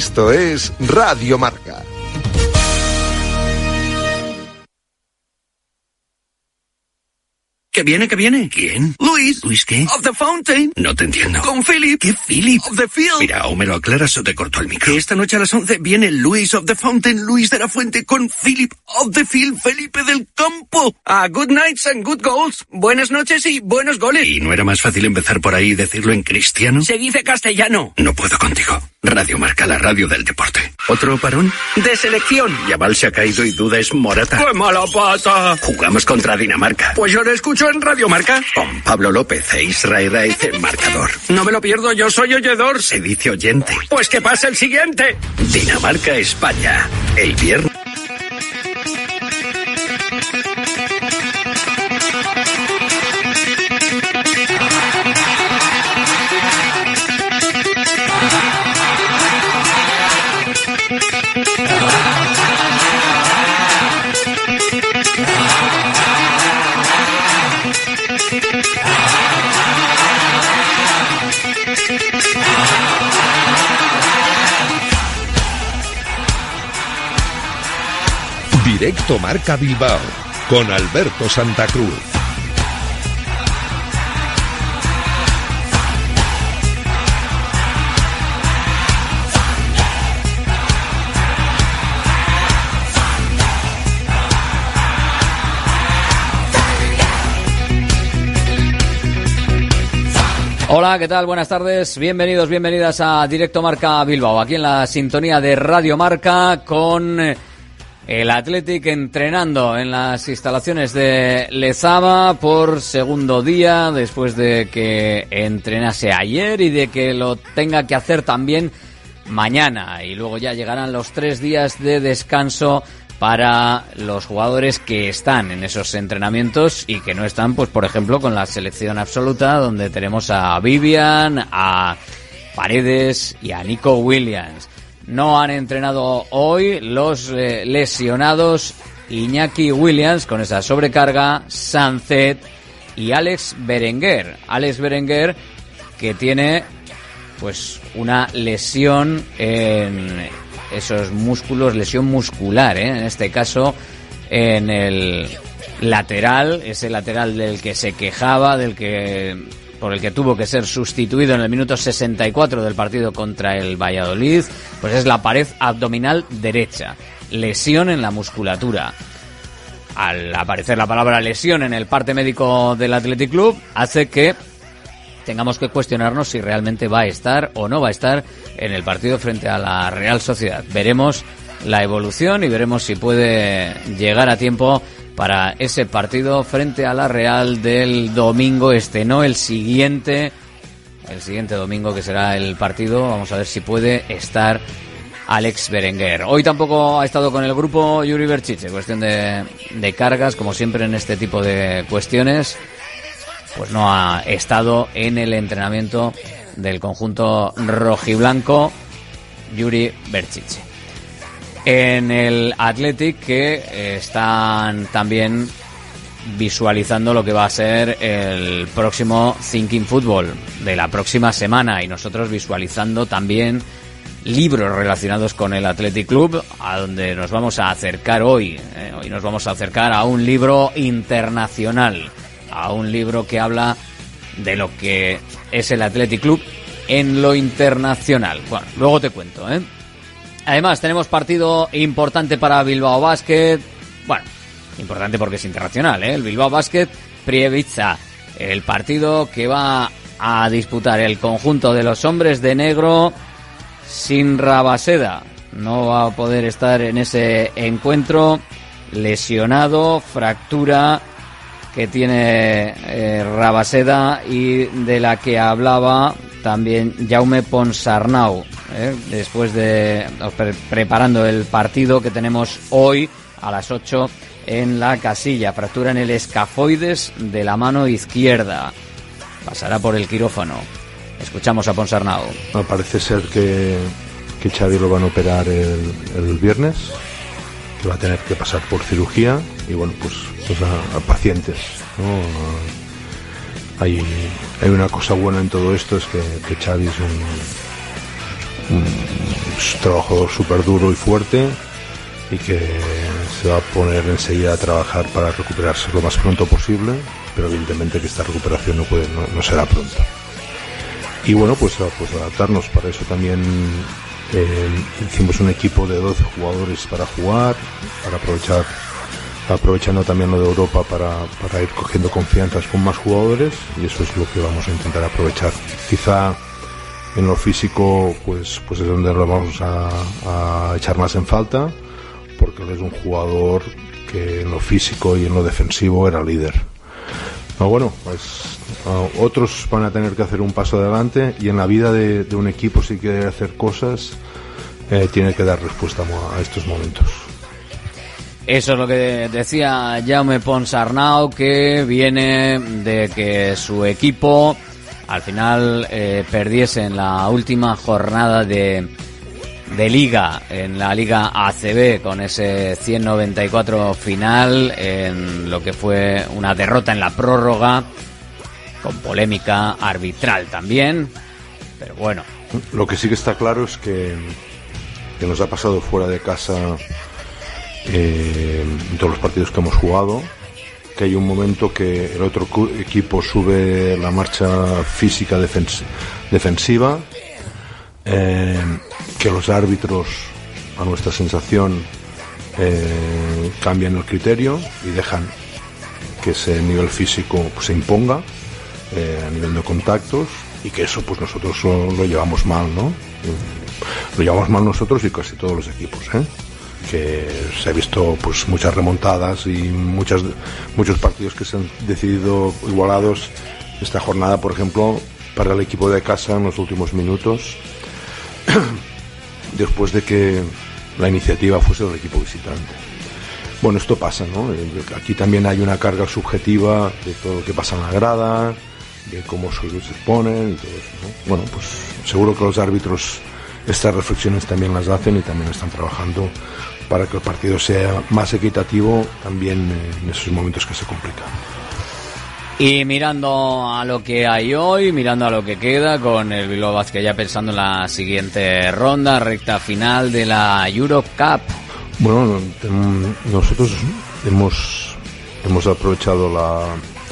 Esto es Radio Marca. ¿Que viene, que viene? ¿Quién? Luis. ¿Luis qué? Of the Fountain. No te entiendo. Con Philip. ¿Qué Philip? Of the Field. Mira, o me lo aclaras o te corto el micro. Que esta noche a las 11 viene Luis of the Fountain, Luis de la Fuente, con Philip of the Field, Felipe del Campo. Good nights and good goals. Buenas noches y buenos goles. ¿Y no era más fácil empezar por ahí y decirlo en cristiano? Se dice castellano. No puedo contigo. Radio Marca, la radio del deporte. ¿Otro parón? De selección. Yamal se ha caído y Duda es Morata. ¡Qué mala pata! Jugamos contra Dinamarca. Pues yo lo escucho en Radio Marca. Con Pablo López e Israel Raiz en marcador. No me lo pierdo, yo soy oyedor. Se dice oyente. Pues que pase el siguiente. Dinamarca, España. El viernes. Directo Marca Bilbao con Alberto Santa Cruz. Hola, ¿qué tal? Buenas tardes, bienvenidos, bienvenidas a Directo Marca Bilbao, aquí en la sintonía de Radio Marca con el Athletic entrenando en las instalaciones de Lezama por segundo día, después de que entrenase ayer y de que lo tenga que hacer también mañana. Y luego ya llegarán los 3 días de descanso para los jugadores que están en esos entrenamientos y que no están, pues por ejemplo, con la selección absoluta, donde tenemos a Vivian, a Paredes y a Nico Williams. No han entrenado hoy los lesionados Iñaki Williams con esa sobrecarga, Sánchez y Alex Berenguer. Alex Berenguer, que tiene pues una lesión en esos músculos, lesión muscular, en este caso en el lateral, ese lateral del que se quejaba, por el que tuvo que ser sustituido en el minuto 64 del partido contra el Valladolid, pues es la pared abdominal derecha, lesión en la musculatura. Al aparecer la palabra lesión en el parte médico del Athletic Club, hace que tengamos que cuestionarnos si realmente va a estar o no va a estar en el partido frente a la Real Sociedad. Veremos la evolución y veremos si puede llegar a tiempo para ese partido frente a la Real del domingo, no el siguiente domingo, que será el partido. Vamos a ver si puede estar Alex Berenguer. Hoy tampoco ha estado con el grupo Yuri Berchiche, cuestión de cargas, como siempre en este tipo de cuestiones. Pues no ha estado en el entrenamiento del conjunto rojiblanco Yuri Berchiche. En el Athletic, que están también visualizando lo que va a ser el próximo Thinking Football de la próxima semana, y nosotros visualizando también libros relacionados con el Athletic Club, a donde nos vamos a acercar hoy. Hoy nos vamos a acercar a un libro internacional, a un libro que habla de lo que es el Athletic Club en lo internacional. Bueno, luego te cuento, Además, tenemos partido importante para Bilbao Basket. Bueno, importante porque es internacional, El Bilbao Basket Prievidza, el partido que va a disputar el conjunto de los hombres de negro sin Rabaseda. No va a poder estar en ese encuentro, lesionado, fractura que tiene Rabaseda, y de la que hablaba también Jaume Ponsarnau, después de preparando el partido que tenemos hoy a las 8 en la Casilla. Fractura en el escafoides de la mano izquierda, pasará por el quirófano. Escuchamos a Ponsarnau. Parece ser que Xavi lo van a operar el viernes, que va a tener que pasar por cirugía, y bueno, pues a pacientes, ¿no? Hay una cosa buena en todo esto, es que Xavi es es un trabajo súper duro y fuerte y que se va a poner enseguida a trabajar para recuperarse lo más pronto posible, pero evidentemente que esta recuperación no será pronto. Y bueno, pues adaptarnos. Para eso también hicimos un equipo de 12 jugadores para jugar, para aprovechando también lo de Europa para ir cogiendo confianzas con más jugadores, y eso es lo que vamos a intentar aprovechar. Quizá en lo físico pues es donde lo vamos a echar más en falta, porque él es un jugador que en lo físico y en lo defensivo era líder. Pero bueno, pues otros van a tener que hacer un paso adelante, y en la vida de un equipo, si quiere hacer cosas, tiene que dar respuesta a estos momentos. Eso es lo que decía Jaume Ponsarnau, que viene de que su equipo al final perdiese en la última jornada de Liga, en la Liga ACB, con ese 194 final, en lo que fue una derrota en la prórroga, con polémica arbitral también, pero bueno. Lo que sí que está claro es que nos ha pasado fuera de casa en todos los partidos que hemos jugado, que hay un momento que el otro equipo sube la marcha física defensiva, que los árbitros, a nuestra sensación, cambian el criterio y dejan que ese nivel físico pues, se imponga a nivel de contactos, y que eso pues nosotros lo llevamos mal, ¿no? Lo llevamos mal nosotros y casi todos los equipos, que se ha visto pues muchas remontadas y muchos partidos que se han decidido igualados esta jornada, por ejemplo, para el equipo de casa en los últimos minutos, después de que la iniciativa fuese del equipo visitante. Bueno, esto pasa, ¿no? Aquí también hay una carga subjetiva de todo lo que pasa en la grada, de cómo se exponen y todo eso, ¿no? Bueno, pues seguro que los árbitros estas reflexiones también las hacen y también están trabajando para que el partido sea más equitativo también en esos momentos que se complican. Y mirando a lo que hay hoy, mirando a lo que queda, con el Bilbao Basket ya pensando en la siguiente ronda, recta final de la Eurocup. Bueno, nosotros hemos aprovechado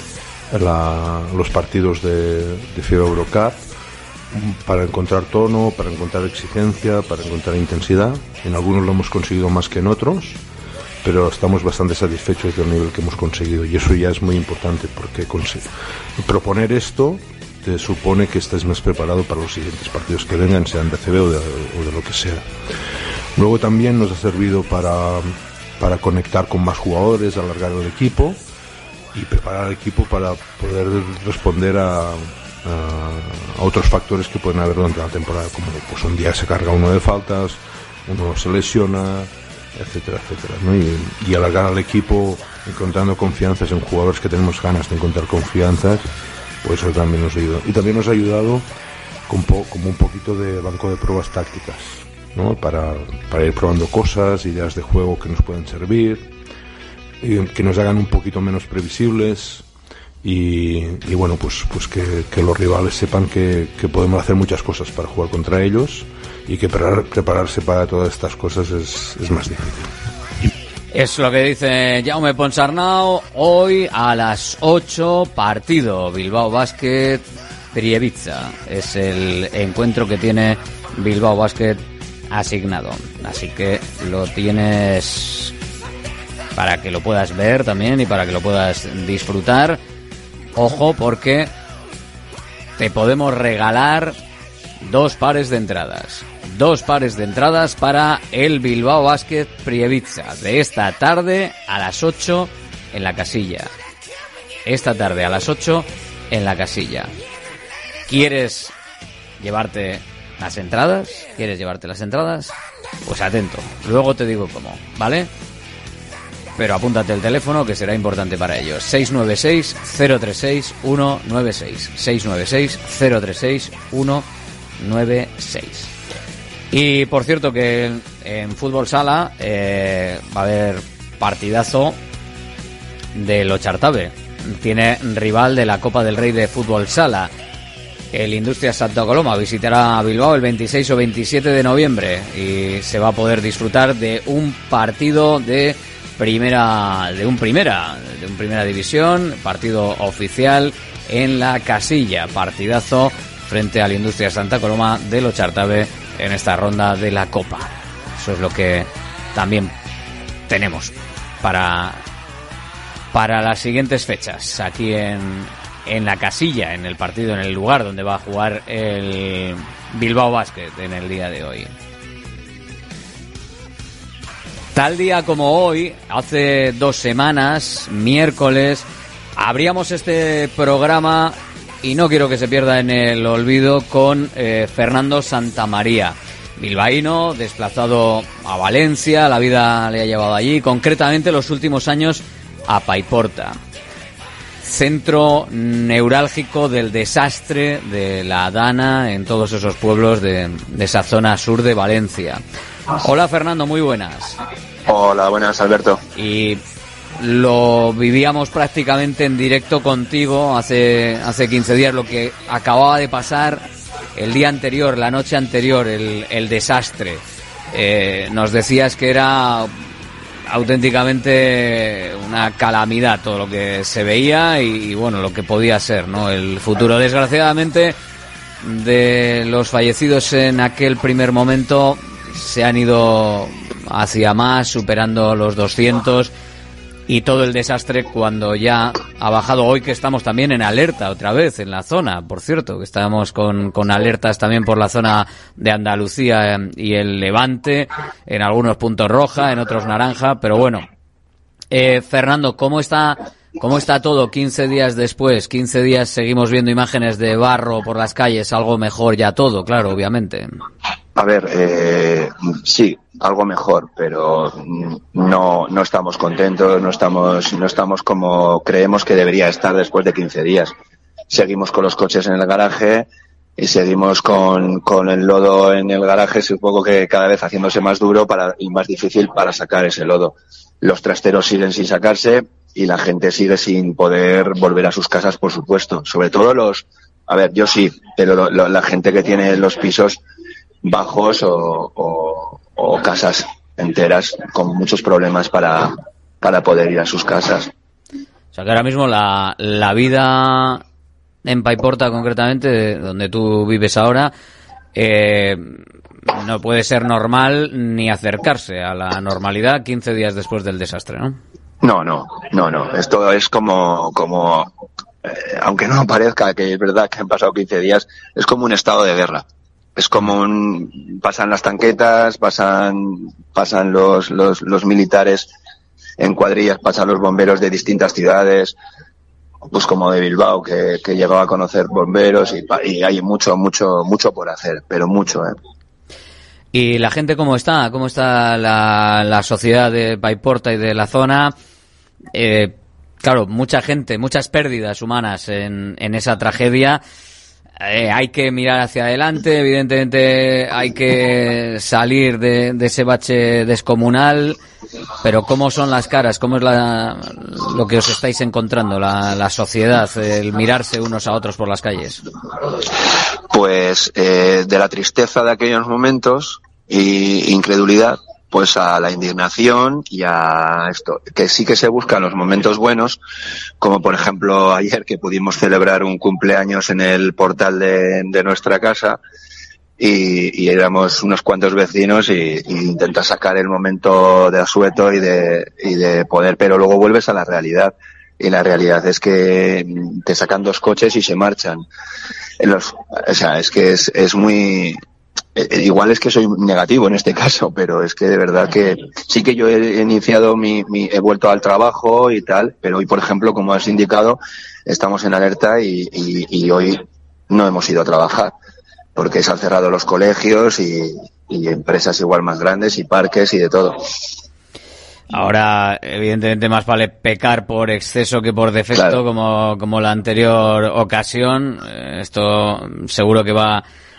los partidos de FIBA Eurocup para encontrar tono, para encontrar exigencia, para encontrar intensidad. En algunos lo hemos conseguido más que en otros, pero estamos bastante satisfechos del nivel que hemos conseguido, y eso ya es muy importante, porque proponer esto te supone que estés más preparado para los siguientes partidos que vengan, sean de CB o de lo que sea. Luego también nos ha servido para conectar con más jugadores, alargar el equipo y preparar al equipo para poder responder a otros factores que pueden haber durante la temporada, como pues un día se carga uno de faltas, uno se lesiona, etcétera, etcétera, ¿no? Y alargar al equipo encontrando confianzas en jugadores que tenemos ganas de encontrar confianzas, pues eso también nos ayuda. Y también nos ha ayudado como un poquito de banco de pruebas tácticas, ¿no? Para ir probando cosas, ideas de juego que nos pueden servir, y que nos hagan un poquito menos previsibles, y bueno, pues que los rivales sepan que podemos hacer muchas cosas para jugar contra ellos, y que prepararse para todas estas cosas es más difícil. Es lo que dice Jaume Ponsarnau. Hoy a las 8, partido Bilbao Basket Prievidza. Es el encuentro que tiene Bilbao Basket asignado, así que lo tienes para que lo puedas ver también y para que lo puedas disfrutar. Ojo, porque te podemos regalar 2 pares de entradas. 2 pares de entradas para el Bilbao Basket Prievidza de esta tarde a las 8 en la casilla. Esta tarde a las 8 en la casilla. ¿Quieres llevarte las entradas? ¿Quieres llevarte las entradas? Pues atento, luego te digo cómo, ¿vale? Pero apúntate el teléfono, que será importante para ellos. 696-036-196. 696-036-196. Y por cierto que en Fútbol Sala va a haber partidazo del Ochartabe. Tiene rival de la Copa del Rey de Fútbol Sala. El Industrias Santa Coloma visitará Bilbao el 26 o 27 de noviembre y se va a poder disfrutar de un partido de primera división, partido oficial en la Casilla, partidazo frente al Industrias Santa Coloma de Lochartabe en esta ronda de la Copa. Eso es lo que también tenemos para las siguientes fechas aquí en la Casilla, en el partido, en el lugar donde va a jugar el Bilbao Basket en el día de hoy. Tal día como hoy, hace 2 semanas, miércoles, abríamos este programa, y no quiero que se pierda en el olvido, con Fernando Santamaría, bilbaíno, desplazado a Valencia, la vida le ha llevado allí, concretamente los últimos años a Paiporta, centro neurálgico del desastre de la Dana en todos esos pueblos de esa zona sur de Valencia. Hola Fernando, muy buenas. Hola, buenas Alberto. Y lo vivíamos prácticamente en directo contigo hace 15 días, lo que acababa de pasar el día anterior, la noche anterior, el desastre. Nos decías que era auténticamente una calamidad todo lo que se veía y bueno, lo que podía ser, ¿no? El futuro. Desgraciadamente, de los fallecidos en aquel primer momento se han ido hacia más, superando los 200, y todo el desastre cuando ya ha bajado. Hoy que estamos también en alerta otra vez en la zona, por cierto, que estamos con alertas también por la zona de Andalucía y el Levante, en algunos puntos roja, en otros naranja, pero bueno. Fernando, ¿cómo está todo 15 días después? 15 días seguimos viendo imágenes de barro por las calles, algo mejor ya todo, claro, obviamente. A ver, sí, algo mejor, pero no estamos contentos, no estamos como creemos que debería estar después de 15 días. Seguimos con los coches en el garaje y seguimos con el lodo en el garaje, supongo que cada vez haciéndose más duro y más difícil para sacar ese lodo. Los trasteros siguen sin sacarse y la gente sigue sin poder volver a sus casas, por supuesto. Sobre todo yo sí, pero la gente que tiene los pisos bajos o casas enteras con muchos problemas para poder ir a sus casas. O sea que ahora mismo la vida en Paiporta, concretamente, donde tú vives ahora, no puede ser normal ni acercarse a la normalidad 15 días después del desastre, ¿no? No. Esto es como aunque no parezca que es verdad que han pasado 15 días, es como un estado de guerra. Es como pasan las tanquetas, pasan los militares en cuadrillas, pasan los bomberos de distintas ciudades, pues como de Bilbao, que llegó a conocer bomberos y hay mucho por hacer, pero mucho, ¿Y la gente cómo está? ¿Cómo está la sociedad de Paiporta y de la zona? Claro, mucha gente, muchas pérdidas humanas en esa tragedia. Hay que mirar hacia adelante, evidentemente hay que salir de ese bache descomunal, pero ¿cómo son las caras? ¿Cómo es lo que os estáis encontrando, la sociedad, el mirarse unos a otros por las calles? Pues de la tristeza de aquellos momentos y incredulidad, pues a la indignación y a esto, que sí que se buscan los momentos buenos, como por ejemplo ayer que pudimos celebrar un cumpleaños en el portal de nuestra casa y éramos unos cuantos vecinos y intentas sacar el momento de asueto y de poder, pero luego vuelves a la realidad. Y la realidad es que te sacan 2 coches y se marchan. O sea, es que es muy... Igual es que soy negativo en este caso, pero es que de verdad que sí que yo he iniciado he vuelto al trabajo y tal, pero hoy, por ejemplo, como has indicado, estamos en alerta y hoy no hemos ido a trabajar porque se han cerrado los colegios y empresas igual más grandes y parques y de todo. Ahora, evidentemente, más vale pecar por exceso que por defecto, claro, como la anterior ocasión. Esto seguro que va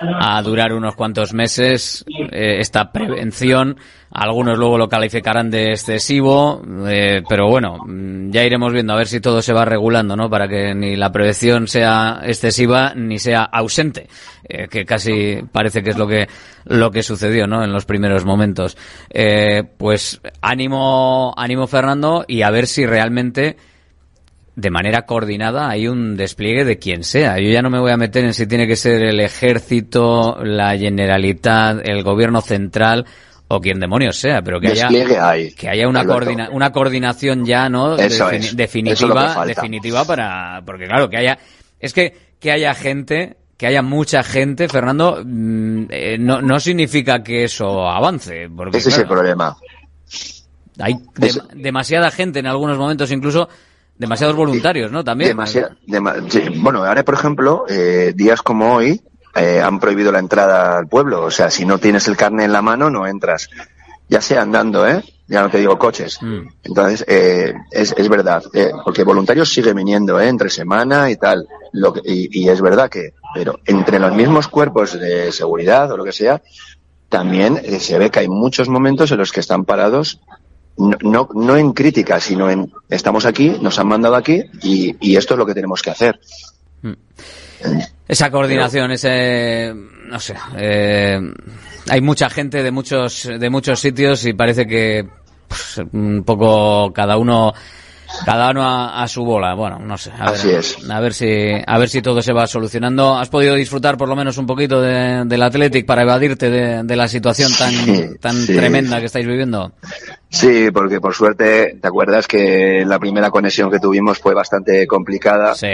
a durar unos cuantos meses esta prevención. Algunos luego lo calificarán de excesivo, pero bueno, ya iremos viendo a ver si todo se va regulando, ¿no? Para que ni la prevención sea excesiva ni sea ausente, que casi parece que es lo que sucedió, ¿no? En los primeros momentos. Pues ánimo Fernando, y a ver si realmente de manera coordinada hay un despliegue de quien sea. Yo ya no me voy a meter en si tiene que ser el Ejército, la Generalitat, el Gobierno Central o quien demonios sea, pero que haya una coordinación ya, ¿no? Definitiva porque claro, que haya gente, que haya mucha gente, Fernando, no significa que eso avance, porque ese es el problema. Hay demasiada gente en algunos momentos, incluso demasiados voluntarios, ¿no? También. Bueno, ahora por ejemplo, días como hoy, han prohibido la entrada al pueblo. O sea, si no tienes el carnet en la mano, no entras. Ya sea andando, ya no te digo coches. Entonces, es verdad. Porque voluntarios siguen viniendo, entre semana y tal. Y es verdad pero entre los mismos cuerpos de seguridad o lo que sea, también se ve que hay muchos momentos en los que están parados, no en crítica, sino en estamos aquí, nos han mandado aquí y esto es lo que tenemos que hacer. Esa coordinación, no sé, hay mucha gente de muchos sitios y parece que un poco cada uno a su bola. Bueno, no sé, a ver si todo se va solucionando. ¿Has podido disfrutar por lo menos un poquito del Athletic para evadirte de la situación tan tremenda que estáis viviendo? Sí, porque por suerte, ¿te acuerdas que la primera conexión que tuvimos fue bastante complicada? Sí.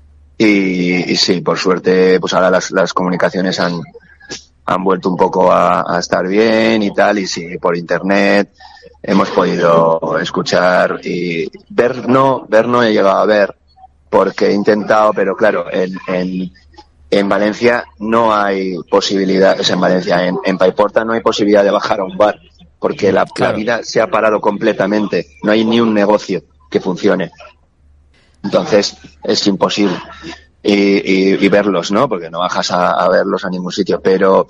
Y sí, por suerte, pues ahora las comunicaciones han vuelto un poco a estar bien y tal, y sí, por internet hemos podido escuchar y ver no he llegado a ver porque he intentado, pero claro, en Valencia no hay posibilidad, en Valencia, en Paiporta no hay posibilidad de bajar a un bar porque la vida se ha parado completamente, no hay ni un negocio que funcione. Entonces es imposible y verlos, ¿no? Porque no bajas a verlos a ningún sitio, pero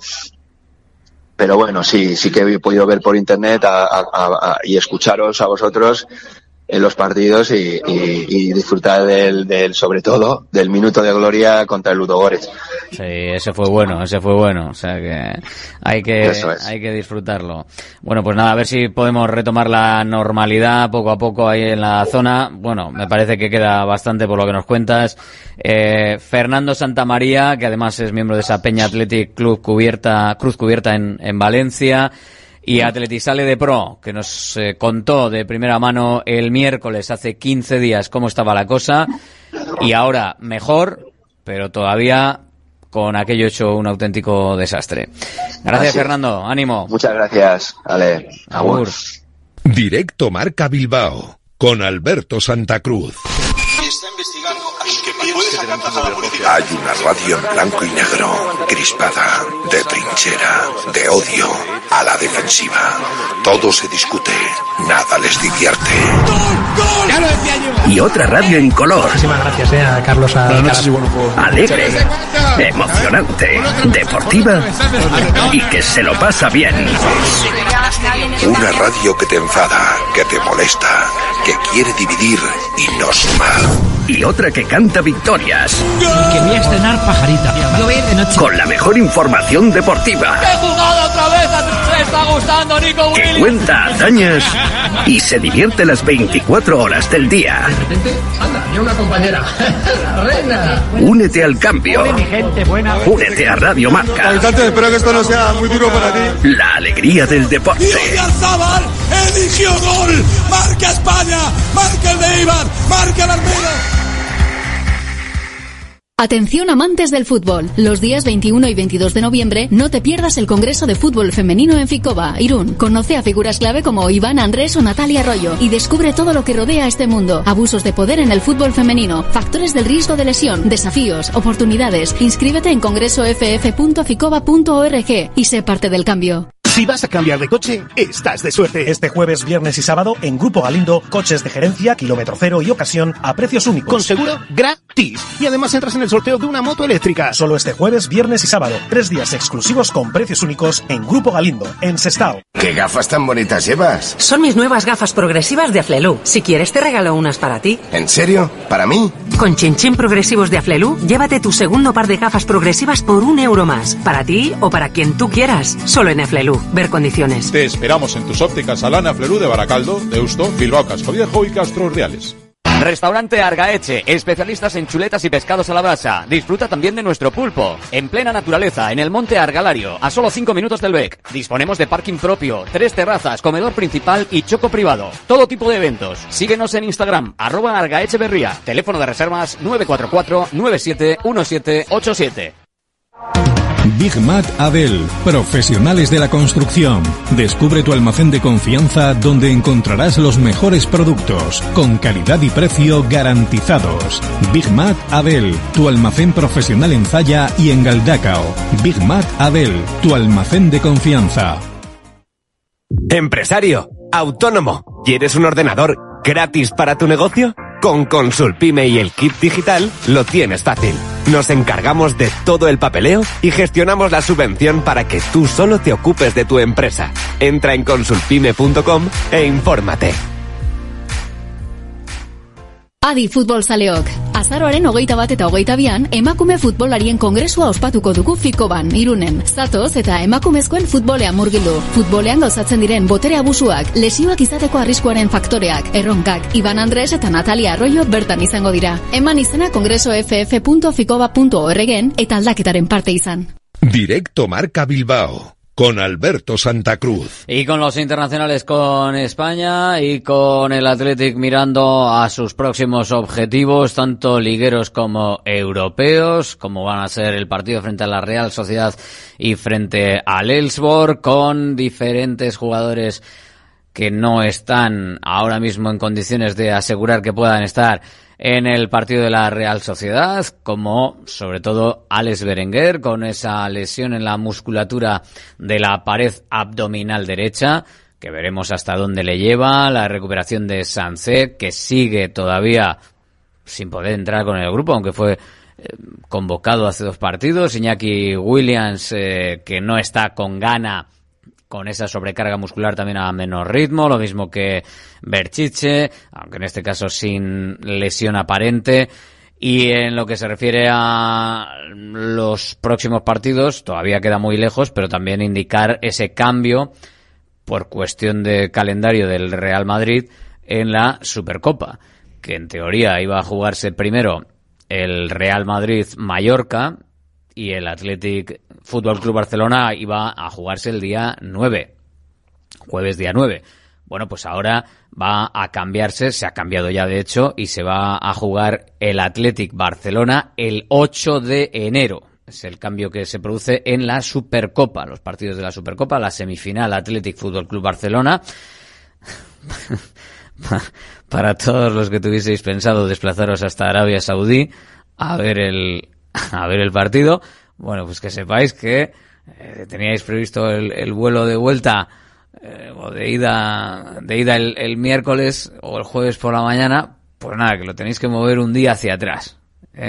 bueno, sí que he podido ver por internet y escucharos a vosotros en los partidos y disfrutar del sobre todo del minuto de gloria contra el Ludogorets. Sí, ese fue bueno, o sea que hay que disfrutarlo. Bueno, pues nada, a ver si podemos retomar la normalidad poco a poco ahí en la zona. Bueno, me parece que queda bastante por lo que nos cuentas. Fernando Santamaría, que además es miembro de esa Peña Athletic Cruz Cubierta en Valencia, y Atletisale de Pro, que nos contó de primera mano el miércoles, hace 15 días, cómo estaba la cosa, y ahora mejor, pero todavía con aquello hecho un auténtico desastre. Gracias, Fernando. Ánimo. Muchas gracias. Ale. Agur. Directo Marca Bilbao, con Alberto Santa Cruz. Está investigando a que puede sacar plaza a la política. Hay una radio en blanco y negro, crispada, de trinchera, de odio, a la defensiva. Todo se discute, nada les divierte. ¡Gol! ¡Ya lo decía yo! Y otra radio en color. Muchísimas gracias a Carlos. Alegre, emocionante, deportiva y que se lo pasa bien. Una radio que te enfada, que te molesta, que quiere dividir y no suma. Y otra que canta victorias. Que voy a estrenar Pajarita. Yo voy de noche. Con la mejor información deportiva. ¡Qué jugada otra vez! ¡Te está gustando, Nico Willy! Que cuenta hazañas y se divierte las 24 horas del día. De repente, anda, ya una compañera. La reina. Únete al cambio. Mi gente buena. Únete a Radio Marca. Espero que esto no sea muy duro para ti. La alegría del deporte. Idiazábal eligió gol. Marca España. Marca el de Eibar. Marca el Armero. Atención amantes del fútbol, los días 21 y 22 de noviembre no te pierdas el Congreso de Fútbol Femenino en Ficoba, Irún. Conoce a figuras clave como Iván Andrés o Natalia Arroyo y descubre todo lo que rodea este mundo. Abusos de poder en el fútbol femenino, factores del riesgo de lesión, desafíos, oportunidades. Inscríbete en congresoff.ficoba.org y sé parte del cambio. Si vas a cambiar de coche, estás de suerte. Este jueves, viernes y sábado, en Grupo Galindo, coches de gerencia, kilómetro cero y ocasión a precios únicos. Con seguro gratis. Y además entras en el sorteo de una moto eléctrica. Solo este jueves, viernes y sábado. 3 días exclusivos con precios únicos en Grupo Galindo, en Sestao. ¿Qué gafas tan bonitas llevas? Son mis nuevas gafas progresivas de Aflelu. Si quieres te regalo unas para ti. ¿En serio? ¿Para mí? Con Chinchín Progresivos de Aflelu, llévate tu segundo par de gafas progresivas por €1 más. Para ti o para quien tú quieras. Solo en Aflelu. Ver condiciones. Te esperamos en tus ópticas Alana Aflelu de Baracaldo, Deusto, Bilbao Casco Viejo y Castro Urdiales. Restaurante Argaeche, especialistas en chuletas y pescados a la brasa. Disfruta también de nuestro pulpo. En plena naturaleza, en el monte Argalario, a solo 5 minutos del Bec. Disponemos de parking propio, 3 terrazas, comedor principal y choco privado. Todo tipo de eventos. Síguenos en Instagram, @argaecheberría. Teléfono de reservas 944 971787. Big Mat Adel, profesionales de la construcción. Descubre tu almacén de confianza donde encontrarás los mejores productos, con calidad y precio garantizados. Big Mat Adel, tu almacén profesional en Zalla y en Galdacao. Big Mat Adel, tu almacén de confianza. Empresario, autónomo, ¿quieres un ordenador gratis para tu negocio? Con Consulpime y el kit digital lo tienes fácil. Nos encargamos de todo el papeleo y gestionamos la subvención para que tú solo te ocupes de tu empresa. Entra en consulpime.com e infórmate. Adi Futbol Zaleok. Azaroaren 21 eta 22an, emakume futbolarien kongresua ospatuko dugu Fikoban, Irunen. Zatoz eta emakumezkoen futbolean murgildu. Futbolean gauzatzen diren botere abusuak, lesioak izateko arriskuaren faktoreak, erronkak, Iban Andres eta Natalia Arroyo bertan izango dira. Eman izena kongresoff.fikoba.org eta aldaketaren parte izan. Directo Marca Bilbao. Con Alberto Santa Cruz. Y con los internacionales con España y con el Athletic mirando a sus próximos objetivos, tanto ligueros como europeos, como van a ser el partido frente a la Real Sociedad y frente al Elfsborg, con diferentes jugadores que no están ahora mismo en condiciones de asegurar que puedan estar en el partido de la Real Sociedad, como sobre todo Alex Berenguer, con esa lesión en la musculatura de la pared abdominal derecha, que veremos hasta dónde le lleva, la recuperación de Sancet, que sigue todavía sin poder entrar con el grupo, aunque fue convocado hace 2 partidos, Iñaki Williams, que no está con gana, con esa sobrecarga muscular también a menor ritmo, lo mismo que Berchiche, aunque en este caso sin lesión aparente. Y en lo que se refiere a los próximos partidos, todavía queda muy lejos, pero también indicar ese cambio por cuestión de calendario del Real Madrid en la Supercopa, que en teoría iba a jugarse primero el Real Madrid-Mallorca, y el Athletic Fútbol Club Barcelona iba a jugarse el día 9, jueves día 9. Bueno, pues ahora va a cambiarse, se ha cambiado ya de hecho, y se va a jugar el Athletic Barcelona el 8 de enero. Es el cambio que se produce en la Supercopa, los partidos de la Supercopa, la semifinal Athletic Fútbol Club Barcelona. Para todos los que tuvieseis pensado desplazaros hasta Arabia Saudí a ver el partido, bueno, pues que sepáis que teníais previsto el vuelo de vuelta o de ida el miércoles o el jueves por la mañana, pues nada, que lo tenéis que mover un día hacia atrás,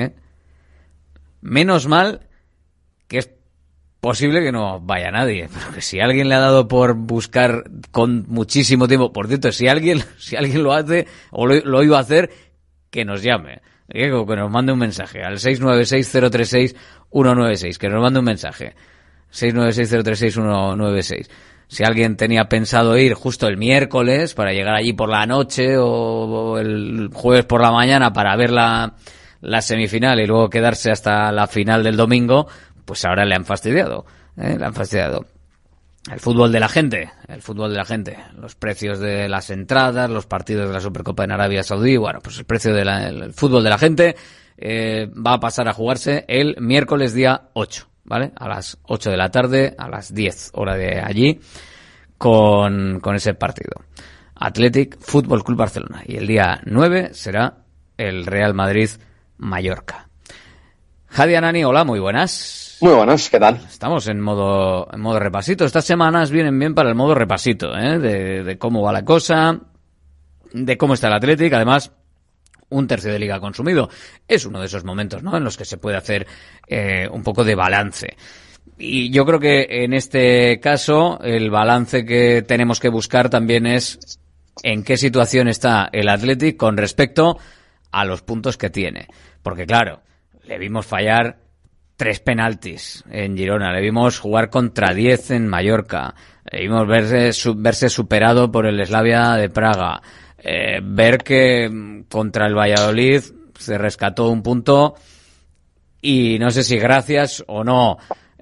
Menos mal que es posible que no vaya nadie, pero que si alguien le ha dado por buscar con muchísimo tiempo, por cierto, si alguien lo hace o lo iba a hacer, que nos llame. Que nos mande un mensaje al 696-036-196, que nos mande un mensaje 696-036-196. Si alguien tenía pensado ir justo el miércoles para llegar allí por la noche o el jueves por la mañana para ver la semifinal y luego quedarse hasta la final del domingo, pues ahora le han fastidiado, le han fastidiado. El fútbol de la gente, los precios de las entradas, los partidos de la Supercopa en Arabia Saudí, bueno, pues el precio del fútbol de la gente va a pasar a jugarse el miércoles día 8, ¿vale? A las 8 de la tarde, a las 10 hora de allí, con ese partido. Athletic Fútbol Club Barcelona. Y el día 9 será el Real Madrid Mallorca. Jadi Anani, hola, muy buenas. Muy buenas, ¿qué tal? Estamos en modo repasito. Estas semanas vienen bien para el modo repasito, de cómo va la cosa, de cómo está el Athletic. Además, un tercio de liga consumido. Es uno de esos momentos, ¿no?, en los que se puede hacer un poco de balance. Y yo creo que en este caso el balance que tenemos que buscar también es en qué situación está el Athletic con respecto a los puntos que tiene. Porque claro, le vimos fallar 3 penaltis en Girona, le vimos jugar contra 10 en Mallorca, le vimos verse superado por el Slavia de Praga, ver que contra el Valladolid se rescató un punto y no sé si gracias o no.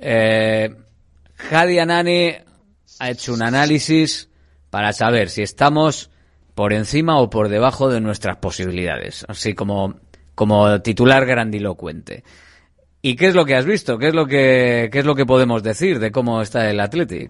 Hadi Anani ha hecho un análisis para saber si estamos por encima o por debajo de nuestras posibilidades, así como titular grandilocuente. ¿Y qué es lo que has visto? ¿Qué es lo que podemos decir de cómo está el Athletic?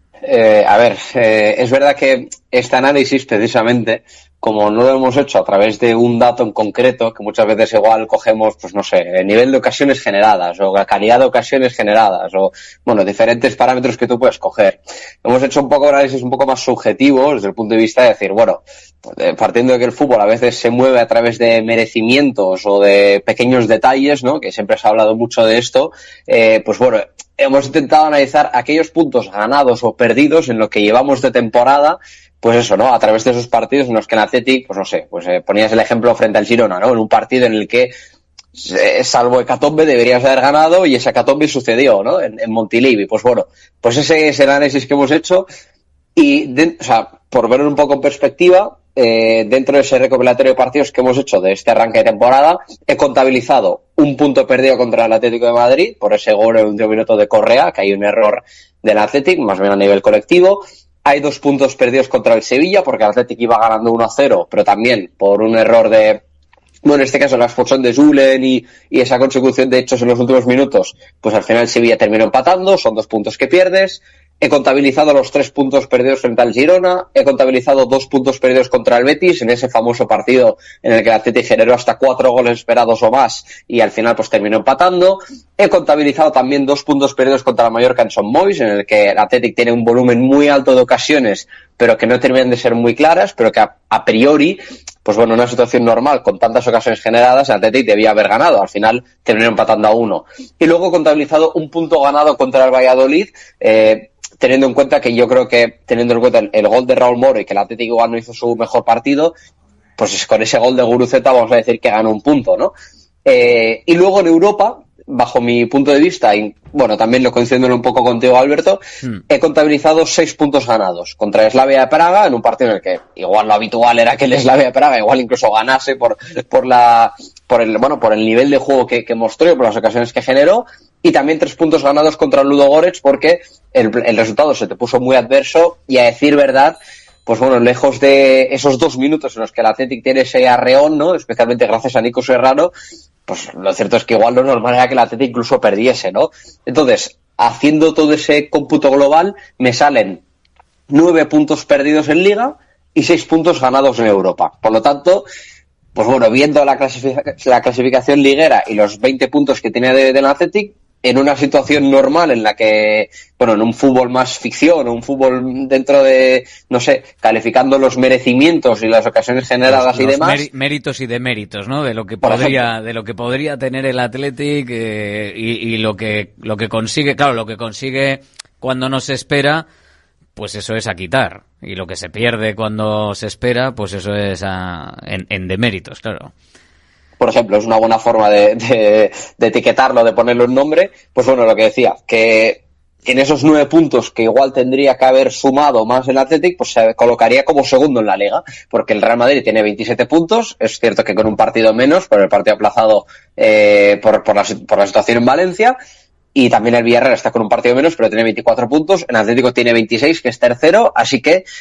Es verdad que este análisis, precisamente, como no lo hemos hecho a través de un dato en concreto, que muchas veces igual cogemos, pues no sé, el nivel de ocasiones generadas, o la calidad de ocasiones generadas, o, bueno, diferentes parámetros que tú puedes coger. Hemos hecho un poco de análisis un poco más subjetivo, desde el punto de vista de decir, bueno, partiendo de que el fútbol a veces se mueve a través de merecimientos o de pequeños detalles, ¿no?, que siempre se ha hablado mucho de esto, pues bueno, hemos intentado analizar aquellos puntos ganados o perdidos en lo que llevamos de temporada, pues eso, ¿no?, a través de esos partidos en los que el Athletic, pues no sé, pues ponías el ejemplo frente al Girona, ¿no?, en un partido en el que, salvo hecatombe, deberías haber ganado y ese hecatombe sucedió, ¿no?, en Montilivi. Pues bueno, pues ese es el análisis que hemos hecho y, por verlo un poco en perspectiva, dentro de ese recopilatorio de partidos que hemos hecho de este arranque de temporada, he contabilizado un punto perdido contra el Atlético de Madrid por ese gol en el último minuto de Correa, que hay un error del Athletic, más bien a nivel colectivo. Hay 2 puntos perdidos contra el Sevilla, porque el Athletic iba ganando 1-0, pero también por un error de, bueno, en este caso la expulsión de Julen y esa consecución de hechos en los últimos minutos, pues al final el Sevilla terminó empatando, son 2 puntos que pierdes. He contabilizado los 3 puntos perdidos frente al Girona, he contabilizado 2 puntos perdidos contra el Betis, en ese famoso partido en el que el Athletic generó hasta 4 goles esperados o más y al final pues terminó empatando. He contabilizado también 2 puntos perdidos contra el Mallorca en Son Moix, en el que el Athletic tiene un volumen muy alto de ocasiones, pero que no terminan de ser muy claras, pero que a priori, pues bueno, en una situación normal, con tantas ocasiones generadas, el Athletic debía haber ganado. Al final terminó empatando a 1. Y luego he contabilizado un punto ganado contra el Valladolid, teniendo en cuenta que yo creo que, teniendo en cuenta el gol de Raúl Moro y que el Atlético igual no hizo su mejor partido, pues con ese gol de Guruceta vamos a decir que ganó un punto, ¿no? Y luego en Europa, bajo mi punto de vista, y bueno, también lo coincidiendo un poco contigo, Alberto, he contabilizado 6 puntos ganados contra el Slavia de Praga, en un partido en el que igual lo habitual era que el Slavia de Praga igual incluso ganase por el nivel de juego que mostró y por las ocasiones que generó. Y también 3 puntos ganados contra el Ludogorets, porque el resultado se te puso muy adverso y, a decir verdad, pues bueno, lejos de esos 2 minutos en los que el Athletic tiene ese arreón, ¿no?, especialmente gracias a Nico Serrano, pues lo cierto es que igual lo normal era que el Athletic incluso perdiese, ¿no? Entonces, haciendo todo ese cómputo global, me salen 9 puntos perdidos en Liga y 6 puntos ganados en Europa. Por lo tanto, pues bueno, viendo la clasificación liguera y los 20 puntos que tiene del Athletic, en una situación normal en la que, bueno, en un fútbol más ficción, o un fútbol dentro de, no sé, calificando los merecimientos y las ocasiones generadas y demás. Méritos y deméritos, ¿no? De lo que podría tener el Athletic, y lo que consigue, claro, lo que consigue cuando no se espera, pues eso es a quitar. Y lo que se pierde cuando se espera, pues eso es en deméritos, claro. Por ejemplo, es una buena forma de etiquetarlo, de ponerlo en nombre. Pues bueno, lo que decía, que en esos 9 puntos que igual tendría que haber sumado más el Athletic, pues se colocaría como segundo en la Liga, porque el Real Madrid tiene 27 puntos, es cierto que con un partido menos, por el partido aplazado por la situación en Valencia, y también el Villarreal está con un partido menos, pero tiene 24 puntos, el Atlético tiene 26, que es tercero, así que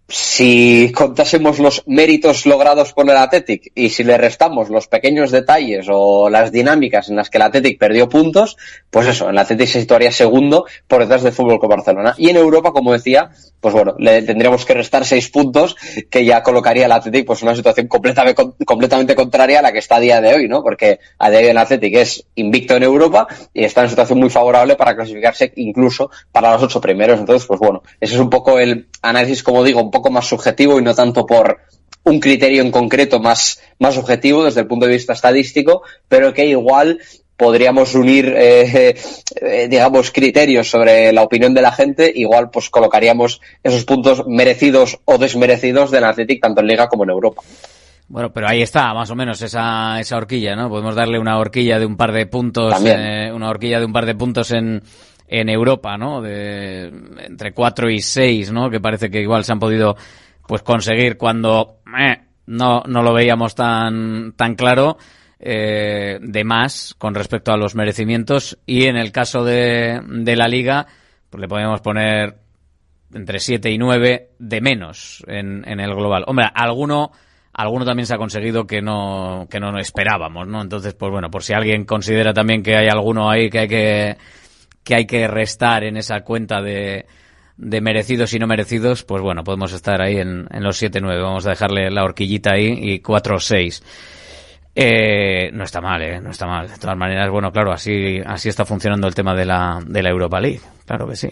si contásemos los méritos logrados por el Athletic y si le restamos los pequeños detalles o las dinámicas en las que el Athletic perdió puntos, pues eso, el Athletic se situaría segundo por detrás del Fútbol Club Barcelona. Y en Europa, como decía, pues bueno, le tendríamos que restar 6 puntos, que ya colocaría al Athletic pues en una situación completamente contraria a la que está a día de hoy, ¿no? Porque a día de hoy el Athletic es invicto en Europa y está en una situación muy favorable para clasificarse incluso para los 8 primeros. Entonces, pues bueno, ese es un poco el análisis, como digo, un poco más subjetivo y no tanto por un criterio en concreto más objetivo desde el punto de vista estadístico, pero que igual podríamos unir, digamos, criterios sobre la opinión de la gente, igual pues colocaríamos esos puntos merecidos o desmerecidos del Athletic tanto en Liga como en Europa. Bueno, pero ahí está, más o menos, esa horquilla, ¿no? Podemos darle una horquilla de un par de puntos, una horquilla de un par de puntos en Europa, ¿no? De entre 4 y 6, ¿no? Que parece que igual se han podido pues conseguir cuando no lo veíamos tan claro, de más con respecto a los merecimientos. Y en el caso de la Liga, pues le podemos poner entre 7 y 9 de menos en el global. Hombre, alguno también se ha conseguido que no esperábamos, ¿no? Entonces, pues bueno, por si alguien considera también que hay alguno ahí que hay que restar en esa cuenta de merecidos y no merecidos, pues bueno, podemos estar ahí en los 7-9. Vamos a dejarle la horquillita ahí y 4-6. No está mal, no está mal. De todas maneras, bueno, claro, así está funcionando el tema de la Europa League. Claro que sí.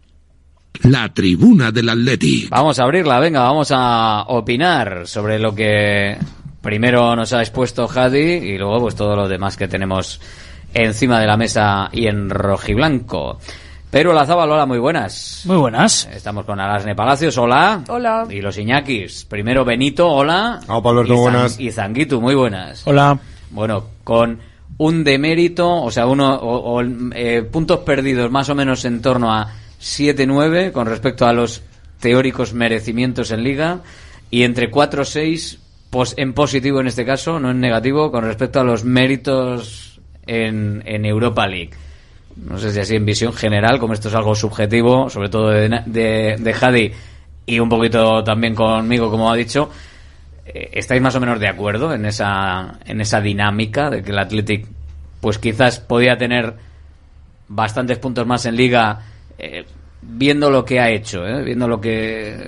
La tribuna del Athletic. Vamos a abrirla, venga, vamos a opinar sobre lo que primero nos ha expuesto Jadi y luego pues todo lo demás que tenemos encima de la mesa y en rojiblanco. Pero Olazábal, hola, muy buenas. Muy buenas. Estamos con Alasne Palacios, hola. Hola. Y los Iñakis. Primero Benito, hola. Hola, Alberto, buenas. Y Zanguitu, muy buenas. Hola. Bueno, con un demérito, o sea, puntos perdidos más o menos en torno a 7-9 con respecto a los teóricos merecimientos en Liga y entre 4-6 en positivo en este caso, no en negativo, con respecto a los méritos en Europa League. No sé si así en visión general, como esto es algo subjetivo, sobre todo de Jadi y un poquito también conmigo, como ha dicho, ¿estáis más o menos de acuerdo en esa dinámica de que el Athletic pues quizás podía tener bastantes puntos más en Liga, viendo lo que ha hecho, viendo lo que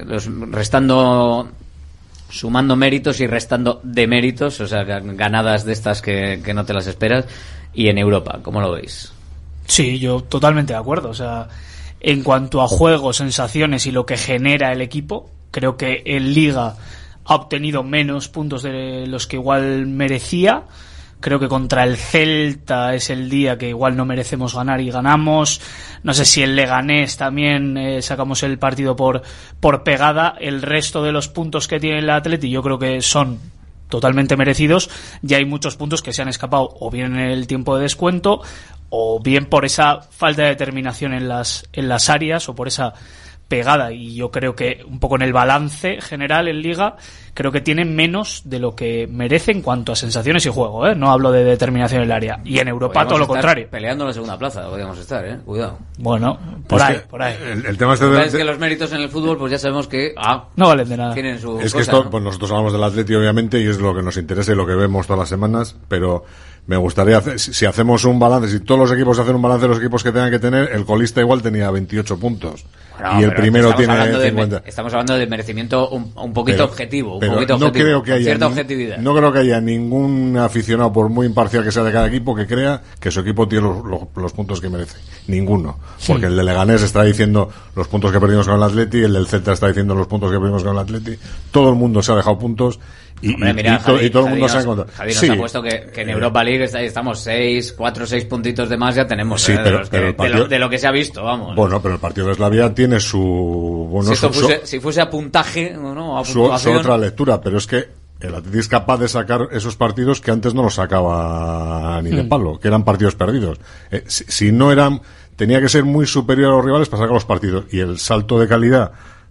sumando méritos y restando deméritos, o sea, ganadas de estas que no te las esperas, y en Europa, ¿cómo lo veis? Sí, yo totalmente de acuerdo. O sea, en cuanto a juego, sensaciones y lo que genera el equipo, creo que en Liga ha obtenido menos puntos de los que igual merecía. Creo que contra el Celta es el día que igual no merecemos ganar y ganamos. No sé si el Leganés también sacamos el partido por pegada. El resto de los puntos que tiene el Atleti yo creo que son totalmente merecidos. Ya hay muchos puntos que se han escapado o bien en el tiempo de descuento o bien por esa falta de determinación en las áreas o por esa pegada, y yo creo que un poco en el balance general en Liga creo que tienen menos de lo que merece en cuanto a sensaciones y juego, no hablo de determinación en el área, y en Europa podríamos todo lo contrario, peleando en la segunda plaza podríamos estar, cuidado. Bueno, por ahí. El tema es que los méritos en el fútbol pues ya sabemos que no valen de nada. Tienen su es cosa, que esto, ¿no? Pues nosotros hablamos del Atleti obviamente y es lo que nos interesa y lo que vemos todas las semanas, pero me gustaría si hacemos un balance, si todos los equipos hacen un balance de los equipos que tengan que tener, el colista igual tenía 28 puntos. No, y el primero tiene 50. Estamos hablando de merecimiento un poquito objetivo, no creo que haya cierta objetividad. No creo que haya ningún aficionado, por muy imparcial que sea de cada equipo, que crea que su equipo tiene los puntos que merece. Ninguno. Porque el de Leganés está diciendo los puntos que perdimos con el Atleti, el del Celta está diciendo los puntos que perdimos con el Atleti. Todo el mundo se ha dejado puntos y todo el mundo se ha encontrado. Javi nos ha puesto que en Europa League estamos 4 o 6 puntitos de más ya tenemos. Sí, de lo que se ha visto, vamos. Bueno, pero el partido de Slavia tiene su... Bueno, si fuese a puntaje, ¿no? Su otra lectura, pero es que el Atleti es capaz de sacar esos partidos que antes no los sacaba ni de palo, que eran partidos perdidos. Si no eran... Tenía que ser muy superior a los rivales para sacar los partidos. Y el salto de calidad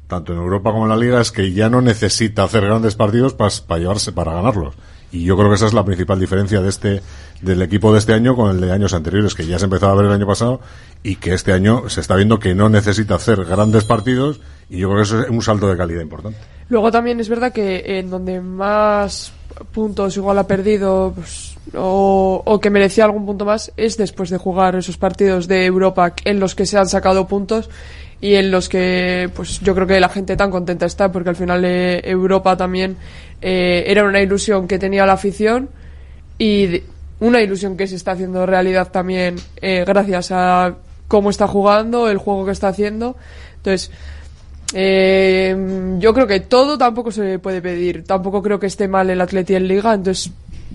tanto en Europa como en la Liga, es que ya no necesita hacer grandes partidos para ganarlos. Y yo creo que esa es la principal diferencia del equipo de este año con el de años anteriores, que ya se empezaba a ver el año pasado y que este año se está viendo que no necesita hacer grandes partidos, y yo creo que eso es un salto de calidad importante. Luego también es verdad que en donde más puntos igual ha perdido, pues, o que merecía algún punto más, es después de jugar esos partidos de Europa en los que se han sacado puntos y en los que pues yo creo que la gente tan contenta está, porque al final Europa también era una ilusión que tenía la afición, y una ilusión que se está haciendo realidad también gracias a cómo está jugando, el juego que está haciendo. Entonces yo creo que todo tampoco se puede pedir. Tampoco creo que esté mal el Atleti en Liga. Entonces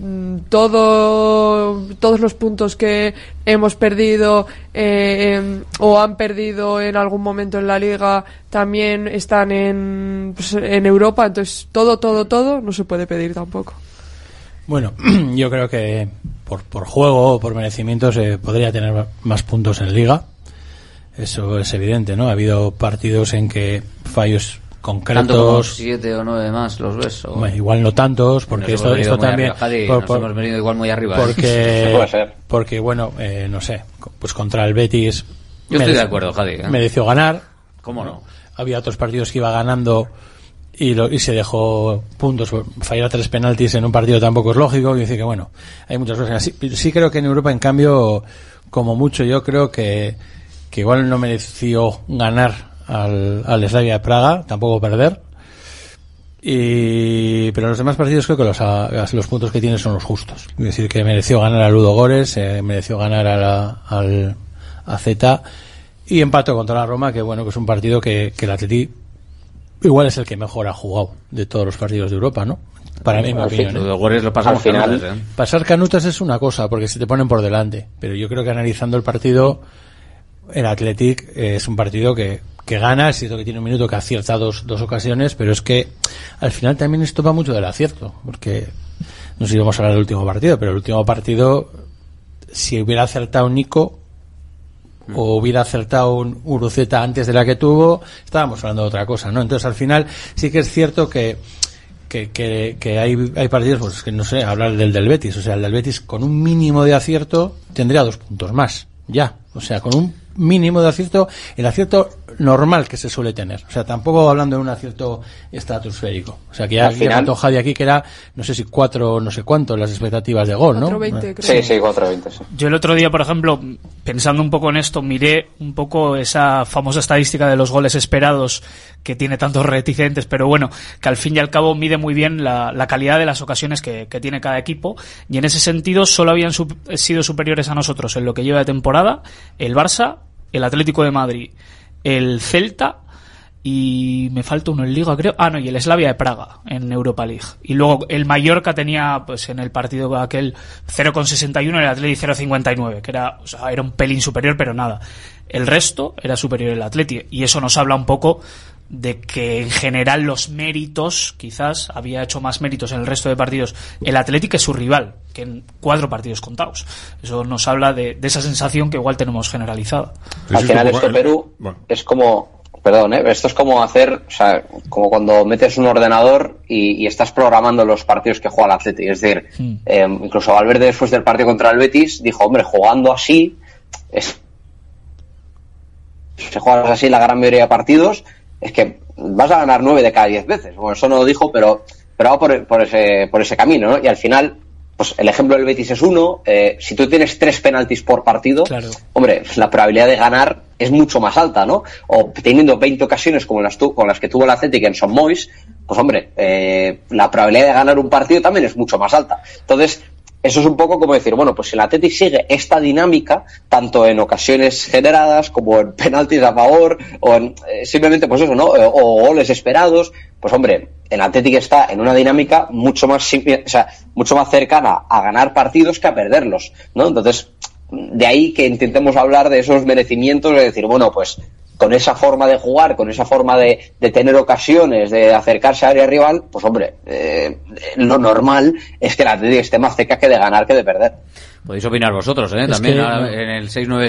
todos los puntos que hemos perdido o han perdido en algún momento en la Liga también están en Europa. Entonces todo no se puede pedir tampoco. Bueno, yo creo que por juego o por merecimiento se podría tener más puntos en Liga. Eso es evidente, ¿no? Ha habido partidos en que fallos concretos. Tanto como 7 o 9 más los ves. O... Bueno, igual no tantos, porque esto también. Nos hemos venido igual muy arriba. Porque bueno, no sé, pues contra el Betis. Yo estoy de acuerdo, Jadi. Mereció ganar. ¿Cómo no? Había otros partidos que iba ganando y se dejó puntos. Fallar 3 penaltis en un partido tampoco es lógico. Y decir que bueno, hay muchas cosas así. Sí creo que en Europa, en cambio, como mucho, yo creo que igual no mereció ganar al Slavia de Praga, tampoco perder, pero en los demás partidos creo que los puntos que tiene son los justos. Es decir, que mereció ganar a Ludogorets, mereció ganar al AZ, y empató contra la Roma, que bueno, que es un partido que el Atleti igual es el que mejor ha jugado de todos los partidos de Europa, ¿no? Para mí, en mi opinión. Ludogorets lo pasamos al final. Canutas, Pasar canutas es una cosa, porque se te ponen por delante, pero yo creo que analizando el partido, el Athletic es un partido que gana. Es cierto que tiene un minuto que acierta dos ocasiones, pero es que al final también esto va mucho del acierto, porque no sé si vamos a hablar del último partido, pero el último partido, si hubiera acertado Nico o hubiera acertado un Uruceta antes de la que tuvo, estábamos hablando de otra cosa, ¿no? Entonces al final sí que es cierto que hay partidos, pues que no sé, hablar del Betis, o sea, el del Betis con un mínimo de acierto tendría 2 puntos más, ya, o sea, con un mínimo de acierto, el acierto normal que se suele tener, o sea, tampoco hablando de un acierto estratosférico, o sea, que ya contó Jadi aquí que era, no sé si 4, no sé cuánto las expectativas de gol, ¿no? 4.20, creo. Sí, 4.20, sí. Yo el otro día, por ejemplo, pensando un poco en esto, miré un poco esa famosa estadística de los goles esperados, que tiene tantos reticentes, pero bueno, que al fin y al cabo mide muy bien la calidad de las ocasiones que tiene cada equipo, y en ese sentido solo habían sido superiores a nosotros en lo que lleva de temporada el Barça, el Atlético de Madrid, el Celta, y me falta uno en Liga, creo. Y el Slavia de Praga en Europa League. Y luego el Mallorca tenía, pues en el partido aquel 0,61, el Atleti 0,59, que era un pelín superior, pero nada. El resto era superior el Atleti, y eso nos habla un poco de que en general los méritos, quizás había hecho más méritos en el resto de partidos el Atleti que su rival, que en 4 partidos contados. Eso nos habla de esa sensación que igual tenemos generalizada. Al final esto, Perú, es como, esto es como hacer, o sea, como cuando metes un ordenador y estás programando los partidos que juega el Atleti. Es decir, incluso Valverde, después del partido contra el Betis, dijo, hombre, jugando así se juega así la gran mayoría de partidos, es que vas a ganar 9 de cada 10 veces. Bueno, eso no lo dijo, pero va por ese camino, ¿no? Y al final, pues el ejemplo del Betis es uno. Si tú tienes 3 penaltis por partido, claro, hombre, la probabilidad de ganar es mucho más alta, ¿no? O teniendo 20 ocasiones como con las que tuvo el Athletic en Son Mois, pues hombre, la probabilidad de ganar un partido también es mucho más alta. Entonces, eso es un poco como decir, bueno, pues si el Athletic sigue esta dinámica, tanto en ocasiones generadas como en penaltis a favor, o en simplemente, pues eso, ¿no? O goles esperados, pues hombre, el Athletic está en una dinámica mucho más cercana a ganar partidos que a perderlos, ¿no? Entonces, de ahí que intentemos hablar de esos merecimientos, de decir, bueno, pues con esa forma de jugar, con esa forma de tener ocasiones, de acercarse al área rival, pues hombre, lo normal es que el Atlético esté más cerca que de ganar que de perder. Podéis opinar vosotros, también en el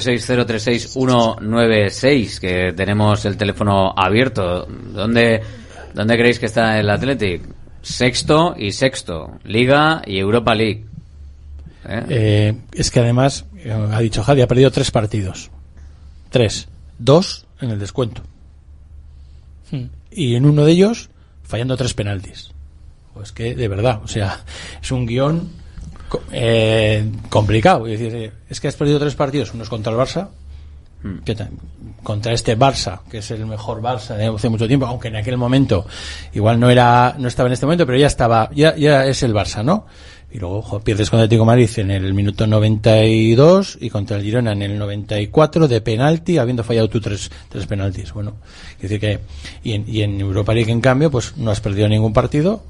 696-036-196, que tenemos el teléfono abierto. ¿Dónde creéis que está el Athletic? Sexto y sexto, Liga y Europa League. Es que además, ha dicho Jadi, ha perdido 3 partidos. 3. 2 en el descuento. Y en uno de ellos fallando 3 penaltis. Pues que, de verdad, o sea, es un guión complicado. Es decir, es que has perdido 3 partidos, uno es contra el Barça, contra este Barça, que es el mejor Barça de hace mucho tiempo, aunque en aquel momento igual no estaba en este momento, pero ya es el Barça, ¿no? Y luego pierdes con el Atlético de Madrid en el minuto 92 y contra el Girona en el 94 de penalti, habiendo fallado tú 3 penaltis. Bueno, es decir que y en Europa League, en cambio, pues no has perdido ningún partido,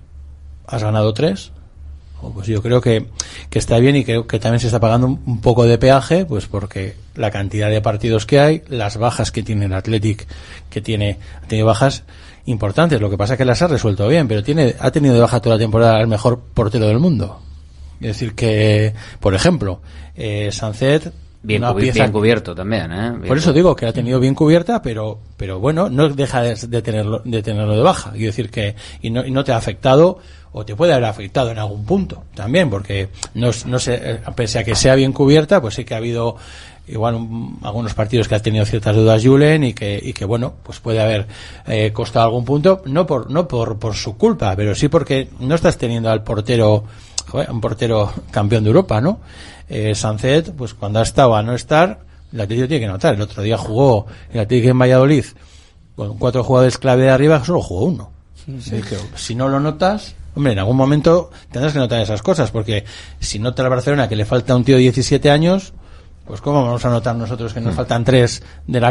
has ganado 3. Pues yo creo que está bien, y creo que también se está pagando un poco de peaje, pues porque la cantidad de partidos que hay, las bajas que tiene el Athletic, ha tenido bajas importantes. Lo que pasa es que las ha resuelto bien, pero ha tenido de baja toda la temporada al mejor portero del mundo. Es decir que, por ejemplo, Sancet, bien cubierto también, Por eso digo que la ha tenido bien cubierta, pero bueno, no deja de tenerlo de baja. Quiero decir que y no te ha afectado, o te puede haber afectado en algún punto también, porque no sé, pese a que sea bien cubierta, pues sí que ha habido igual algunos partidos que ha tenido ciertas dudas Julen, y que bueno, pues puede haber costado algún punto, no por su culpa, pero sí porque no estás teniendo al portero, un portero campeón de Europa, ¿no? Sancet, pues cuando ha estado a no estar, el Atlético tiene que notar. El otro día jugó el Atlético en Valladolid con 4 jugadores clave de arriba, solo jugó uno. Sí. Si no lo notas, hombre, en algún momento tendrás que notar esas cosas, porque si nota el Barcelona que le falta un tío de 17 años, pues cómo vamos a notar nosotros que nos faltan 3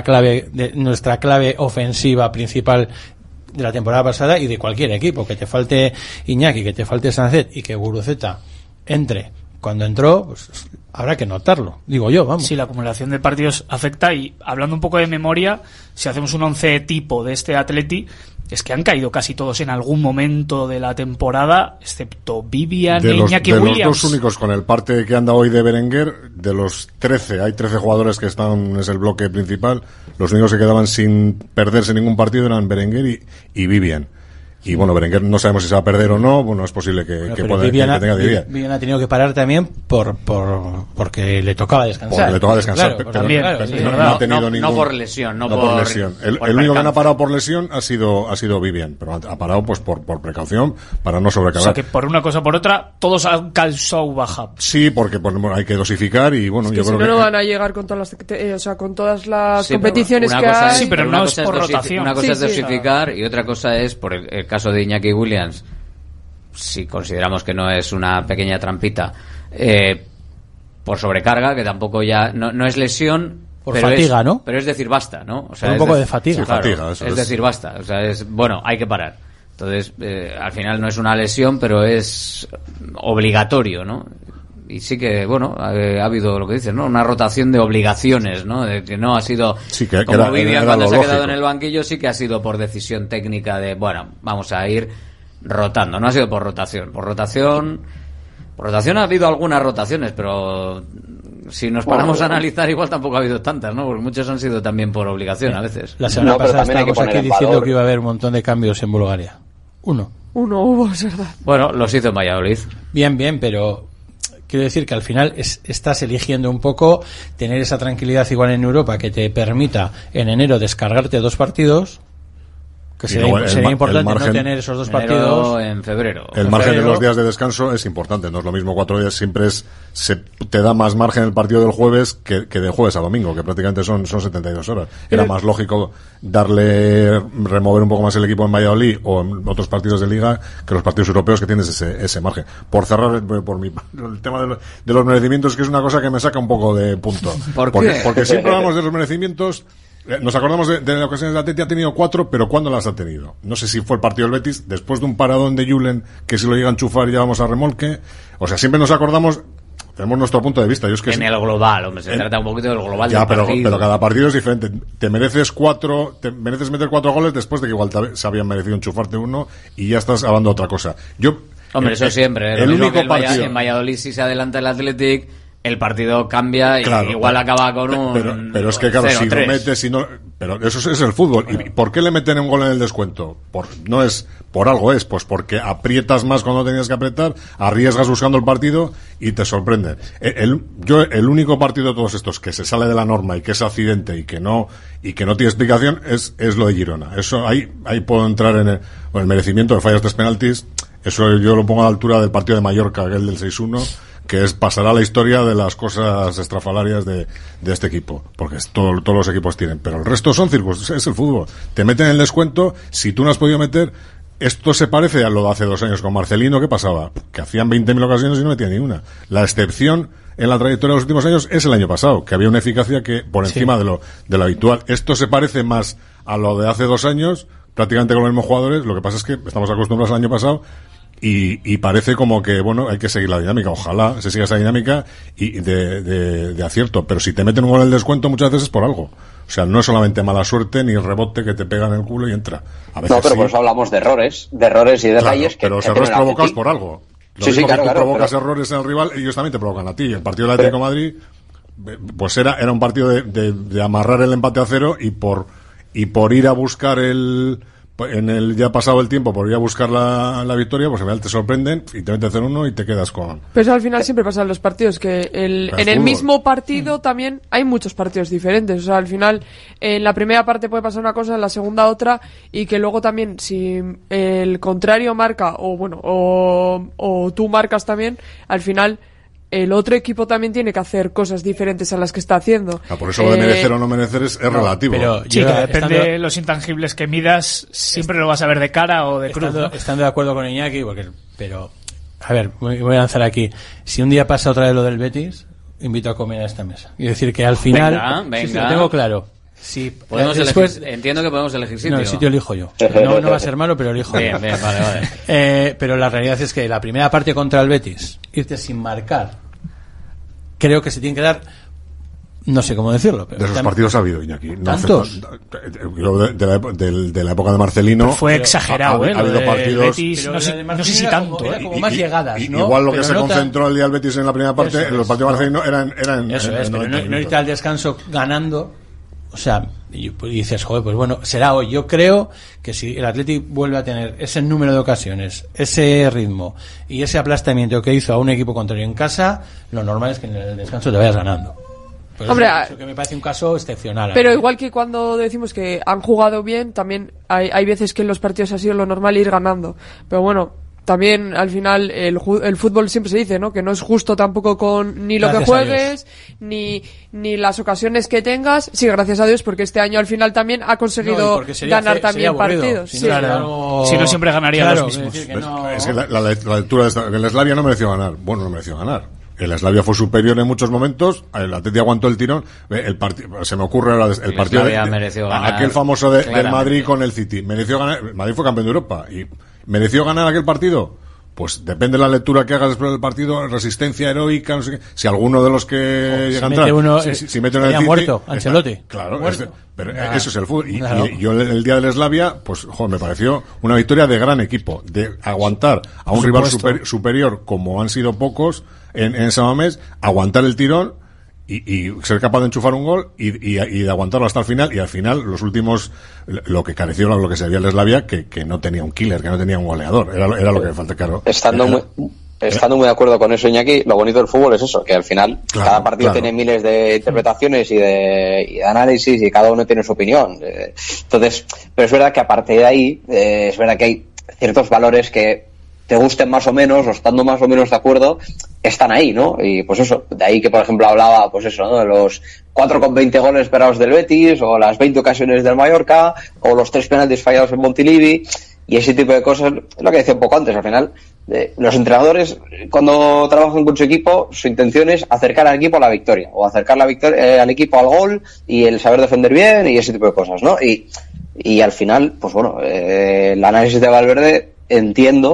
de nuestra clave ofensiva principal de la temporada pasada y de cualquier equipo. Que te falte Iñaki, que te falte Sancet y que Guruceta entre cuando entró, pues habrá que notarlo, digo yo, vamos. Sí, la acumulación de partidos afecta, y hablando un poco de memoria, si hacemos un 11 tipo de este Atleti, es que han caído casi todos en algún momento de la temporada, excepto Vivian e Iñaki Williams. De los 2 únicos, con el parte que anda hoy de Berenguer, de los 13, hay 13 jugadores que están, es el bloque principal, los únicos que quedaban sin perderse ningún partido eran Berenguer y Vivian. Y bueno, Berenguer no sabemos si se va a perder o no, bueno, es posible que tenga Vivian. Vivian ha tenido que parar también porque le tocaba descansar. Porque le tocaba descansar, claro, pero también, no ha tenido ningún... No por lesión, no por lesión. El único que no ha parado por lesión ha sido Vivian, pero ha parado pues por precaución, para no sobrecargar. O sea que por una cosa o por otra, todos han causado baja. Sí, porque hay que dosificar, y bueno, yo creo que... no van a llegar con todas las competiciones que hay. Sí, pero no es por rotación. Una cosa es dosificar, y otra cosa es, por el caso de Iñaki Williams, si consideramos que no es una pequeña trampita, por sobrecarga, que tampoco ya no es lesión, por fatiga, ¿no? Pero es decir, basta, ¿no? O sea, un poco de fatiga. Sí, claro, fatiga, eso es decir, basta. O sea, hay que parar. Entonces, al final no es una lesión, pero es obligatorio, ¿no? Y sí que, bueno, ha habido lo que dices, ¿no? Una rotación de obligaciones, ¿no? De que no ha sido, como Vivian cuando se ha quedado en el banquillo, sí que ha sido por decisión técnica de, bueno, vamos a ir rotando. No ha sido por rotación. Por rotación ha habido algunas rotaciones, pero si nos paramos a analizar, igual tampoco ha habido tantas, ¿no? Porque muchos han sido también por obligación a veces. La semana pasada estábamos aquí diciendo que iba a haber un montón de cambios en Bulgaria. Uno hubo, es verdad. Bueno, los hizo en Valladolid. Bien, pero quiero decir que al final estás eligiendo un poco tener esa tranquilidad igual en Europa, que te permita en enero descargarte 2 partidos, que sería importante no tener esos 2 partidos en febrero. El margen de los días de descanso es importante, no es lo mismo 4 días, siempre te da más margen el partido del jueves que de jueves a domingo, que prácticamente son 72 horas. Era más lógico remover un poco más el equipo en Valladolid o en otros partidos de liga que los partidos europeos, que tienes ese margen. Por cerrar, el tema de los merecimientos, que es una cosa que me saca un poco de punto. Porque siempre hablamos de los merecimientos. Nos acordamos de las ocasiones de Atleti, ha tenido 4, pero ¿cuándo las ha tenido? No sé si fue el partido del Betis, después de un paradón de Julen, que si lo llega a enchufar ya vamos a remolque. O sea, siempre nos acordamos, tenemos nuestro punto de vista. Yo es que en el global, hombre, se trata un poquito del global ya, del partido. Pero cada partido es diferente. Te mereces meter 4 goles después de que igual se habían merecido enchufarte uno y ya estás hablando de otra cosa. Hombre, eso siempre. El único partido en Valladolid, si se adelanta el Athletic, el partido cambia y claro, igual acaba con un pero es que claro, 0-3. si lo metes, si no, pero eso es el fútbol. ¿Y por qué le meten un gol en el descuento? No es por algo, pues porque aprietas más cuando tenías que apretar, arriesgas buscando el partido y te sorprenden. El único partido de todos estos que se sale de la norma y que es accidente y que no tiene explicación es lo de Girona. Eso ahí puedo entrar en el merecimiento de fallas 3 penaltis. Eso yo lo pongo a la altura del partido de Mallorca, aquel del 6-1, que pasará a la historia de las cosas estrafalarias de este equipo, porque todos los equipos tienen, pero el resto son circunstancias, es el fútbol. Te meten el descuento, si tú no has podido meter, esto se parece a lo de hace 2 años con Marcelino, ¿qué pasaba? Que hacían 20.000 ocasiones y no metía ni una. La excepción en la trayectoria de los últimos años es el año pasado, que había una eficacia que por encima de lo habitual. Esto se parece más a lo de hace 2 años, prácticamente con los mismos jugadores, lo que pasa es que estamos acostumbrados al año pasado. Y parece como que, bueno, hay que seguir la dinámica. Ojalá se siga esa dinámica y de acierto. Pero si te meten un gol en el descuento, muchas veces es por algo. O sea, no es solamente mala suerte ni rebote que te pega en el culo y entra. A veces no, pero por eso hablamos de errores y detalles. Pero los errores provocados por algo. Sí, claro, tú provocas errores en el rival, ellos también te provocan a ti. El partido del Atlético de Madrid, pues era un partido de amarrar el empate a 0 y por ir a buscar en el ya pasado el tiempo, por ir a buscar la victoria, pues al final te sorprenden y te meten 0-1 y te quedas con... Pues al final siempre pasa en los partidos que en el mismo partido también hay muchos partidos diferentes. O sea, al final en la primera parte puede pasar una cosa, en la segunda otra, y que luego también si el contrario marca o tú marcas también, al final el otro equipo también tiene que hacer cosas diferentes a las que está haciendo. Por eso lo de merecer o no merecer es relativo. Pero sí, que depende de los intangibles que midas, siempre lo vas a ver de cara o de cruz. Estando de acuerdo con Iñaki, pero a ver, voy a lanzar aquí. Si un día pasa otra vez lo del Betis, invito a comer a esta mesa. Y decir que al final, venga. Sí, lo tengo claro. Sí, entiendo que podemos elegir sitio. No, el sitio elijo yo. No va a ser malo, pero elijo yo. Bien, vale. Pero la realidad es que la primera parte contra el Betis, irte sin marcar, creo que se tiene que dar, no sé cómo decirlo. Pero de esos partidos ha habido, Iñaki. ¿Tantos? De la época de Marcelino. Pero fue exagerado, ha habido partidos. Betis, no sé si tanto. Era como más llegadas, ¿no? Igual lo que se concentró el día del Betis en la primera parte, en los partidos de Marcelino eran eso es, pero no irte al descanso ganando. O sea, y dices, joder, pues bueno, será hoy. Yo creo que si el Athletic vuelve a tener ese número de ocasiones, ese ritmo y ese aplastamiento que hizo a un equipo contrario en casa, lo normal es que en el descanso te vayas ganando. Pues hombre, eso que me parece un caso excepcional. Pero igual que cuando decimos que han jugado bien, también hay veces que en los partidos ha sido lo normal ir ganando. Pero bueno, también al final el fútbol siempre se dice, ¿no? Que no es justo tampoco con ni lo gracias que juegues ni las ocasiones que tengas. Sí, gracias a Dios, porque este año al final también ha conseguido ganar también partidos. Si no siempre ganaría los mismos. Es que la lectura de el Slavia no mereció ganar. Bueno, no mereció ganar. El Slavia fue superior en muchos momentos, el Atleti aguantó el tirón, se me ocurre ahora el partido aquel famoso del Madrid con el City, mereció ganar, Madrid fue campeón de Europa y mereció ganar aquel partido. Pues depende de la lectura que hagas después del partido, resistencia heroica, no sé qué. Si alguno de los que llegan atrás, si mete uno en el City, muerto, Ancelotti. Claro, pero eso es el fútbol. Y yo el día del Slavia, pues me pareció una victoria de gran equipo, de aguantar a un rival superior como han sido pocos en San Mamés, aguantar el tirón y ser capaz de enchufar un gol y de aguantarlo hasta el final, y al final los últimos, lo que careció, lo que se veía el Slavia, que no tenía un killer, que no tenía un goleador, era lo que falta, claro. Estando muy de acuerdo con eso, Iñaki, lo bonito del fútbol es eso, que al final cada partido tiene miles de interpretaciones y de análisis, y cada uno tiene su opinión. Entonces, pero es verdad que aparte de ahí, es verdad que hay ciertos valores que te gusten más o menos, o estando más o menos de acuerdo, están ahí, ¿no? Y pues eso, de ahí que por ejemplo hablaba, pues eso, ¿no? De los 4,20 goles esperados del Betis, o las 20 ocasiones del Mallorca, o los 3 penaltis fallados en Montilivi, y ese tipo de cosas, es lo que decía un poco antes, al final, los entrenadores, cuando trabajan con su equipo, su intención es acercar al equipo a la victoria, o acercar la victoria al equipo al gol, y el saber defender bien, y ese tipo de cosas, ¿no? Y al final, pues bueno, el análisis de Valverde, entiendo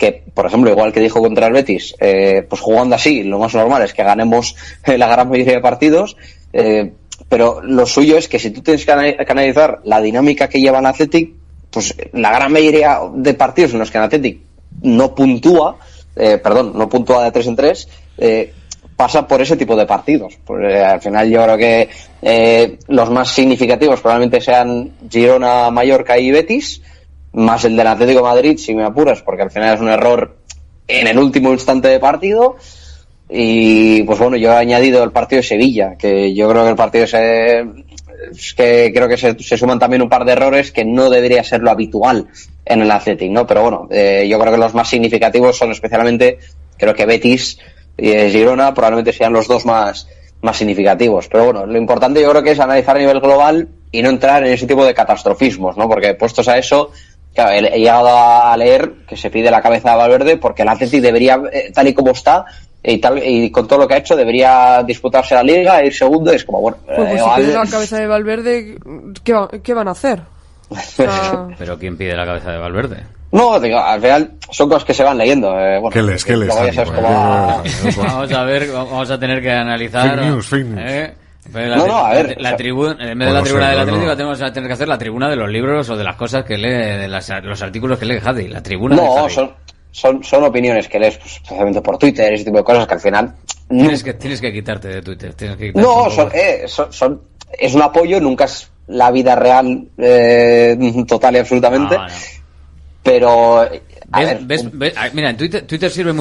que, por ejemplo, igual que dijo contra el Betis, pues jugando así, lo más normal es que ganemos la gran mayoría de partidos, pero lo suyo es que si tú tienes que analizar la dinámica que lleva el Athletic, pues la gran mayoría de partidos en los que el Athletic no puntúa de 3 en 3, pasa por ese tipo de partidos. Pues, al final yo creo que los más significativos probablemente sean Girona, Mallorca y Betis, más el del Atlético de Madrid, si me apuras, porque al final es un error en el último instante de partido. Y pues bueno, yo he añadido el partido de Sevilla, que yo creo que el partido es que creo que se suman también un par de errores que no debería ser lo habitual en el Athletic, ¿no? Pero bueno, yo creo que los más significativos son especialmente, creo que Betis y Girona probablemente sean los dos más significativos. Pero bueno, lo importante yo creo que es analizar a nivel global y no entrar en ese tipo de catastrofismos, ¿no? Porque puestos a eso, claro, he llegado a leer que se pide la cabeza de Valverde porque el Athletic debería, tal y como está, y con todo lo que ha hecho, debería disputarse la Liga, ir segundo, y es como, bueno... Pues si pide la cabeza de Valverde, ¿qué van a hacer? O sea... ¿Pero quién pide la cabeza de Valverde? No, digo, al final son cosas que se van leyendo. Bueno, ¿Qué lees? Vamos a ver, vamos a tener que analizar... Fake news. A ver, la tribuna, en vez de la tribuna del Atlético, tenemos que tener que hacer la tribuna de los libros o de las cosas que lee, de los artículos que lee Javi. La tribuna de Javi. Son opiniones que lees, pues, especialmente por Twitter, ese tipo de cosas que al final... Tienes que quitarte de Twitter. Es un apoyo, nunca es la vida real total y absolutamente. No. Pero... Mira, en Twitter sirve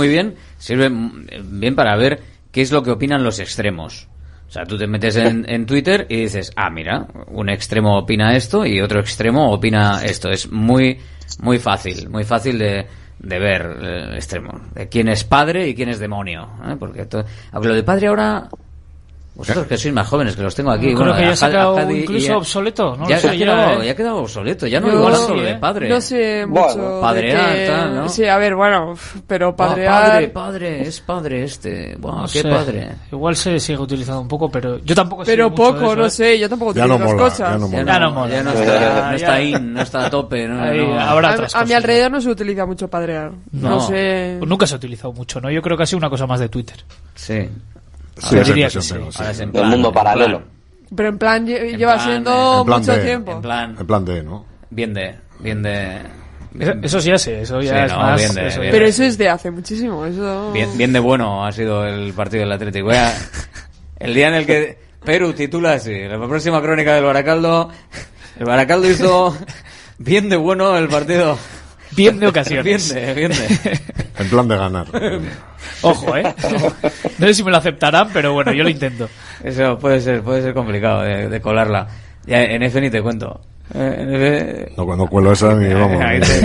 bien para ver qué es lo que opinan los extremos. O sea, tú te metes en Twitter y dices, mira, un extremo opina esto y otro extremo opina esto. Es muy fácil de ver el extremo. De quién es padre y quién es demonio. Porque aunque lo de padre ahora... Vosotros que sois más jóvenes, que los tengo aquí. Creo que ya se ha quedado incluso obsoleto. No ya ha quedado obsoleto. Ya no igual solo de padre. No sé mucho. Padrear, tal, ¿no? Sí, a ver, bueno, pero padrear... Padre, es padre este. No qué sé. Padre. Igual se sigue utilizando un poco, pero yo tampoco sé. Pero poco, mucho de eso, no sé, yo tampoco utilizo las cosas. Ya no mola. No está a tope. A mi alrededor no se utiliza mucho padrear. No sé. Nunca se ha utilizado mucho, ¿no? Yo creo que ha sido una cosa más de Twitter. Sí. Yo diría que sí. Del mundo paralelo. Pero en plan lleva siendo mucho tiempo. En plan de, ¿no? Bien de... Eso sí ya sé, eso ya es más... Pero eso es de hace muchísimo, eso... Bien de bueno ha sido el partido del Atlético. El día en el que Perú titula así, la próxima crónica del Baracaldo, el Baracaldo hizo bien de bueno el partido... Bien de ocasiones. Bien de. En plan de ganar. Ojo, no sé si me lo aceptarán, pero bueno, yo lo intento. Eso puede ser complicado de colarla. Ya, en F ni te cuento. No, cuando cuelo esa ni vamos.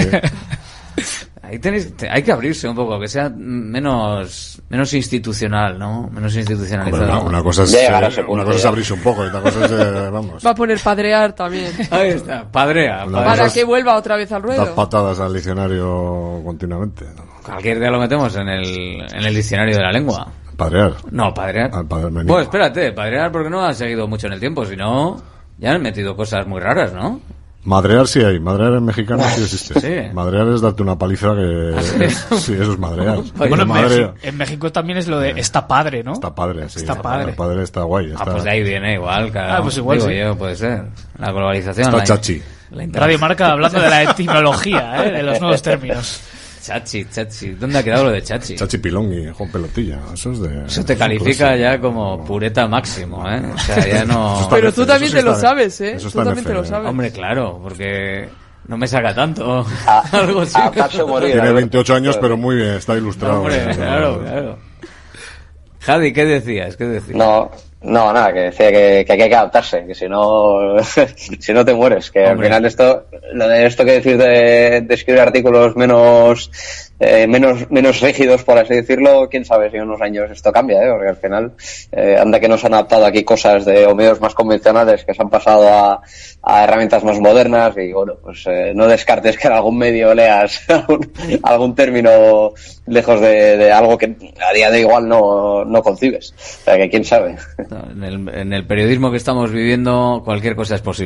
Ahí hay que abrirse un poco, que sea menos institucional, ¿no? Menos institucionalizado. Una cosa es abrirse un poco, y otra cosa es, vamos. Va a poner padrear también. Ahí está, padrea. Para que vuelva otra vez al ruedo. Das patadas al diccionario continuamente. Cualquier día lo metemos en el diccionario de la lengua. Padrear. No, padrear. Pues espérate, padrear porque no ha seguido mucho en el tiempo, si no, ya han metido cosas muy raras, ¿no? Madrear sí hay, madrear en mexicano sí existe. Sí. Madrear es darte una paliza que... Sí, eso es madrear. Bueno, en México también es lo de está padre, ¿no? Está padre, sí. Está padre. Está padre, está guay. Pues de ahí viene igual, claro. Pues igual digo sí. yo, puede ser. La globalización. Está chachi. Radio Marca hablando de la etimología, de los nuevos términos. Chachi. ¿Dónde ha quedado lo de chachi? Chachi Pilongui, Juan Pelotilla. Eso te califica ya como pureta máximo, O sea, ya no... Pero tú también te lo sabes, Tú también te lo sabes. Hombre, claro, porque no me saca tanto. Algo así. Tiene 28 años, pero muy bien, está ilustrado. Hombre, claro. Javi, ¿qué decías? No, nada, que decía que hay que adaptarse, que si no te mueres, que al final lo de esto que decir de escribir artículos menos rígidos, por así decirlo, quién sabe si en unos años esto cambia, porque al final anda que nos han adaptado aquí cosas de medios más convencionales que se han pasado a herramientas más modernas y bueno, pues no descartes que en algún medio leas algún término lejos de algo que a día de igual no concibes, o sea que quién sabe. En el periodismo que estamos viviendo cualquier cosa es posible.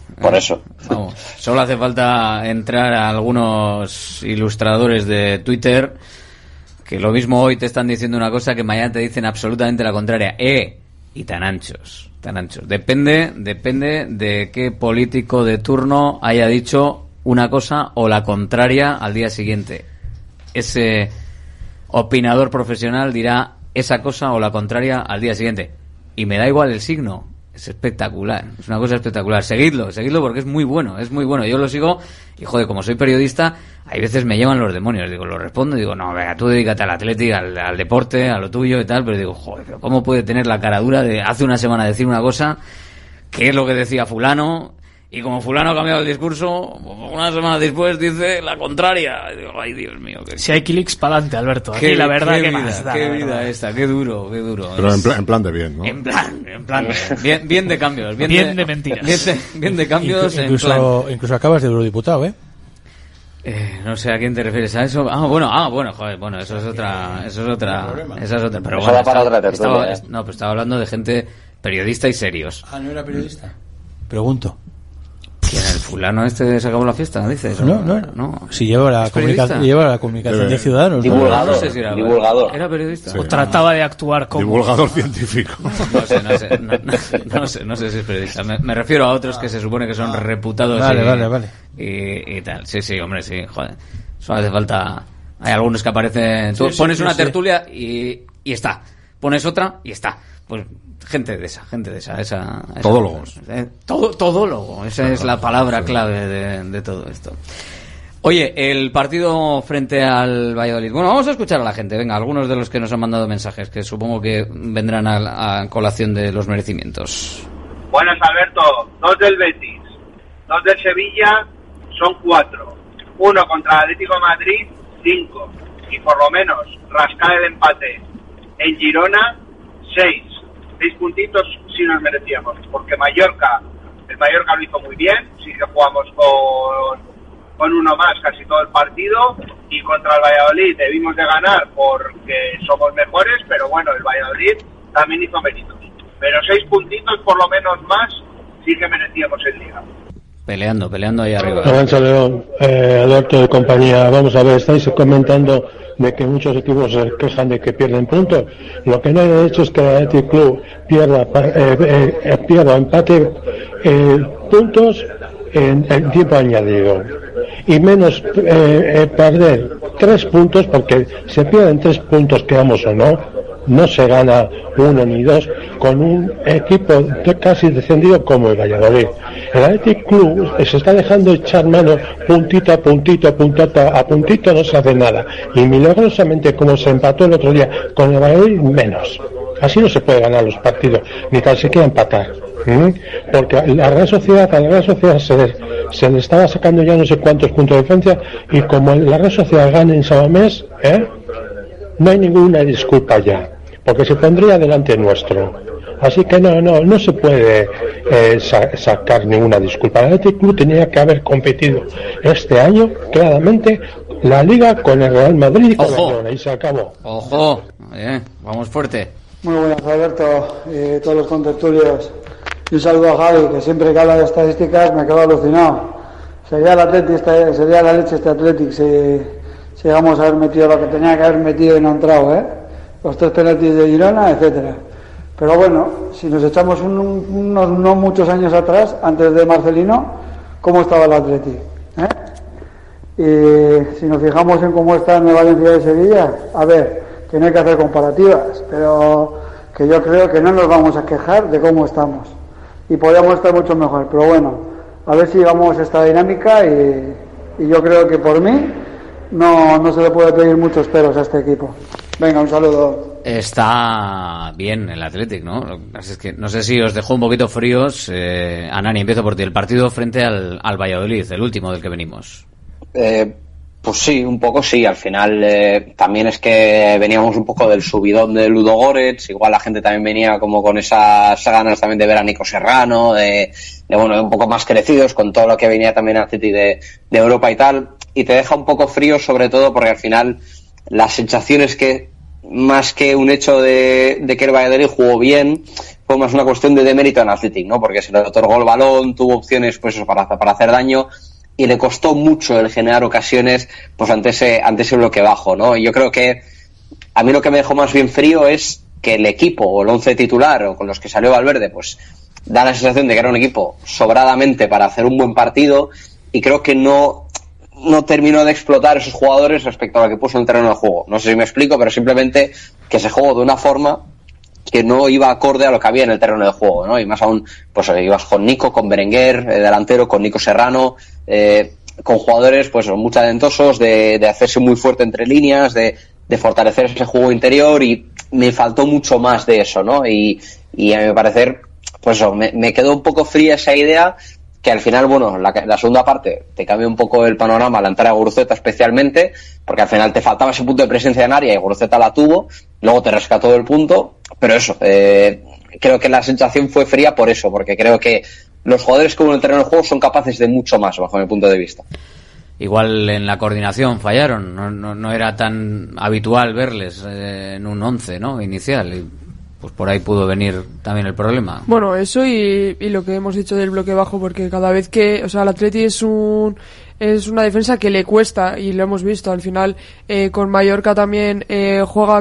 Por eso. Vamos, solo hace falta entrar a algunos ilustradores de Twitter que lo mismo hoy te están diciendo una cosa que mañana te dicen absolutamente la contraria. Y tan anchos. Depende de qué político de turno haya dicho una cosa o la contraria al día siguiente. Ese opinador profesional dirá esa cosa o la contraria al día siguiente. Y me da igual el signo. Es espectacular, es una cosa espectacular. Seguidlo porque es muy bueno. Yo lo sigo y, joder, como soy periodista, hay veces me llevan los demonios. Digo, lo respondo y digo, no, venga, tú dedícate al Atleti, al deporte, a lo tuyo y tal. Pero digo, joder, pero ¿cómo puede tener la caradura de hace una semana decir una cosa que es lo que decía fulano? Y como fulano ha cambiado el discurso, una semana después dice la contraria. Y digo, ay, Dios mío. Si hay clics, para adelante, Alberto. Aquí la verdad que más da. Qué vida esta, qué duro. Pero en plan de bien, ¿no? En plan. Bien de cambios. Bien de mentiras. Bien de cambios. Incluso acabas de eurodiputado, ¿eh? No sé a quién te refieres a eso. Bueno, joder, bueno, eso es otra. Pero eso bueno, para otra tertulia, pero estaba hablando de gente periodista y serios. ¿No era periodista? Pregunto. ¿Quién es el fulano se acabó la fiesta? ¿Dices? No. Si lleva la comunicación de Ciudadanos. Divulgador. No sé si divulgador. ¿Era periodista? Sí. O trataba de actuar como... Divulgador científico. No sé si es periodista. Me refiero a otros que se supone que son reputados. Vale. Y tal. Sí, hombre, sí. Joder. Solo hace falta... Hay algunos que aparecen... Tú pones una tertulia y está. Pones otra y está. Pues gente de esa Todólogos. Todólogo, esa es la palabra clave de todo esto. Oye, el partido frente al Valladolid. Bueno, vamos a escuchar a la gente. Venga, algunos de los que nos han mandado mensajes, que supongo que vendrán a colación de los merecimientos. Buenas, Alberto. 2 del Betis, 2 del Sevilla, son 4. 1 contra el Atlético de Madrid, 5. Y por lo menos rascar el empate en Girona, 6 puntitos sí nos merecíamos, porque el Mallorca lo hizo muy bien, sí que jugamos con uno más casi todo el partido, y contra el Valladolid debimos de ganar porque somos mejores, pero bueno, el Valladolid también hizo méritos, pero 6 puntitos por lo menos más sí que merecíamos en Liga. Peleando ahí arriba. Avanza León, Alberto de compañía. Vamos a ver, estáis comentando de que muchos equipos se quejan de que pierden puntos. Lo que no hay derecho es que el Athletic Club pierda empate puntos en tiempo añadido. Y menos perder 3 puntos, porque se pierden 3 puntos, quedamos o no se gana 1 ni 2 con un equipo casi descendido como el Valladolid. El Athletic Club se está dejando echar mano puntito a puntito no se hace nada, y milagrosamente, como se empató el otro día con el Valladolid, menos. Así no se puede ganar los partidos, ni tan siquiera empatar, porque a la Real Sociedad se le estaba sacando ya no sé cuántos puntos de diferencia, y como la Real Sociedad gana en San Mamés, no hay ninguna disculpa ya, porque se pondría delante nuestro. Así que no se puede sacar ninguna disculpa. El Athletic Club tenía que haber competido este año claramente la Liga con el Real Madrid y con el Girona, y se acabó. Ojo, vamos fuerte. Muy buenas, Alberto, y todos los contertulios. Y un saludo a Javi, que siempre que habla de estadísticas me quedo alucinado. Sería la leche este Athletic si llegamos a haber metido lo que tenía que haber metido y no ha entrado, los 3 penaltis de Girona, etcétera. Pero bueno, si nos echamos unos no muchos años atrás, antes de Marcelino, ¿cómo estaba el Athletic? Y si nos fijamos en cómo está en el Valencia de Sevilla, a ver, que no hay que hacer comparativas, pero que yo creo que no nos vamos a quejar de cómo estamos. Y podríamos estar mucho mejor, pero bueno, a ver si llevamos esta dinámica, y yo creo que por mí no se le puede pedir muchos peros a este equipo. Venga, un saludo. Está bien el Athletic, ¿no? Es que no sé si os dejó un poquito fríos. Anani, empiezo por ti. El partido frente al Valladolid, el último del que venimos. Pues sí, un poco sí. Al final también es que veníamos un poco del subidón de Ludogorets. Igual la gente también venía como con esas ganas también de ver a Nico Serrano, de un poco más crecidos con todo lo que venía también Athletic de Europa y tal. Y te deja un poco frío, sobre todo porque al final la sensación es que, más que un hecho de que el Valladolid jugó bien, fue más una cuestión de demérito en Athletic, ¿no? Porque se le otorgó el balón, tuvo opciones pues eso, para hacer daño, y le costó mucho el generar ocasiones pues ante ese bloque bajo, ¿no? Y yo creo que a mí lo que me dejó más bien frío es que el equipo o el 11 titular o con los que salió Valverde pues da la sensación de que era un equipo sobradamente para hacer un buen partido, y creo que no terminó de explotar esos jugadores respecto a lo que puso en el terreno de juego. No sé si me explico, pero simplemente que se jugó de una forma que no iba acorde a lo que había en el terreno de juego, ¿no? Y más aún, pues ibas con Nico, con Berenguer, delantero, con Nico Serrano, con jugadores pues muy talentosos, de hacerse muy fuerte entre líneas, de fortalecer ese juego interior, y me faltó mucho más de eso, ¿no? Y a mi parecer, pues eso, me quedó un poco fría esa idea, que al final, bueno, la segunda parte te cambia un poco el panorama, la entrada de Guruceta especialmente, porque al final te faltaba ese punto de presencia en área y Guruceta la tuvo, luego te rescató el punto, pero eso, creo que la sensación fue fría por eso, porque creo que los jugadores que hubo en el terreno de juego son capaces de mucho más, bajo mi punto de vista. Igual en la coordinación fallaron, no era tan habitual verles en un 11, ¿no? Inicial, y pues por ahí pudo venir también el problema. Bueno, eso y lo que hemos dicho del bloque bajo, porque cada vez que, o sea, el Atleti es una defensa que le cuesta, y lo hemos visto al final. Con Mallorca también juega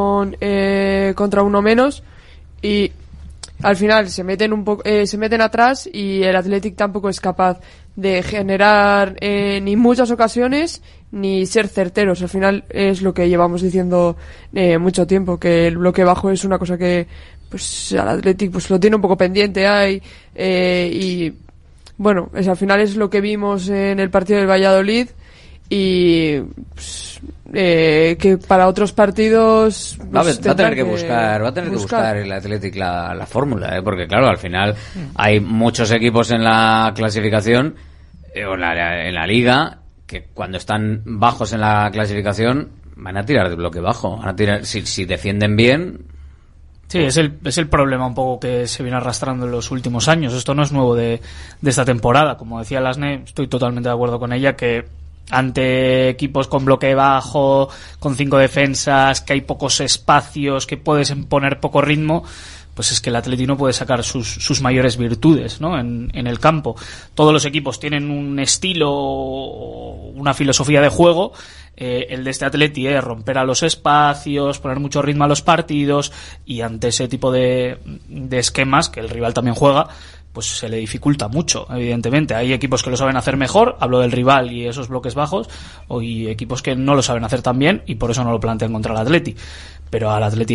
contra uno menos, y al final se meten atrás, y el Athletic tampoco es capaz de generar ni muchas ocasiones ni ser certeros. Al final es lo que llevamos diciendo mucho tiempo, que el bloque bajo es una cosa que pues al Athletic pues lo tiene un poco pendiente ahí, y bueno, al final es lo que vimos en el partido del Valladolid, y pues, que para otros partidos pues, va a tener que buscar el Athletic la fórmula, porque claro, al final hay muchos equipos en la clasificación o en la liga que cuando están bajos en la clasificación van a tirar de bloque bajo, van a tirar, si defienden bien. Sí, es el problema un poco que se viene arrastrando en los últimos años. Esto no es nuevo de esta temporada. Como decía Lasne, estoy totalmente de acuerdo con ella, que ante equipos con bloque bajo, con 5 defensas, que hay pocos espacios, que puedes poner poco ritmo, pues es que el Atleti no puede sacar sus mayores virtudes, ¿no? En el campo. Todos los equipos tienen un estilo, una filosofía de juego. El de este Atleti es romper a los espacios, poner mucho ritmo a los partidos, y ante ese tipo de esquemas, que el rival también juega, pues se le dificulta mucho, evidentemente. Hay equipos que lo saben hacer mejor, hablo del rival y esos bloques bajos, y equipos que no lo saben hacer tan bien, y por eso no lo plantean contra el Atleti. Pero al Atleti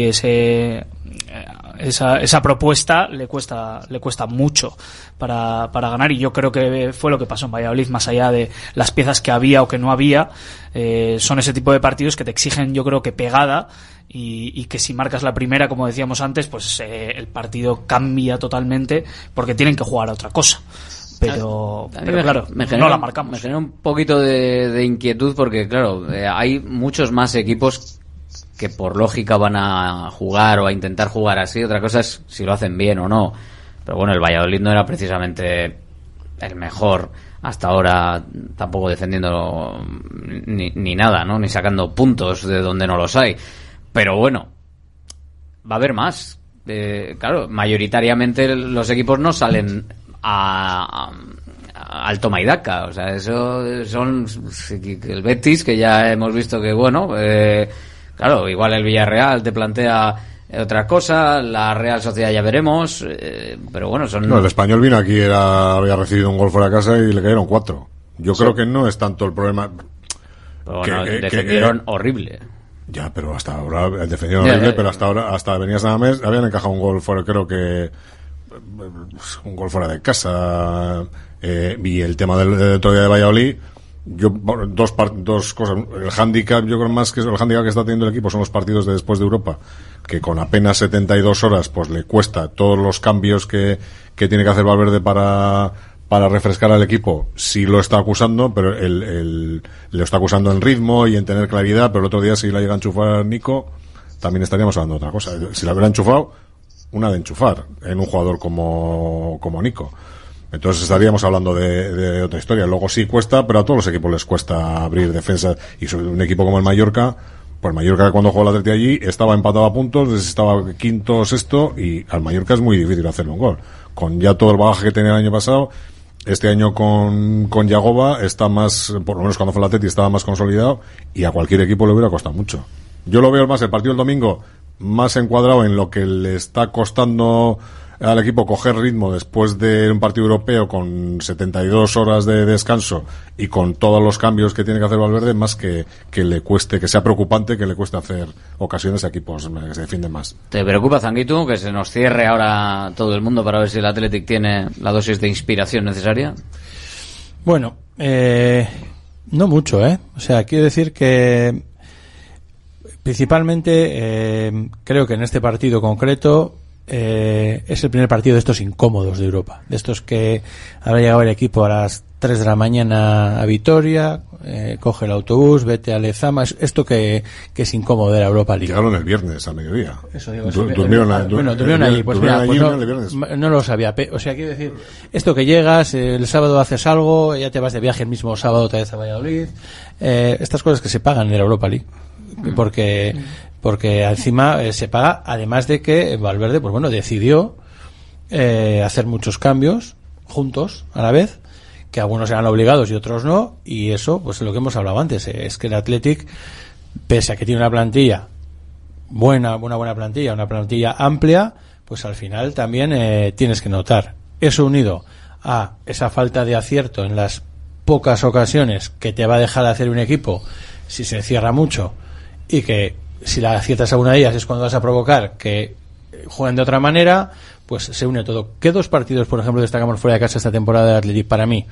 esa propuesta le cuesta mucho para ganar, y yo creo que fue lo que pasó en Valladolid, más allá de las piezas que había o que no había. Son ese tipo de partidos que te exigen, yo creo, que pegada, y que si marcas la primera, como decíamos antes, pues el partido cambia totalmente, porque tienen que jugar a otra cosa. Pero claro, no la marcamos. Me genera un poquito de inquietud, porque claro, hay muchos más equipos que por lógica van a jugar o a intentar jugar así. Otra cosa es si lo hacen bien o no. Pero bueno, el Valladolid no era precisamente el mejor hasta ahora, tampoco defendiendo ni nada, ¿no? Ni sacando puntos de donde no los hay. Pero bueno, va a haber más. Claro, mayoritariamente los equipos no salen al toma y daca. O sea, eso son el Betis, que ya hemos visto que, bueno, claro, igual el Villarreal te plantea otra cosa, la Real Sociedad ya veremos, pero bueno, son... No, el Español vino aquí, había recibido un gol fuera de casa y le cayeron 4. Yo creo que no es tanto el problema... Pero bueno, defendieron horrible. Ya, pero hasta ahora defendieron horrible, pero hasta ahora, hasta Venías nada más, habían encajado un gol fuera, creo que... un gol fuera de casa, y el tema del otro día de Valladolid... Dos cosas. El hándicap, yo creo más que el hándicap que está teniendo el equipo son los partidos de después de Europa, que con apenas 72 horas pues le cuesta todos los cambios que tiene que hacer Valverde para refrescar al equipo. Sí lo está acusando, pero le está acusando en ritmo y en tener claridad, pero el otro día si la llega a enchufar Nico, también estaríamos hablando de otra cosa. Si la hubiera enchufado, una de enchufar en un jugador como Nico. Entonces estaríamos hablando de otra historia. Luego sí cuesta, pero a todos los equipos les cuesta abrir defensa, y sobre un equipo como el Mallorca, Pues Mallorca, cuando jugó el Atleti allí, estaba empatado a puntos, estaba quinto, sexto, y al Mallorca es muy difícil hacerle un gol. Con ya todo el bagaje que tenía el año pasado, este año con Yagoba está más, por lo menos cuando fue el Atleti, estaba más consolidado, y a cualquier equipo le hubiera costado mucho. Yo lo veo más, el partido del domingo, más encuadrado en lo que le está costando al equipo coger ritmo después de un partido europeo con 72 horas de descanso y con todos los cambios que tiene que hacer Valverde, más que le cueste, que sea preocupante, que le cueste hacer ocasiones a equipos que se defienden más. ¿Te preocupa, Zanguito, que se nos cierre ahora todo el mundo para ver si el Athletic tiene la dosis de inspiración necesaria? Bueno, no mucho, O sea, quiero decir que principalmente creo que en este partido concreto es el primer partido de estos incómodos de Europa, de estos que habrá llegado el equipo a las 3 de la mañana a Vitoria, coge el autobús, vete a Lezama, esto que es incómodo de la Europa League. Llegaron el viernes a mediodía. Eso digo, durmieron allí, pues mira, allí, pues no lo sabía. O sea, quiero decir, esto que llegas, el sábado haces algo, ya te vas de viaje el mismo sábado otra vez a Valladolid, estas cosas que se pagan en la Europa League, porque encima se paga, además de que Valverde, pues bueno, decidió hacer muchos cambios juntos a la vez, que algunos eran obligados y otros no, y eso, pues lo que hemos hablado antes, es que el Athletic, pese a que tiene una plantilla buena plantilla, una plantilla amplia, pues al final también tienes que notar eso unido a esa falta de acierto en las pocas ocasiones que te va a dejar de hacer un equipo si se cierra mucho, y que si la aciertas a una de ellas es cuando vas a provocar que jueguen de otra manera, pues se une todo. ¿Qué dos partidos, por ejemplo, destacamos fuera de casa esta temporada de Athletic? Para mí,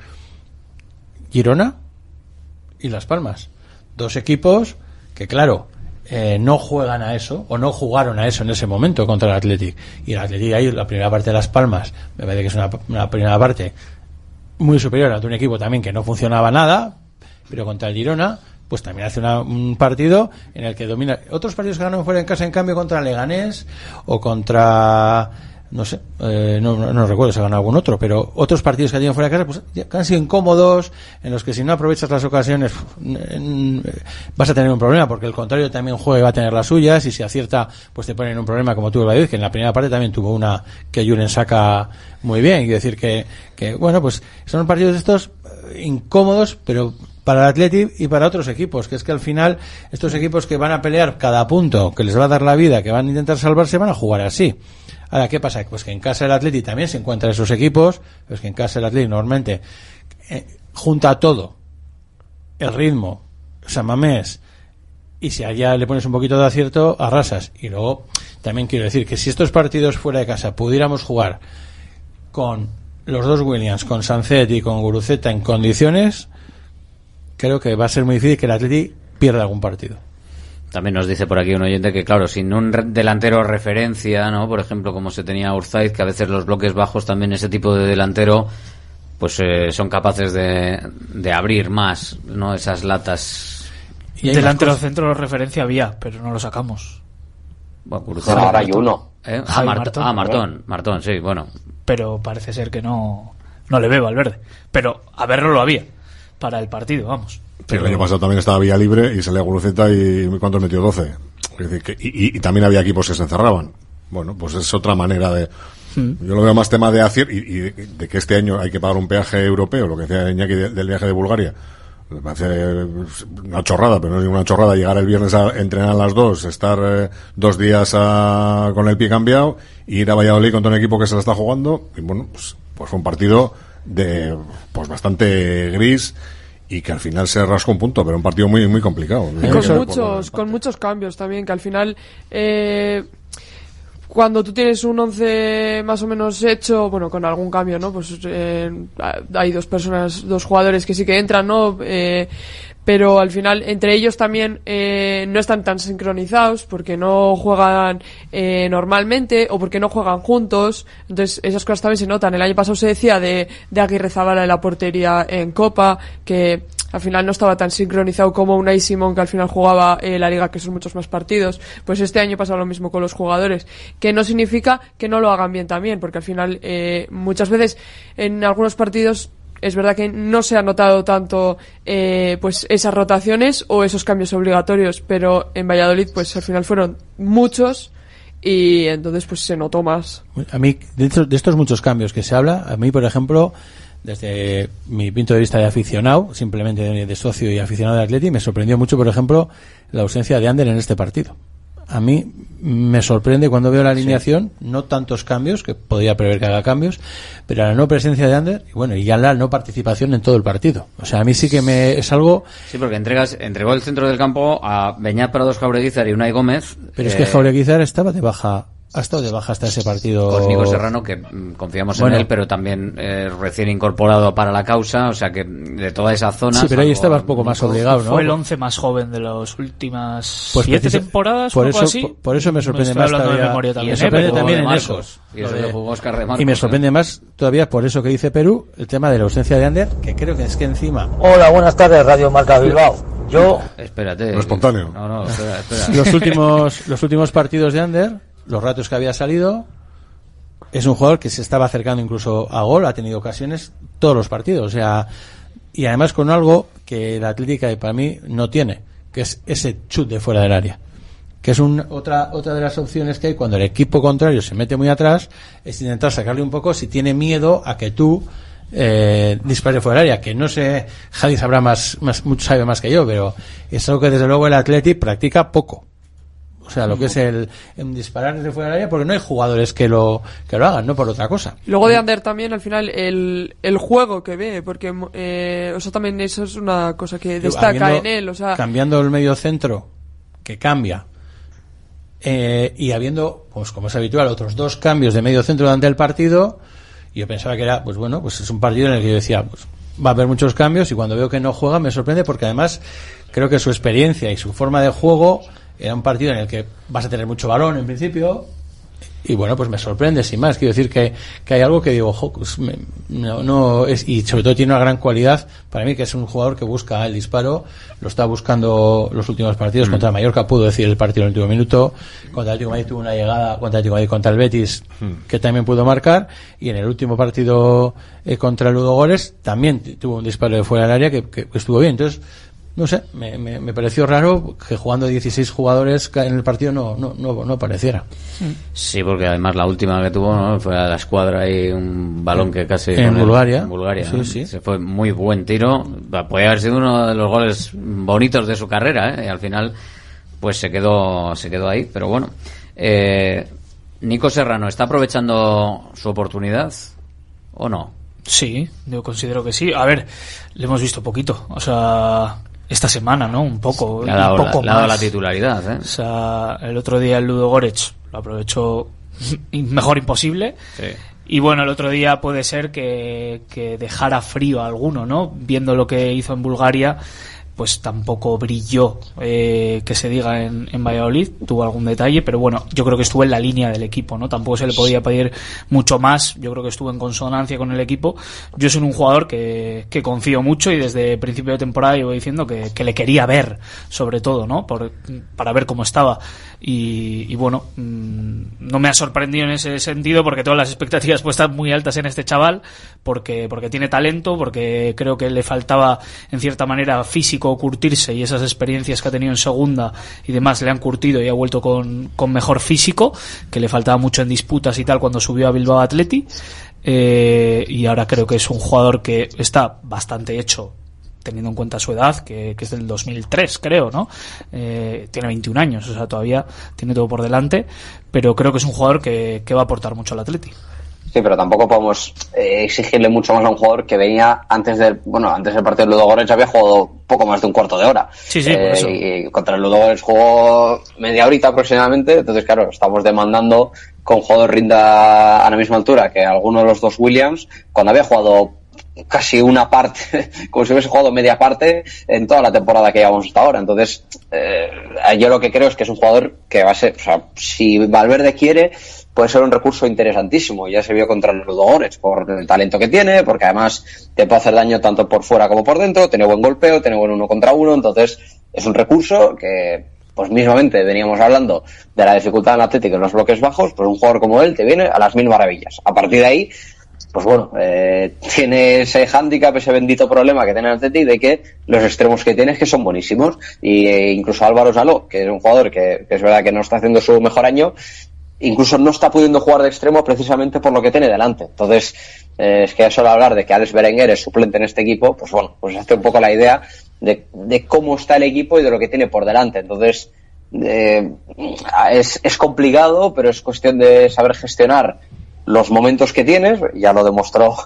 Girona y Las Palmas. Dos equipos que, claro, no juegan a eso, o no jugaron a eso en ese momento contra el Athletic. Y el Athletic ahí, la primera parte de Las Palmas, me parece que es una primera parte muy superior a de un equipo también que no funcionaba nada, pero contra el Girona pues también hace un partido en el que domina. Otros partidos que ganaron fuera en casa, en cambio, contra Leganés o contra, no sé, no recuerdo si ha ganado algún otro, pero otros partidos que ha tenido fuera de casa, pues ya casi incómodos, en los que si no aprovechas las ocasiones vas a tener un problema, porque el contrario también juega y va a tener las suyas, y si acierta pues te ponen un problema, como tuvo el Valladolid, que en la primera parte también tuvo una que Julen saca muy bien, y decir que bueno, pues son partidos de estos incómodos, pero para el Athletic y para otros equipos, que es que al final estos equipos que van a pelear cada punto, que les va a dar la vida, que van a intentar salvarse, van a jugar así. Ahora, ¿qué pasa? Pues que en casa el Athletic también se encuentran esos equipos, pues que en casa el Athletic normalmente junta todo, el ritmo, San Mamés, y si allá le pones un poquito de acierto, arrasas. Y luego también quiero decir que si estos partidos fuera de casa pudiéramos jugar con los dos Williams, con Sancet y con Guruceta en condiciones, creo que va a ser muy difícil que el Athletic pierda algún partido. También nos dice por aquí un oyente que, claro, sin un delantero referencia, ¿no? Por ejemplo, como se tenía Urzaiz, que a veces los bloques bajos también, ese tipo de delantero, pues son capaces de abrir más, ¿no? Esas latas. Y delantero centro de referencia había, pero no lo sacamos. Bueno, ahora hay uno. Martón, sí, bueno. Pero parece ser que no le veo al verde. Pero a verlo lo había para el partido, vamos. Pero el año pasado también estaba Vía Libre y salía Guruceta y ¿cuántos metió? 12. Es decir, que, y también había equipos que se encerraban. Bueno, pues es otra manera de... Yo lo veo más tema de acierto y de que este año hay que pagar un peaje europeo, lo que decía Iñaki del viaje de Bulgaria. Me parece una chorrada, pero no es ninguna chorrada llegar el viernes a entrenar a las 2, estar 2 días con el pie cambiado, ir a Valladolid contra un equipo que se la está jugando, y bueno, pues fue un partido de pues bastante gris, y que al final se rascó un punto, pero un partido muy muy complicado. Con muchos cambios también, que al final cuando tú tienes un 11 más o menos hecho, bueno, con algún cambio, ¿no? Pues hay dos jugadores que sí que entran, ¿no? Pero al final entre ellos también no están tan sincronizados porque no juegan normalmente o porque no juegan juntos. Entonces esas cosas también se notan. El año pasado se decía de Aguirrezabala en la portería en Copa, que al final no estaba tan sincronizado como Unai Simón, que al final jugaba la Liga, que son muchos más partidos. Pues este año pasa lo mismo con los jugadores, que no significa que no lo hagan bien también, porque al final muchas veces en algunos partidos es verdad que no se ha notado tanto pues esas rotaciones o esos cambios obligatorios, pero en Valladolid pues al final fueron muchos y entonces pues se notó más. A mí, de estos muchos cambios que se habla, a mí por ejemplo, desde mi punto de vista de aficionado, simplemente de socio y aficionado de Atleti, me sorprendió mucho, por ejemplo, la ausencia de Ander en este partido. A mí me sorprende cuando veo la alineación, no tantos cambios, que podía prever que haga cambios, pero la no presencia de Ander, y bueno, y ya la no participación en todo el partido. O sea, a mí sí que es algo... Sí, porque entregó el centro del campo a Beñat Prados, Jaureguizar y Unai Gómez. Pero es que Jaureguizar estaba de baja... Ha estado de baja hasta ese partido. Con Nico Serrano, que confiamos en él, pero también recién incorporado para la causa, o sea que de toda esa zona... Sí, pero ahí estabas poco más obligado, ¿no? Fue el 11 más joven de las últimas 7 temporadas, por algo eso, así. Por eso me sorprende más todavía. También, me sorprende también en eso. Y me sorprende más todavía por eso que dice Perú, el tema de la ausencia de Ander, que creo que es que encima... Hola, buenas tardes, Radio Marca Bilbao. Yo... Espérate. Lo espontáneo. No, espera. Los últimos partidos de Ander, los ratos que había salido, es un jugador que se estaba acercando incluso a gol, ha tenido ocasiones todos los partidos, o sea, y además con algo que la Atlética para mí no tiene, que es ese chut de fuera del área, que es otra de las opciones que hay cuando el equipo contrario se mete muy atrás, es intentar sacarle un poco si tiene miedo a que tú dispare fuera del área, que no sé, Javi sabrá sabe más que yo, pero es algo que desde luego el Atleti practica poco. O sea, lo que es el disparar desde fuera del área, porque no hay jugadores que lo hagan, no por otra cosa. Luego de Ander también, al final, el juego que ve, porque o sea, también eso es una cosa que destaca en él. O sea, cambiando el medio centro, que cambia, y habiendo, pues como es habitual, otros 2 cambios de medio centro durante el partido, yo pensaba que era, pues bueno, pues es un partido en el que yo decía, pues va a haber muchos cambios, y cuando veo que no juega me sorprende, porque además creo que su experiencia y su forma de juego... Era un partido en el que vas a tener mucho balón en principio y bueno, pues me sorprende sin más. Quiero decir que hay algo que digo, pues no es, y sobre todo tiene una gran cualidad para mí, que es un jugador que busca el disparo, lo está buscando los últimos partidos. Contra Mallorca pudo decir el partido en el último minuto, contra el Atlético de Madrid tuvo una llegada, contra el Betis que también pudo marcar, y en el último partido contra el Ludo Goretz también tuvo un disparo de fuera del área que estuvo bien. Entonces no sé, me pareció raro que jugando 16 jugadores en el partido no pareciera. Sí, porque además la última que tuvo, ¿no?, fue a la escuadra y un balón que casi... En Bulgaria. En Bulgaria, sí, ¿no? Sí. Se fue muy buen tiro. Podría haber sido uno de los goles bonitos de su carrera, y al final pues se quedó ahí. Pero bueno, Nico Serrano, ¿está aprovechando su oportunidad o no? Sí, yo considero que sí. A ver, le hemos visto poquito. O sea... Esta semana, ¿no? Un poco. Le ha dado la titularidad, ¿eh? O sea, el otro día el Ludo Goretz lo aprovechó mejor imposible. Sí. Y bueno, el otro día puede ser que dejara frío a alguno, ¿no? Viendo lo que hizo en Bulgaria, pues tampoco brilló, que se diga en Valladolid, tuvo algún detalle, pero bueno, yo creo que estuvo en la línea del equipo, ¿no? Tampoco se le podía pedir mucho más, yo creo que estuvo en consonancia con el equipo. Yo soy un jugador que confío mucho, y desde principio de temporada llevo diciendo que le quería ver, sobre todo, ¿no? Para ver cómo estaba. Y bueno, no me ha sorprendido en ese sentido, porque todas las expectativas puestas muy altas en este chaval, porque tiene talento, porque creo que le faltaba en cierta manera físico curtirse, y esas experiencias que ha tenido en segunda y demás le han curtido, y ha vuelto con mejor físico, que le faltaba mucho en disputas y tal cuando subió a Bilbao Athletic, y ahora creo que es un jugador que está bastante hecho, teniendo en cuenta su edad, que es del 2003, creo, ¿no? Tiene 21 años, o sea, todavía tiene todo por delante, pero creo que es un jugador que va a aportar mucho al Athletic. Sí, pero tampoco podemos exigirle mucho más a un jugador que venía antes del partido del Ludo Goretz, había jugado poco más de un cuarto de hora. Sí, por eso. Y contra el Ludo Goretz jugó media horita aproximadamente, entonces claro, estamos demandando que un jugador rinda a la misma altura que alguno de los dos Williams, cuando había jugado casi una parte, como si hubiese jugado media parte en toda la temporada que llevamos hasta ahora. Entonces, yo lo que creo es que es un jugador que va a ser, o sea, si Valverde quiere, puede ser un recurso interesantísimo. Ya se vio contra los Ludo Goretz por el talento que tiene, porque además te puede hacer daño tanto por fuera como por dentro, tiene buen golpeo, tiene buen 1 contra 1, entonces es un recurso que, pues mismamente veníamos hablando de la dificultad en Atlético en los bloques bajos, pues un jugador como él te viene a las mil maravillas. A partir de ahí, pues bueno, tiene ese hándicap, ese bendito problema que tiene el Atleti de que los extremos que tiene es que son buenísimos, y incluso Álvaro Saló, que es un jugador que es verdad que no está haciendo su mejor año, incluso no está pudiendo jugar de extremo precisamente por lo que tiene delante. Entonces, es que solo hablar de que Alex Berenguer es suplente en este equipo, pues bueno, pues hace un poco la idea de cómo está el equipo y de lo que tiene por delante. Entonces, es complicado, pero es cuestión de saber gestionar los momentos que tienes. Ya lo demostró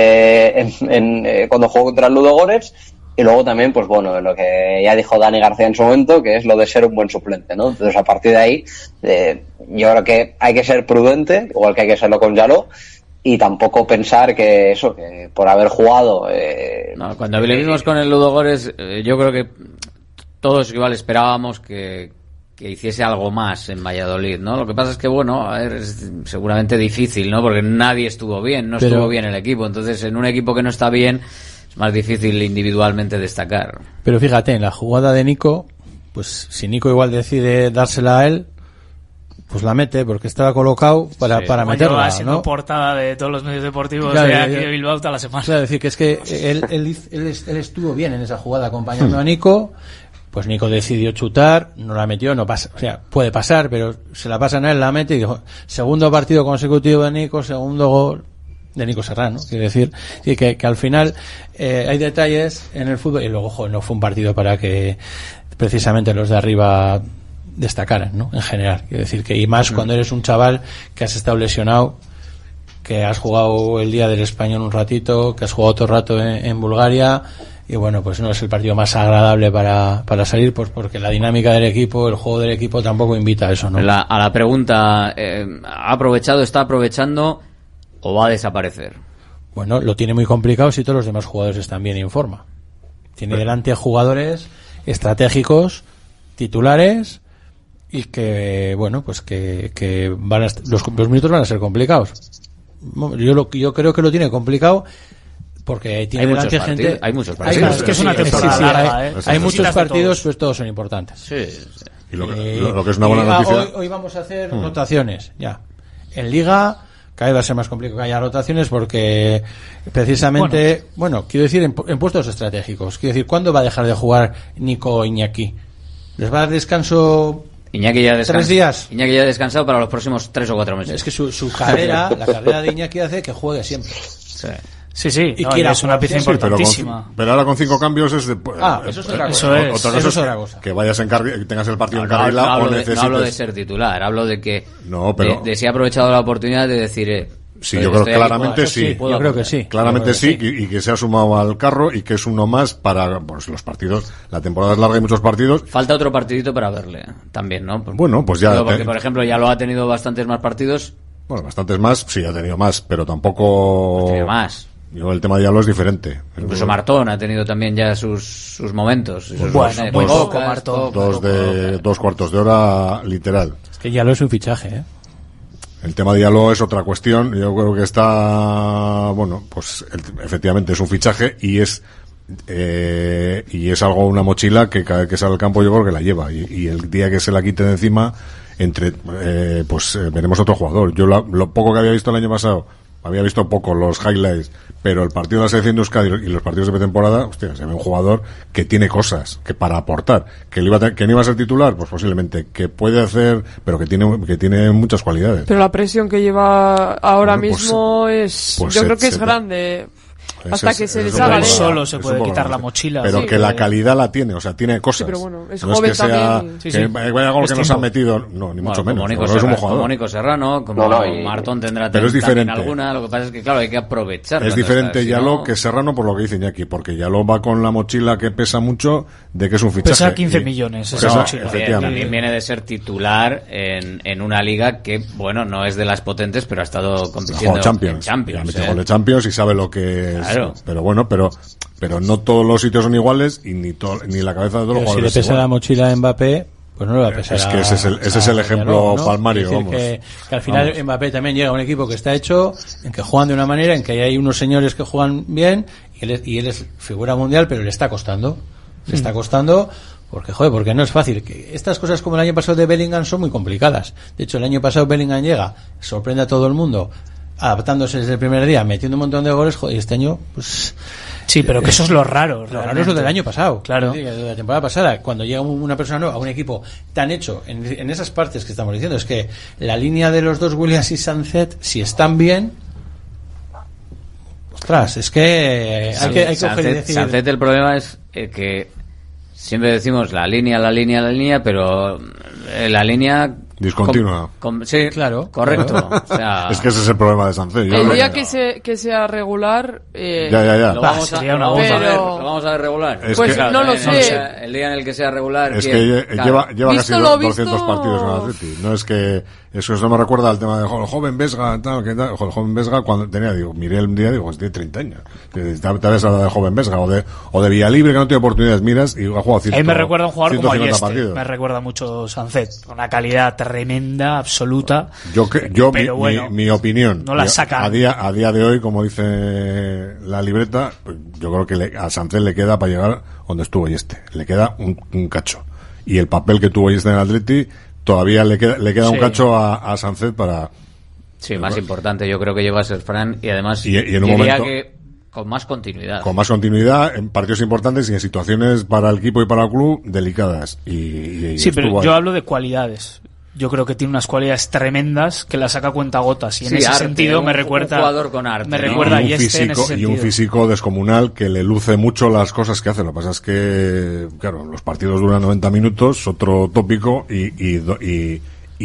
cuando jugó contra el Ludogorets. Y luego también, pues bueno, lo que ya dijo Dani García en su momento, que es lo de ser un buen suplente, ¿no? Entonces, a partir de ahí, yo creo que hay que ser prudente, igual que hay que serlo con Yaló, y tampoco pensar que por haber jugado... No, cuando le vimos con el Ludogorets, yo creo que todos igual esperábamos que hiciese algo más en Valladolid, ¿no? Lo que pasa es que, bueno, a ver, es seguramente difícil, ¿no? Porque nadie estuvo bien, estuvo bien el equipo. Entonces, en un equipo que no está bien, es más difícil individualmente destacar. Pero fíjate, en la jugada de Nico, pues si Nico igual decide dársela a él, pues la mete, porque estaba colocado para meterla, ha sido ¿no? portada de todos los medios deportivos claro, de aquí de Bilbao toda la semana. Claro, decir que es que él estuvo bien en esa jugada acompañando a Nico. Pues Nico decidió chutar, no la metió, no pasa, o sea, puede pasar, pero se la pasan a él, la mete y dijo, segundo partido consecutivo de Nico, segundo gol de Nico Serrano. Quiero decir, sí, que al final hay detalles en el fútbol, y luego, no fue un partido para que precisamente los de arriba destacaran, ¿no? En general, quiero decir que, y más cuando eres un chaval que has estado lesionado, que has jugado el día del Español un ratito, que has jugado otro rato en Bulgaria, y bueno, pues no es el partido más agradable para salir, pues porque la dinámica del equipo, el juego del equipo tampoco invita a eso, ¿no? A la pregunta, ¿ha aprovechado, está aprovechando o va a desaparecer? Bueno, lo tiene muy complicado si todos los demás jugadores están bien en forma. Tiene delante jugadores estratégicos, titulares, y que, bueno, pues que van los minutos van a ser complicados. Yo creo que lo tiene complicado porque tiene delante gente. Hay muchos partidos. Es que es una temporada larga, hay muchos partidos, pues todos son importantes. Sí. Y lo que es una buena noticia. Hoy vamos a hacer rotaciones, ya. En Liga cada vez va a ser más complicado que haya rotaciones porque precisamente, quiero decir, en puestos estratégicos. Quiero decir, ¿cuándo va a dejar de jugar Nico o Iñaki? ¿Les va a dar descanso? Iñaki ya 3 días. Iñaki ya ha descansado para los próximos 3 o 4 meses. Es que su carrera, la carrera de Iñaki hace que juegue siempre. Sí, y es una pieza importantísima. Pero ahora con 5 cambios es de... eso es otra cosa. Eso es otra cosa. Que vayas que tengas el partido encarrilado o necesites... No hablo de ser titular, hablo de que... No, pero... de si ha aprovechado la oportunidad de decir... Sí, yo creo que claramente sí. Yo creo que sí. Claramente sí, y que se ha sumado al carro y que es uno más para los partidos. La temporada es larga y muchos partidos. Falta otro partidito para verle también, ¿no? Bueno, pues ya... Porque, por ejemplo, ya lo ha tenido bastantes más partidos. Bueno, bastantes más, sí, ha tenido más, pero tampoco... Ha tenido más. Yo, el tema de Yaló es diferente. Incluso Martón ha tenido también ya sus momentos. Muy poco, Martón. Dos cuartos de hora, literal. Es que Yaló es un fichaje, ¿eh? El tema de Yaló es otra cuestión. Yo creo que está, pues efectivamente es un fichaje y es algo, una mochila que cada vez que sale al campo yo creo que la lleva. Y el día que se la quite de encima, veremos otro jugador. Yo lo poco que había visto el año pasado, había visto poco los highlights, pero el partido de la selección de Euskadi y los partidos de pretemporada, hostia, se ve un jugador que tiene cosas que para aportar, que no iba a ser titular, pues posiblemente, que puede hacer, pero que tiene muchas cualidades. Pero la presión que lleva ahora mismo yo creo que es grande. Hasta que se deshaga solo se puede quitar la mochila. Pero que la calidad la tiene, o sea, tiene cosas. Sí, pero bueno, es no joven es que también. Que vaya gol que nos han metido, no, ni mucho menos. Como Nico Serrano, como Martón tendrá también alguna. Lo que pasa es que, claro, hay que aprovechar. Es diferente Yaló que Serrano, por lo que dice Iñaki, porque Yaló va con la mochila que pesa mucho, de que es un fichaje. Pesa 15 millones esa mochila. También viene de ser titular en una liga que, no es de las potentes, pero ha estado compitiendo en Champions. Ya mete gol de Champions y sabe lo que es. Claro. Pero bueno, pero no todos los sitios son iguales y ni la cabeza de todos los jugadores. Si le pesa la mochila a Mbappé, pues no le va a pesar. Es que ese es el ejemplo palmario, vamos. Que al final Mbappé también llega a un equipo que está hecho, en que juegan de una manera, en que hay unos señores que juegan bien, y él es figura mundial, pero le está costando. Le está costando porque no es fácil. Que estas cosas como el año pasado de Bellingham son muy complicadas. De hecho, el año pasado Bellingham llega, sorprende a todo el mundo, adaptándose desde el primer día, metiendo un montón de goles, joder, y este año, pues... Sí, pero que eso es lo raro. Lo raro es lo del año pasado. Claro. De la temporada pasada, cuando llega una persona nueva a un equipo tan hecho en esas partes que estamos diciendo, es que la línea de los dos Williams y Sancet, si están bien, ostras, es que hay que coger y decir... Sancet, el problema es que siempre decimos la línea, pero la línea... Discontinua. Sí, claro. Correcto. Claro. O sea, es que ese es el problema de Sancet. El día que sea regular... Ya. Lo vamos a ver regular. Es pues que, no lo sé. El día en el que sea regular... Es que lleva casi 200 partidos en el Atleti. No es que... Eso me recuerda al tema del joven Vesga, tal. El joven Vesga, cuando tenía, miré el día, tiene 30 años. Te ves hablar del joven Vesga o de Villalibre, que no tiene oportunidades, miras y ha jugado 100. Ahí me recuerda un jugador como Ayeste. Partidos. Me recuerda mucho Sancet. Una calidad tremenda, absoluta. Mi opinión. No la saca. A día de hoy, como dice la libreta, pues yo creo que a Sancet le queda para llegar donde estuvo Ayeste. Le queda un cacho. Y el papel que tuvo Ayeste en el Atleti, todavía le queda un cacho a Sancet para... Sí, más importante yo creo que llega a ser Fran, y además y en un momento, que con más continuidad. Con más continuidad en partidos importantes y en situaciones para el equipo y para el club delicadas. Sí, pero yo hablo de cualidades. Yo creo que tiene unas cualidades tremendas que las saca cuentagotas, y en ese sentido me recuerda un jugador con arte, me recuerda a Ayeste en ese Y sentido. un físico descomunal que le luce mucho las cosas que hace. Lo que pasa es que, claro, los partidos duran 90 minutos, otro tópico, y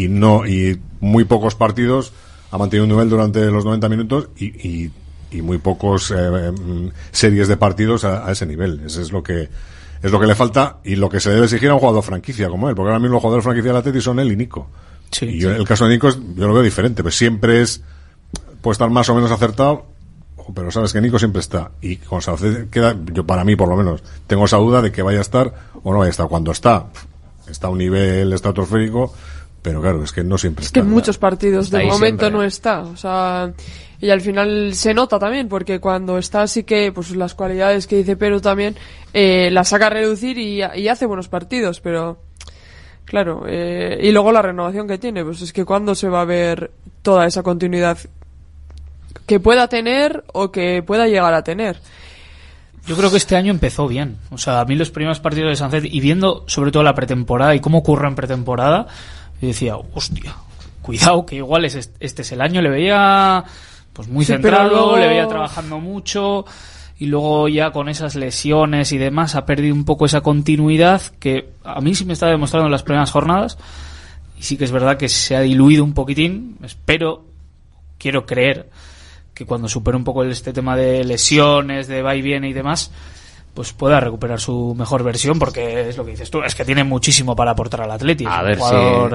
muy pocos partidos ha mantenido un nivel durante los 90 minutos y muy pocos series de partidos a ese nivel. Eso es lo que le falta, y lo que se debe exigir a un jugador franquicia como él, porque ahora mismo los jugadores franquicia del Atleti son él y Nico. Sí, y el caso de Nico yo lo veo diferente, pues siempre puede estar más o menos acertado, pero sabes que Nico siempre está, y con Sancet queda, yo para mí por lo menos tengo esa duda de que vaya a estar o no vaya a estar. Cuando está a un nivel estratosférico, pero claro, es que no siempre está. Es que en muchos partidos de momento siempre. No está, o sea, y al final se nota también, porque cuando está sí que, pues las cualidades que dice Pero también, las saca a reducir y hace buenos partidos, pero claro, y luego la renovación que tiene, pues es que cuando se va a ver toda esa continuidad que pueda tener o que pueda llegar a tener. Yo creo que este año empezó bien. O sea, a mí los primeros partidos de Sancet, y viendo sobre todo la pretemporada y cómo ocurre en pretemporada, yo decía, hostia, cuidado, que igual este es el año. Le veía pues muy centrado, luego le veía trabajando mucho, y luego ya con esas lesiones y demás ha perdido un poco esa continuidad que a mí sí me está demostrando en las primeras jornadas, y sí que es verdad que se ha diluido un poquitín. Quiero creer que cuando supere un poco este tema de lesiones, de va y viene y demás, pues pueda recuperar su mejor versión, porque es lo que dices tú, es que tiene muchísimo para aportar al Atleti. A ver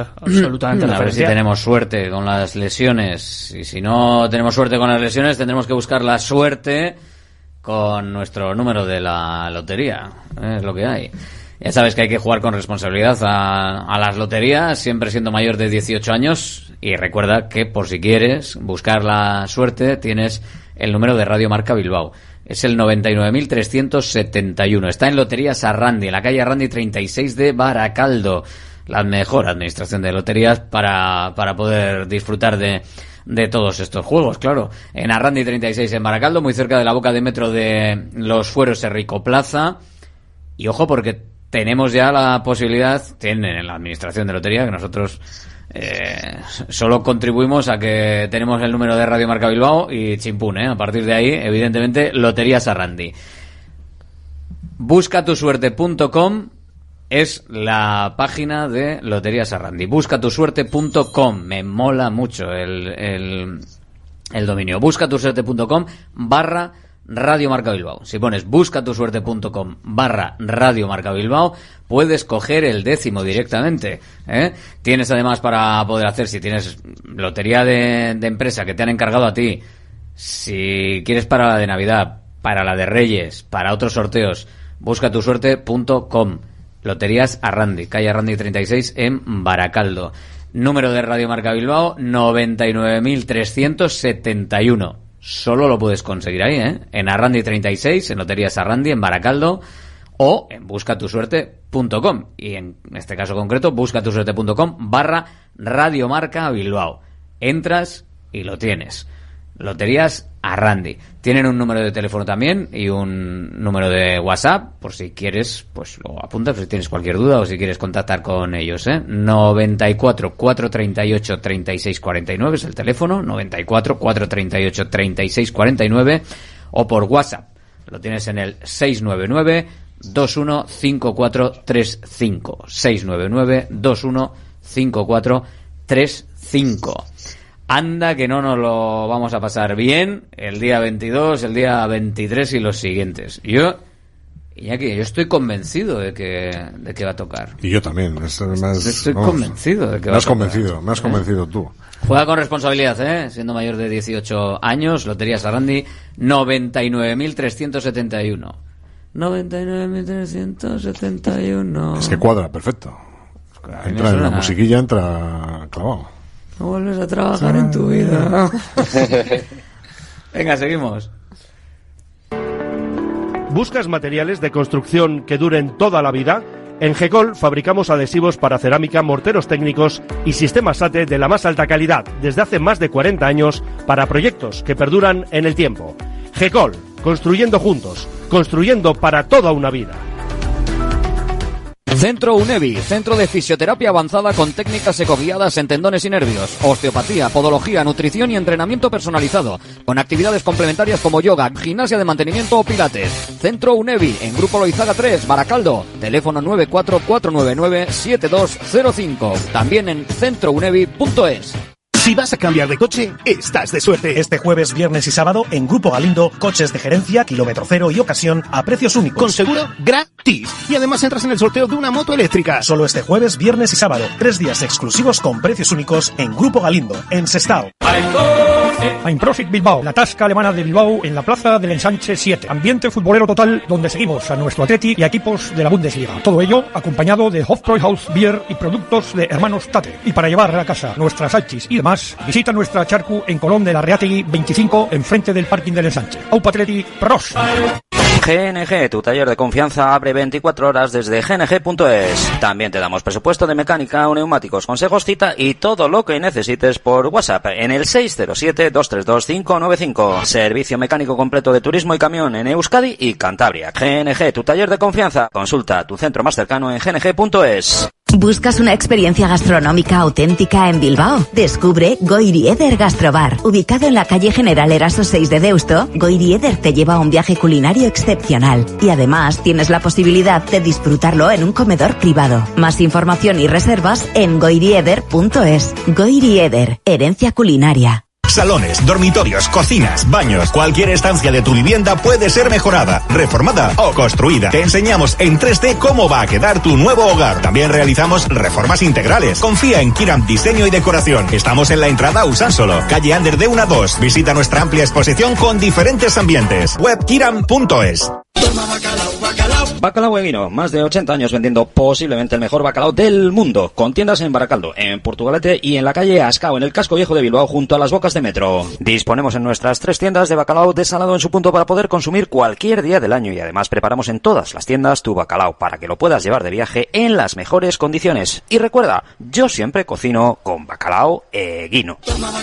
si tenemos suerte con las lesiones, y si no tenemos suerte con las lesiones, tendremos que buscar la suerte con nuestro número de la lotería. Es lo que hay. Ya sabes que hay que jugar con responsabilidad a las loterías, siempre siendo mayor de 18 años, y recuerda que por si quieres buscar la suerte tienes el número de Radio Marca Bilbao. Es el 99.371. Está en Loterías Arrandi, en la calle Arrandi 36 de Baracaldo. La mejor administración de loterías para poder disfrutar de todos estos juegos, claro. En Arrandi 36 en Baracaldo, muy cerca de la boca de metro de Los Fueros Enrico Plaza. Y ojo, porque tenemos ya la posibilidad, tienen en la administración de lotería, que nosotros solo contribuimos a que tenemos el número de Radio Marca Bilbao y chimpún, a partir de ahí, evidentemente, Loterías Arrandi. Buscatusuerte.com es la página de Loterías Arrandi. Buscatusuerte.com. Me mola mucho el dominio. Buscatusuerte.com/Radio Marca Bilbao. Si pones buscatusuerte.com/Radio Marca Bilbao, puedes coger el 10º directamente. Tienes además para poder hacer, si tienes lotería de empresa que te han encargado a ti, si quieres para la de Navidad, para la de Reyes, para otros sorteos, buscatusuerte.com. Loterías Arrandi, calle Arrandi 36 en Baracaldo. Número de Radio Marca Bilbao 99.371. Solo lo puedes conseguir ahí, en Arrandi 36, en Loterías Arrandi, en Baracaldo, o en buscatusuerte.com. Y en este caso concreto, buscatusuerte.com/Radio Marca Bilbao. Entras y lo tienes. Loterías Arrandi. Tienen un número de teléfono también y un número de WhatsApp, por si quieres, pues lo apuntas, si tienes cualquier duda o si quieres contactar con ellos, 94 438 36 49 es el teléfono, 94 438 36 49, o por WhatsApp, lo tienes en el 699 215435, 699 215435. Anda que no nos lo vamos a pasar bien el día 22, el día 23 y los siguientes. Iñaki, yo estoy convencido de que va a tocar. Y yo también. Estoy convencido de que va a tocar. Me has convencido tú. Juega con responsabilidad, siendo mayor de 18 años. Loterías Arrandi, 99.371. 99.371. Es que cuadra, perfecto. Entra en la musiquilla, entra clavado. No vuelves a trabajar en tu vida. Venga, seguimos. ¿Buscas materiales de construcción que duren toda la vida? En GECOL fabricamos adhesivos para cerámica, morteros técnicos y sistemas SATE de la más alta calidad desde hace más de 40 años para proyectos que perduran en el tiempo. GECOL, construyendo juntos, construyendo para toda una vida. Centro UNEVI, centro de fisioterapia avanzada con técnicas ecoguiadas en tendones y nervios, osteopatía, podología, nutrición y entrenamiento personalizado, con actividades complementarias como yoga, gimnasia de mantenimiento o pilates. Centro UNEVI, en Grupo Loizaga 3, Baracaldo, teléfono 944997205, también en centrounevi.es. Si vas a cambiar de coche, estás de suerte. Este jueves, viernes y sábado, en Grupo Galindo, coches de gerencia, kilómetro cero y ocasión a precios únicos. Con seguro gratis. Y además entras en el sorteo de una moto eléctrica. Solo este jueves, viernes y sábado. 3 días exclusivos con precios únicos en Grupo Galindo, en Sestao. Einprosit Bilbao, la tasca alemana de Bilbao en la plaza del Ensanche 7. Ambiente futbolero total donde seguimos a nuestro Athletic y a equipos de la Bundesliga. Todo ello acompañado de Hofbräuhaus Beer y productos de Hermanos Tate. Y para llevar a casa nuestras salchis y demás, visita nuestra charcu en Colón de la Reategui 25, enfrente del parking del Ensanche. Aupa Athletic Pros. GNG, tu taller de confianza, abre 24 horas desde gng.es. También te damos presupuesto de mecánica, neumáticos, consejos, cita y todo lo que necesites por WhatsApp en el 607-232-595. Servicio mecánico completo de turismo y camión en Euskadi y Cantabria. GNG, tu taller de confianza. Consulta tu centro más cercano en gng.es. ¿Buscas una experiencia gastronómica auténtica en Bilbao? Descubre Goirieder Gastrobar. Ubicado en la calle General Eraso 6 de Deusto, Goirieder te lleva a un viaje culinario excepcional. Y además tienes la posibilidad de disfrutarlo en un comedor privado. Más información y reservas en goirieder.es. Goirieder, herencia culinaria. Salones, dormitorios, cocinas, baños, cualquier estancia de tu vivienda puede ser mejorada, reformada o construida. Te enseñamos en 3D cómo va a quedar tu nuevo hogar. También realizamos reformas integrales. Confía en Kiram Diseño y Decoración. Estamos en la entrada a Usánsolo, calle Ander de 1 a 2. Visita nuestra amplia exposición con diferentes ambientes. Web kiram.es. Bacalao Eguino, más de 80 años vendiendo posiblemente el mejor bacalao del mundo, con tiendas en Baracaldo, en Portugalete y en la calle Ascao, en el casco viejo de Bilbao, junto a las bocas de metro. Disponemos en nuestras 3 tiendas de bacalao desalado en su punto para poder consumir cualquier día del año, y además preparamos en todas las tiendas tu bacalao para que lo puedas llevar de viaje en las mejores condiciones. Y recuerda, yo siempre cocino con Bacalao Eguino.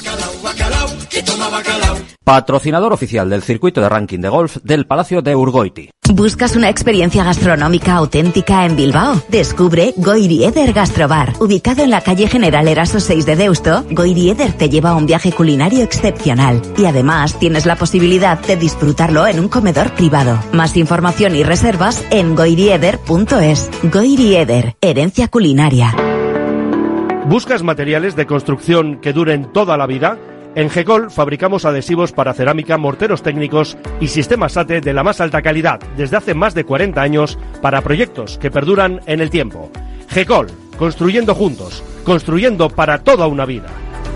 Patrocinador oficial del circuito de ranking de golf del Palacio de Urgoiti. ¿Buscas una experiencia gastronómica auténtica en Bilbao? Descubre Goirieder Gastrobar. Ubicado en la calle General Eraso 6 de Deusto, Goirieder te lleva a un viaje culinario excepcional. Y además tienes la posibilidad de disfrutarlo en un comedor privado. Más información y reservas en goirieder.es. Goirieder, herencia culinaria. ¿Buscas materiales de construcción que duren toda la vida? En GECOL fabricamos adhesivos para cerámica, morteros técnicos y sistemas SATE de la más alta calidad desde hace más de 40 años para proyectos que perduran en el tiempo. GECOL, construyendo juntos, construyendo para toda una vida.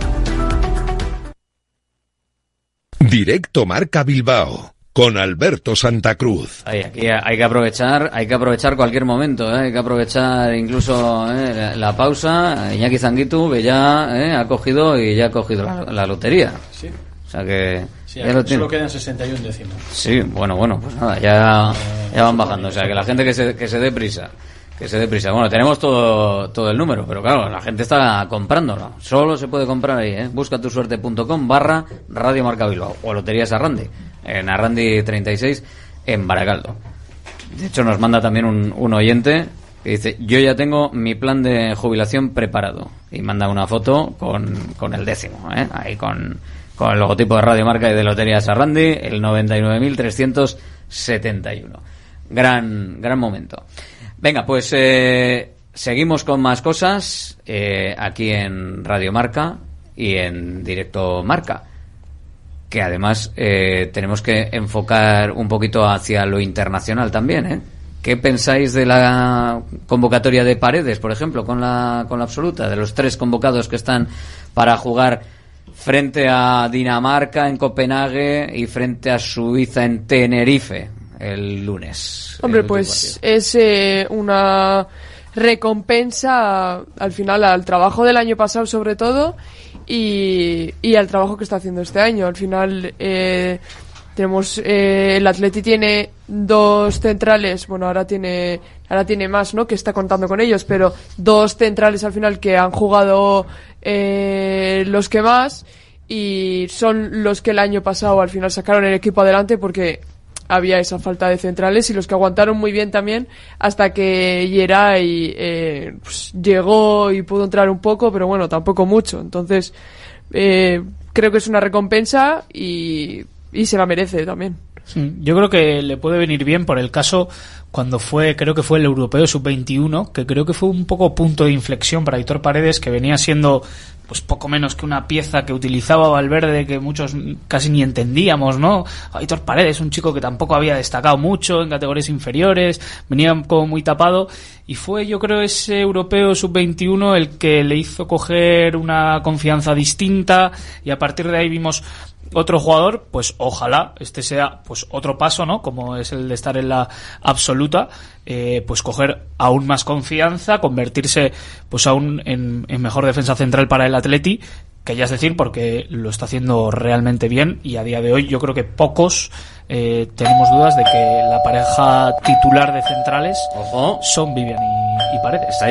Directo Marca Bilbao con Alberto Santa Cruz. Aquí hay que aprovechar cualquier momento, hay que aprovechar incluso la pausa. Iñaki Zanguitu, que ya ha cogido la lotería. Sí. O sea que sí, ya lo tiene. Solo quedan 61 décimos. Sí, bueno, pues nada, ya van bajando. O sea que la gente que se dé prisa. Que se dé prisa. Bueno, tenemos todo el número, pero claro, la gente está comprándolo. Solo se puede comprar ahí, buscatusuerte.com/Radio Marca Bilbao o Loterías Arrandi, en Arrandi 36 en Baracaldo. De hecho, nos manda también un oyente que dice: yo ya tengo mi plan de jubilación preparado, y manda una foto con el 10º, ahí con el logotipo de Radio Marca y de Loterías Arrandi, el 99.371. Gran momento. Venga, pues seguimos con más cosas aquí en Radio Marca y en Directo Marca, que además tenemos que enfocar un poquito hacia lo internacional también, ¿Qué pensáis de la convocatoria de Paredes, por ejemplo, con la absoluta, de los 3 convocados que están para jugar frente a Dinamarca en Copenhague y frente a Suiza en Tenerife el lunes? Hombre, pues es una recompensa al final al trabajo del año pasado, sobre todo, y al trabajo que está haciendo este año. Al final tenemos el Atleti tiene 2 centrales, bueno, ahora tiene más, ¿no?, que está contando con ellos, pero 2 centrales al final que han jugado los que más, y son los que el año pasado al final sacaron el equipo adelante, porque había esa falta de centrales, y los que aguantaron muy bien también hasta que Yeray pues llegó y pudo entrar un poco, pero bueno, tampoco mucho. Entonces creo que es una recompensa y se la merece también. Sí, yo creo que le puede venir bien por el caso cuando creo que fue el Europeo Sub-21, que creo que fue un poco punto de inflexión para Aitor Paredes, que venía siendo pues poco menos que una pieza que utilizaba Valverde, que muchos casi ni entendíamos, ¿no? Aitor Paredes, un chico que tampoco había destacado mucho en categorías inferiores, venía como muy tapado, y fue, yo creo, ese Europeo Sub-21 el que le hizo coger una confianza distinta, y a partir de ahí vimos otro jugador, pues ojalá este sea pues otro paso, ¿no?, como es el de estar en la absoluta, pues coger aún más confianza, convertirse pues aún en mejor defensa central para el Atleti, que ya es decir, porque lo está haciendo realmente bien, y a día de hoy yo creo que pocos tenemos dudas de que la pareja titular de centrales son Vivian y Paredes. Está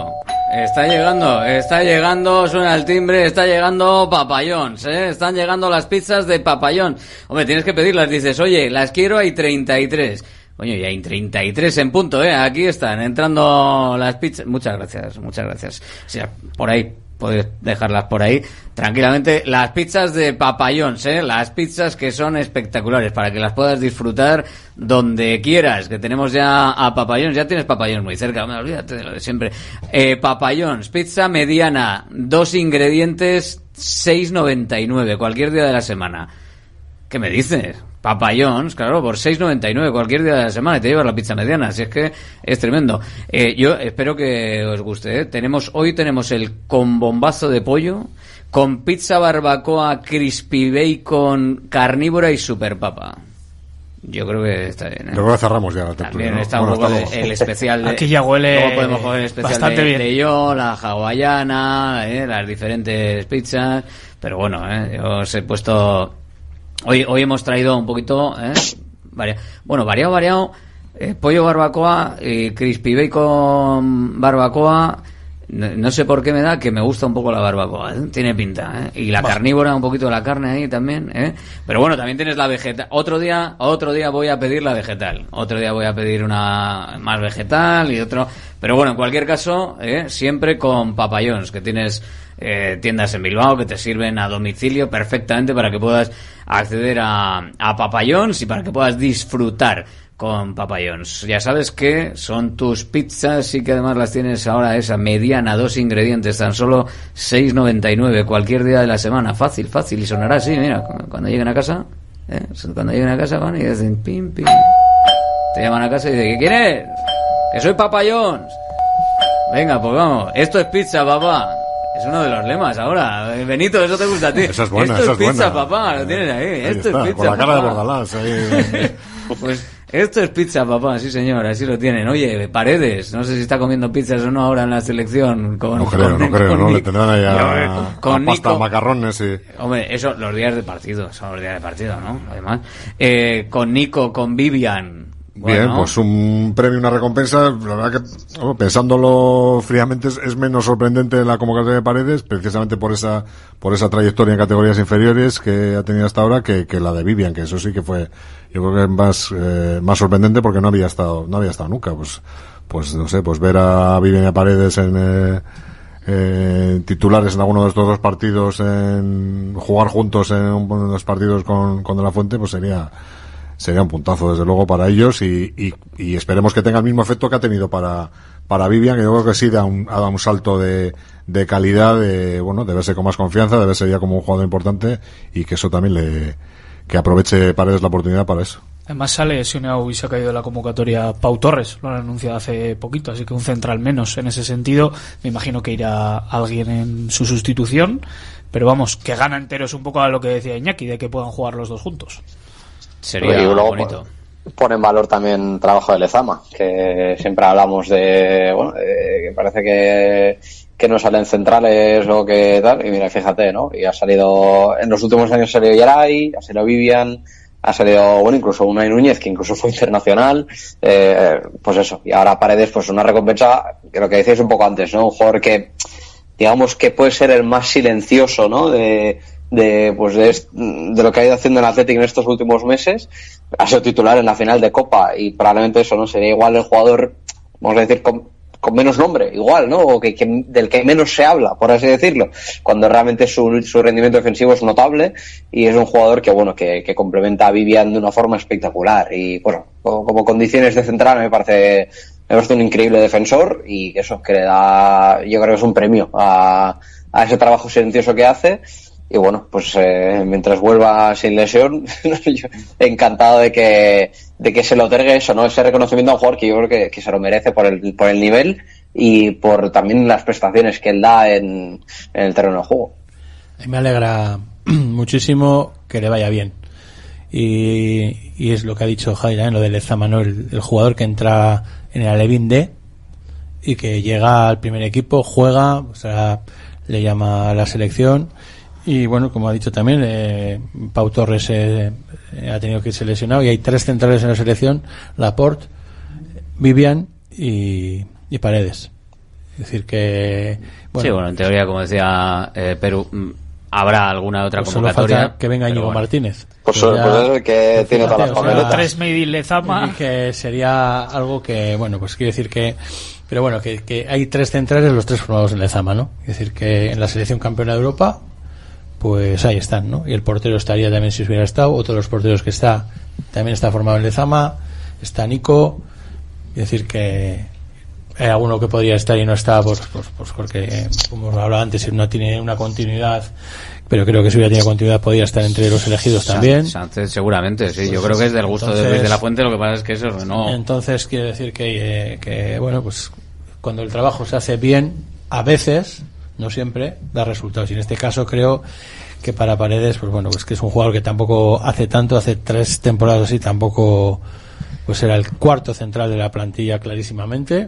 llegando, suena el timbre, está llegando Papayons, están llegando las pizzas de Papayón. Hombre, tienes que pedirlas, dices, oye, las quiero, hay 33. Coño, y hay 33 en punto, aquí están entrando las pizzas. Muchas gracias. O sea, por ahí, podéis dejarlas por ahí tranquilamente. Las pizzas de Papayons, las pizzas que son espectaculares, para que las puedas disfrutar donde quieras, que tenemos ya a Papayons. Ya tienes Papayons muy cerca, olvídate de lo de siempre. Papayons, pizza mediana, 2 ingredientes, 6,99 cualquier día de la semana. ¿Qué me dices? Papayons, claro, por 6,99 cualquier día de la semana, y te llevas la pizza mediana. Así es que es tremendo. Yo espero que os guste, Hoy tenemos el con bombazo de pollo, con pizza barbacoa, crispy bacon, carnívora y super papa. Yo creo que está bien, Yo creo que cerramos ya la tertulia, también, ¿no? está un poco el especial de... Aquí ya huele. Luego podemos coger el especial bastante bien. de yo, la hawaiana, las diferentes pizzas. Pero bueno, yo os he puesto... Hoy hemos traído un poquito, variado, pollo barbacoa, crispy bacon barbacoa. No sé por qué me da que me gusta un poco la barbacoa, tiene pinta, y la carnívora, un poquito de la carne ahí también, pero bueno, también tienes la vegetal. Otro día voy a pedir la vegetal, otro día voy a pedir una más vegetal y otro, pero bueno, en cualquier caso, siempre con Papayons, que tienes tiendas en Bilbao que te sirven a domicilio perfectamente para que puedas acceder a Papayons y para que puedas disfrutar con Papayons. Ya sabes que son tus pizzas y que además las tienes ahora esa mediana, 2 ingredientes, tan solo 6,99 cualquier día de la semana. Fácil, y sonará así, mira, cuando lleguen a casa, van y dicen pim, pim. Te llaman a casa y dicen, ¿qué quieres? Que soy Papayons. Venga, pues vamos, esto es pizza, papá. Es uno de los lemas ahora. Benito, eso te gusta a ti. Esa es buena, esto es pizza, papá. Lo tienes ahí. Esto es pizza, con la cara papá. de Bordalás ahí. Pues esto es pizza, papá. Sí, señor. Así lo tienen. Oye, Paredes, no sé si está comiendo pizzas o no ahora en la selección. No creo. ¿No? Le tendrán ahí a pasta, macarrones y... Hombre, eso, los días de partido. Son los días de partido, ¿no? Además. Con Nico, con Vivian. Bien, Bueno. pues un premio, una recompensa. La verdad que, pensándolo fríamente, es menos sorprendente la convocatoria de Paredes, precisamente por esa trayectoria en categorías inferiores que ha tenido hasta ahora, que la de Vivian, que eso sí que fue, yo creo que más sorprendente, porque no había estado nunca. Pues no sé, pues ver a Vivian y a Paredes en titulares en alguno de estos dos partidos, en jugar juntos en uno de los partidos con De La Fuente, pues sería un puntazo desde luego para ellos, y esperemos que tenga el mismo efecto que ha tenido para Vivian, que yo creo que sí ha dado un salto de calidad, de verse con más confianza, de verse ya como un jugador importante, y que eso también que aproveche Paredes la oportunidad para eso. Además sale lesionado y se ha caído de la convocatoria Pau Torres, lo han anunciado hace poquito, así que un central menos en ese sentido. Me imagino que irá alguien en su sustitución, pero vamos, que gana enteros un poco a lo que decía Iñaki, de que puedan jugar los dos juntos. Sería y luego bonito. Pone en valor también el trabajo de Lezama, que siempre hablamos que parece que no salen centrales o que tal, y mira, fíjate, ¿no? Y ha salido, en los últimos años ha salido Yeray, ha salido Vivian, ha salido, incluso Unai Núñez, que incluso fue internacional, pues eso. Y ahora Paredes, pues una recompensa, que lo que decíais un poco antes, ¿no? Un jugador que, digamos que puede ser el más silencioso, ¿no? De lo que ha ido haciendo el Athletic en estos últimos meses. Ha sido titular en la final de Copa, y probablemente eso no sería igual el jugador, vamos a decir, con menos nombre, igual, ¿no? O que del que menos se habla, por así decirlo, cuando realmente su rendimiento defensivo es notable, y es un jugador que complementa a Vivian de una forma espectacular. Y bueno, como condiciones de central me parece un increíble defensor, y eso que le da, yo creo que es un premio a ese trabajo silencioso que hace. Y bueno, pues mientras vuelva sin lesión, yo encantado de que se le otorgue eso, ¿no? Ese reconocimiento a un jugador que yo creo que se lo merece por el nivel, y por también las prestaciones que él da en el terreno de juego. Me alegra muchísimo que le vaya bien. Y es lo que ha dicho Jaira en lo de Lezama, ¿no? El jugador que entra en el Alevín D y que llega al primer equipo, juega, o sea, le llama a la selección. Y bueno, como ha dicho también, Pau Torres ha tenido que irse lesionado, y hay 3 centrales en la selección: Laporte, Vivian y Paredes. Es decir que... Bueno, sí, bueno, en teoría, como decía Perú, habrá alguna otra convocatoria. Solo falta que venga Íñigo Martínez. Pues es el que tiene todas las papeletas. 3 Made in Lezama. Que sería algo que, pues quiero decir que... Pero bueno, que hay 3 centrales, los 3 formados en Lezama, ¿no? Es decir, que en la selección campeona de Europa, pues ahí están, ¿no? Y el portero estaría también si hubiera estado. Otro de los porteros que también está formado en Lezama, está Nico. Es decir, que hay alguno que podría estar y no está, pues porque, como hablaba antes, no tiene una continuidad, pero creo que si hubiera tenido continuidad podría estar entre los elegidos también. Sánchez, seguramente, sí. Yo creo que es del gusto de Luis de la Fuente, lo que pasa es que eso no... Entonces, quiero decir que bueno, pues cuando el trabajo se hace bien, a veces, no siempre, da resultados. Y en este caso creo que para Paredes, pues bueno, pues que es un jugador que tampoco hace 3 temporadas así, tampoco pues era el 4º central de la plantilla clarísimamente.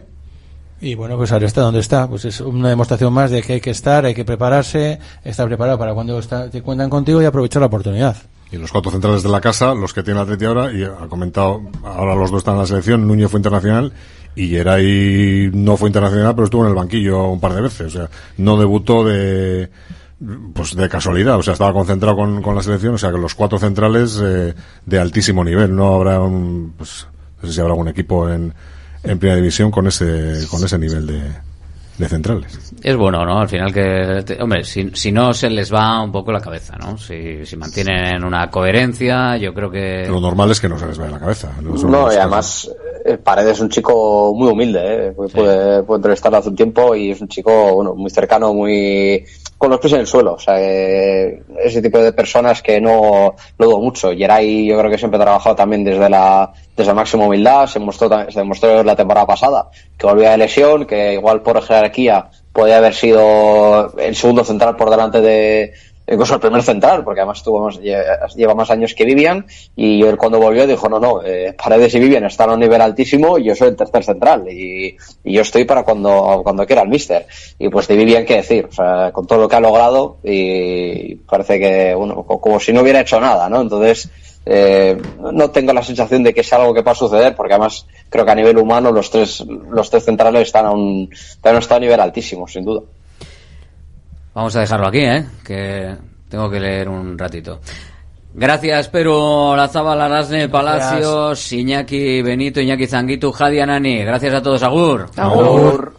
Y bueno, pues ahora está donde está. Pues es una demostración más de que hay que hay que prepararse, estar preparado para cuando te cuentan contigo y aprovechar la oportunidad. Y los 4 centrales de la casa, los que tiene el Atleti ahora, y ha comentado, ahora los 2 están en la selección. Núñez fue internacional y Yeray no fue internacional, pero estuvo en el banquillo un par de veces. O sea, no debutó de casualidad. O sea, estaba concentrado con la selección. O sea, que los 4 centrales de altísimo nivel. No habrá no sé si habrá algún equipo en primera división con ese nivel de centrales. Es bueno, ¿no? Al final hombre, si no se les va un poco la cabeza, ¿no? Si mantienen una coherencia, yo creo que... Lo normal es que no se les vaya la cabeza. No, y además Paredes es un chico muy humilde, ¿eh? Sí. Pude entrevistarlo hace un tiempo, y es un chico, muy cercano, muy... con los pies en el suelo. O sea, ese tipo de personas que no lo dudo mucho. Yeray, yo creo que siempre ha trabajado también desde la máxima humildad. Se demostró la temporada pasada que volvía de lesión, que igual por jerarquía podía haber sido el segundo central por delante de incluso el primer central, porque además lleva más años que Vivian, y él cuando volvió dijo no, Paredes y Vivian están a un nivel altísimo y yo soy el tercer central, y yo estoy para cuando quiera el míster. Y pues de Vivian, qué decir, o sea, con todo lo que ha logrado, y parece que como si no hubiera hecho nada, ¿no? Entonces no tengo la sensación de que es algo que va a suceder, porque además creo que a nivel humano los tres centrales están a un nivel altísimo, sin duda. Vamos a dejarlo aquí, que tengo que leer un ratito. Gracias, Peru Olazábal, Arrasne, Palacios, Iñaki Benito, Iñaki Zanguitu, Jadi Anani. Gracias a todos, agur. Agur.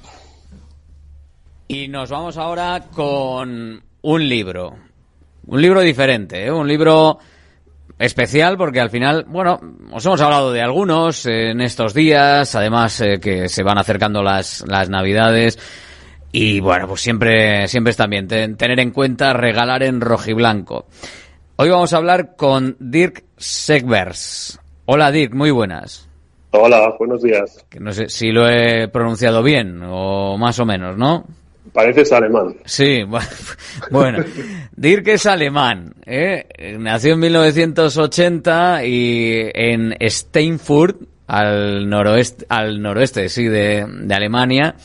Y nos vamos ahora con un libro diferente, un libro especial, porque al final, bueno, os hemos hablado de algunos en estos días, además que se van acercando las Navidades. Y bueno, pues siempre está bien tener en cuenta regalar en rojiblanco. Hoy vamos a hablar con Dirk Segbers. Hola Dirk, muy buenas. Hola, buenos días. Que no sé si lo he pronunciado bien o más o menos, ¿no? Pareces alemán. Sí, bueno. Dirk es alemán, nació en 1980 y en Steinfurt, al noroeste, sí, de Alemania.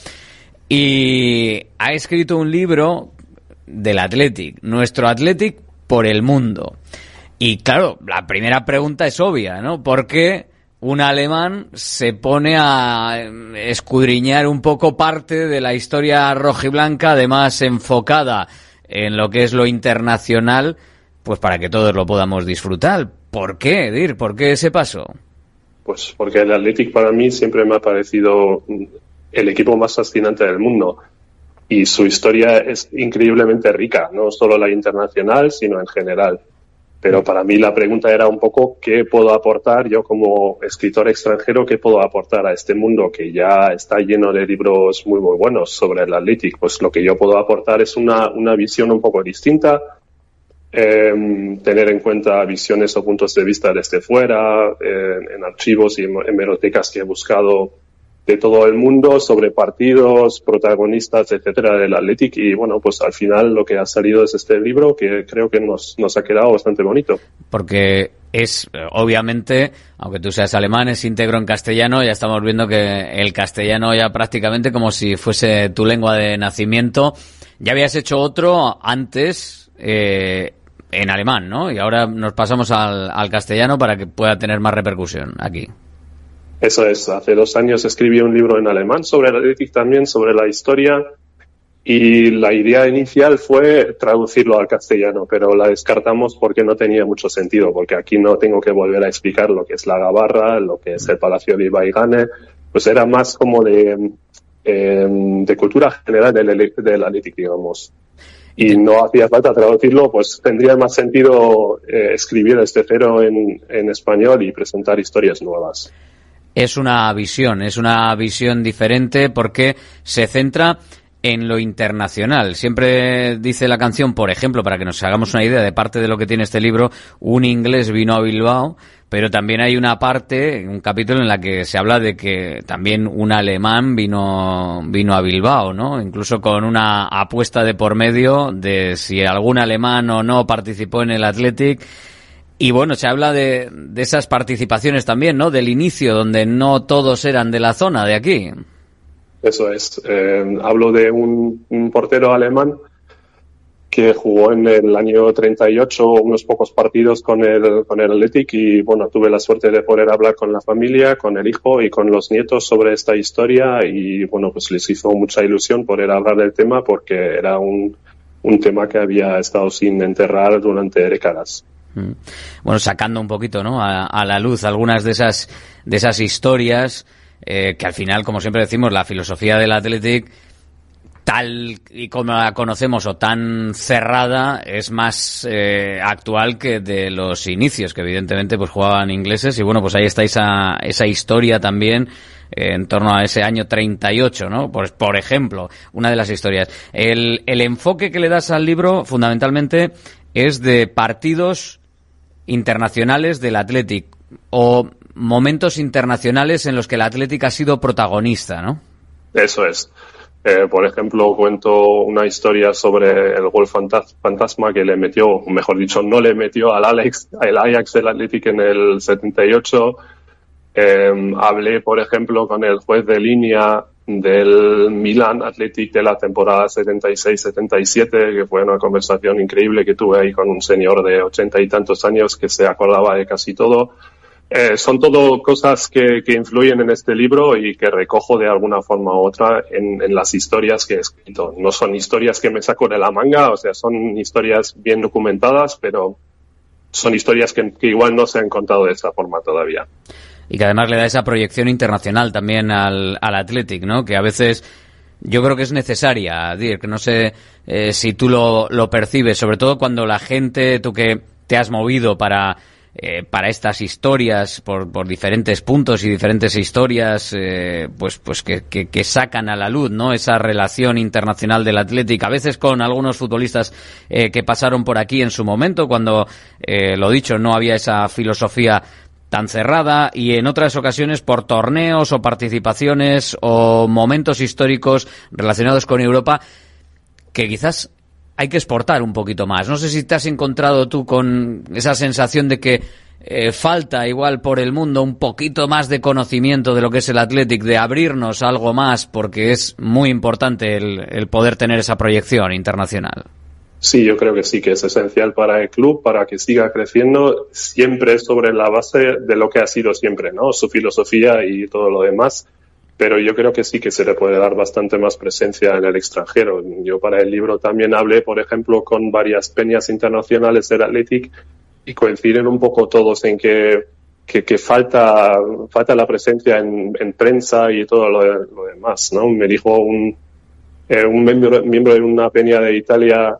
Y ha escrito un libro del Athletic, nuestro Athletic por el mundo. Y claro, la primera pregunta es obvia, ¿no? ¿Por qué un alemán se pone a escudriñar un poco parte de la historia rojiblanca, además enfocada en lo que es lo internacional, pues para que todos lo podamos disfrutar? ¿Por qué, Dirk? ¿Por qué ese paso? Pues porque el Athletic para mí siempre me ha parecido el equipo más fascinante del mundo, y su historia es increíblemente rica, no solo la internacional, sino en general. Pero para mí la pregunta era un poco qué puedo aportar yo como escritor extranjero, qué puedo aportar a este mundo que ya está lleno de libros muy muy buenos sobre el Athletic. Pues lo que yo puedo aportar es una visión un poco distinta, tener en cuenta visiones o puntos de vista desde fuera, en archivos y en hemerotecas que he buscado de todo el mundo sobre partidos, protagonistas, etcétera, del Athletic. Y bueno, pues al final lo que ha salido es este libro, que creo que nos ha quedado bastante bonito. Porque es, obviamente, aunque tú seas alemán, es íntegro en castellano. Ya estamos viendo que el castellano ya prácticamente como si fuese tu lengua de nacimiento. Ya habías hecho otro antes en alemán, ¿no? Y ahora nos pasamos al castellano para que pueda tener más repercusión aquí. Eso es, hace 2 años escribí un libro en alemán sobre el Athletic también, sobre la historia, y la idea inicial fue traducirlo al castellano, pero la descartamos porque no tenía mucho sentido, porque aquí no tengo que volver a explicar lo que es la Gabarra, lo que es el Palacio de Ibaigane, pues era más como de cultura general del Athletic, digamos. Y no hacía falta traducirlo, pues tendría más sentido escribir desde cero en español y presentar historias nuevas. Es una visión diferente porque se centra en lo internacional. Siempre dice la canción, por ejemplo, para que nos hagamos una idea de parte de lo que tiene este libro, un inglés vino a Bilbao, pero también hay una parte, un capítulo en la que se habla de que también un alemán vino a Bilbao, ¿no? Incluso con una apuesta de por medio de si algún alemán o no participó en el Athletic. Y bueno, se habla de esas participaciones también, ¿no? Del inicio, donde no todos eran de la zona de aquí. Eso es. Hablo de un portero alemán que jugó en el año 38 unos pocos partidos con el Athletic, y bueno, tuve la suerte de poder hablar con la familia, con el hijo y con los nietos sobre esta historia, y bueno, pues les hizo mucha ilusión poder hablar del tema, porque era un tema que había estado sin enterrar durante décadas. Bueno, sacando un poquito, ¿no?, a la luz algunas de esas historias, que al final, como siempre decimos, la filosofía del Athletic, tal y como la conocemos o tan cerrada, es más actual que de los inicios, que evidentemente pues jugaban ingleses. Y bueno, pues ahí está esa historia también en torno a ese año 38, ¿no? Pues, por ejemplo, una de las historias. El enfoque que le das al libro, fundamentalmente, es de partidos internacionales del Athletic, o momentos internacionales en los que el Athletic ha sido protagonista, ¿no? Eso es. Por ejemplo, cuento una historia sobre el gol fantasma que le metió, o mejor dicho, no le metió al Ajax del Athletic en el 78. Hablé, por ejemplo, con el juez de línea del Milan Athletic de la temporada 76-77, que fue una conversación increíble que tuve ahí con un señor de 80 y tantos años que se acordaba de casi todo. Son todo cosas que influyen en este libro y que recojo de alguna forma u otra en las historias que he escrito. No son historias que me saco de la manga, o sea, son historias bien documentadas, pero son historias que igual no se han contado de esta forma todavía. Y que además le da esa proyección internacional también al Athletic, ¿no? Que a veces yo creo que es necesaria, Dirk. No sé si tú lo percibes, sobre todo cuando la gente, tú que te has movido para estas historias por diferentes puntos y diferentes historias, pues que sacan a la luz, ¿no? Esa relación internacional del Athletic, a veces con algunos futbolistas que pasaron por aquí en su momento, cuando, lo dicho, no había esa filosofía tan cerrada, y en otras ocasiones por torneos o participaciones o momentos históricos relacionados con Europa que quizás hay que exportar un poquito más. No sé si te has encontrado tú con esa sensación de que falta igual por el mundo un poquito más de conocimiento de lo que es el Athletic, de abrirnos algo más, porque es muy importante el poder tener esa proyección internacional. Sí, yo creo que sí, que es esencial para el club, para que siga creciendo, siempre sobre la base de lo que ha sido siempre, ¿no? Su filosofía y todo lo demás. Pero yo creo que sí que se le puede dar bastante más presencia en el extranjero. Yo para el libro también hablé, por ejemplo, con varias peñas internacionales del Athletic y coinciden un poco todos en que falta la presencia en prensa y todo lo demás, ¿no? Me dijo un miembro de una peña de Italia,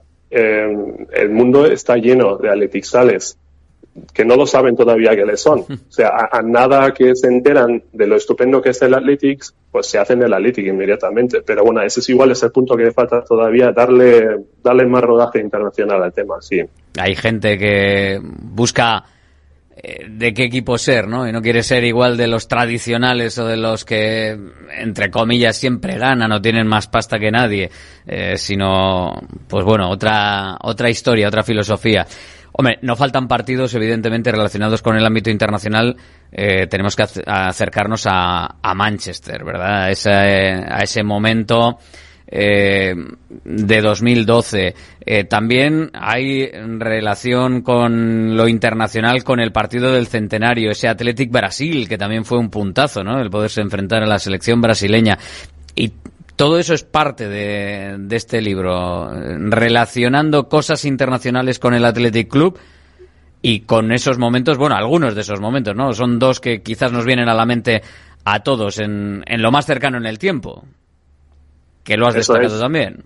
el mundo está lleno de atletixales que no lo saben todavía que les son. O sea, a nada que se enteran de lo estupendo que es el Athletics, pues se hacen el Athletic inmediatamente. Pero bueno, ese es igual, es el punto que falta todavía, darle más rodaje internacional al tema, sí. Hay gente que busca de qué equipo ser, ¿no? Y no quiere ser igual de los tradicionales o de los que, entre comillas, siempre ganan o tienen más pasta que nadie, sino, pues bueno, otra historia, otra filosofía. Hombre, no faltan partidos, evidentemente, relacionados con el ámbito internacional. Tenemos que acercarnos a Manchester, ¿verdad? A ese momento de 2012. También hay relación con lo internacional, con el partido del centenario, ese Athletic Brasil, que también fue un puntazo, ¿no? El poderse enfrentar a la selección brasileña. Y todo eso es parte de este libro, relacionando cosas internacionales con el Athletic Club y con esos momentos, bueno, algunos de esos momentos, ¿no? Son dos que quizás nos vienen a la mente a todos en lo más cercano en el tiempo, que lo has destacado también.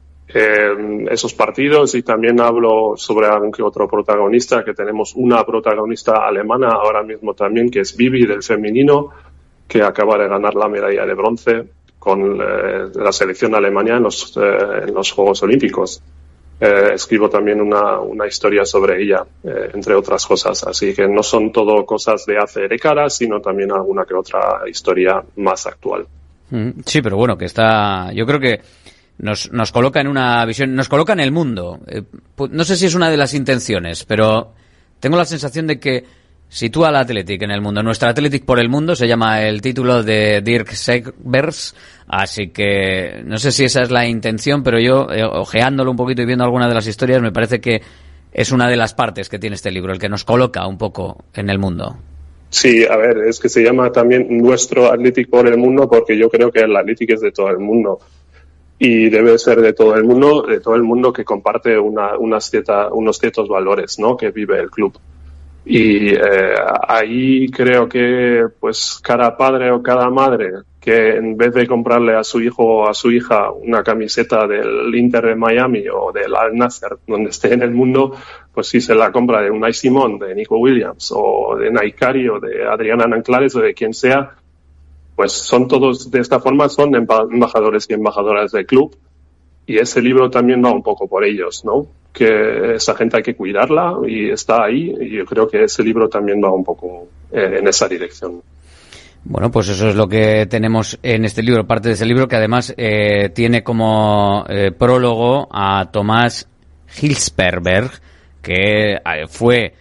Esos partidos, y también hablo sobre algún que otro protagonista, que tenemos una protagonista alemana ahora mismo también, que es Bibi, del femenino, que acaba de ganar la medalla de bronce con la selección alemana en los Juegos Olímpicos. Escribo también una historia sobre ella, entre otras cosas. Así que no son todo cosas de hace décadas, sino también alguna que otra historia más actual. Sí, pero bueno, que está, yo creo que nos coloca en una visión, nos coloca en el mundo. No sé si es una de las intenciones, pero tengo la sensación de que sitúa al Athletic en el mundo. Nuestro Athletic por el mundo se llama el título de Dirk Segbers, así que no sé si esa es la intención, pero yo, ojeándolo un poquito y viendo algunas de las historias, me parece que es una de las partes que tiene este libro, el que nos coloca un poco en el mundo. Sí, a ver, es que se llama también Nuestro Athletic por el mundo, porque yo creo que el Athletic es de todo el mundo. Y debe ser de todo el mundo que comparte unos ciertos valores, ¿no? Que vive el club. Y ahí creo que pues cada padre o cada madre que en vez de comprarle a su hijo o a su hija una camiseta del Inter de Miami o del Al Nassr, donde esté en el mundo, pues sí se la compra de Unai Simón, de Nico Williams o de Naikari o de Adriana Nanclares o de quien sea, pues son todos de esta forma, son embajadores y embajadoras del club. Y ese libro también va un poco por ellos, ¿no? Que esa gente hay que cuidarla y está ahí, y yo creo que ese libro también va un poco en esa dirección. Bueno, pues eso es lo que tenemos en este libro, parte de ese libro, que además tiene como prólogo a Tomás Hilsperberg, que fue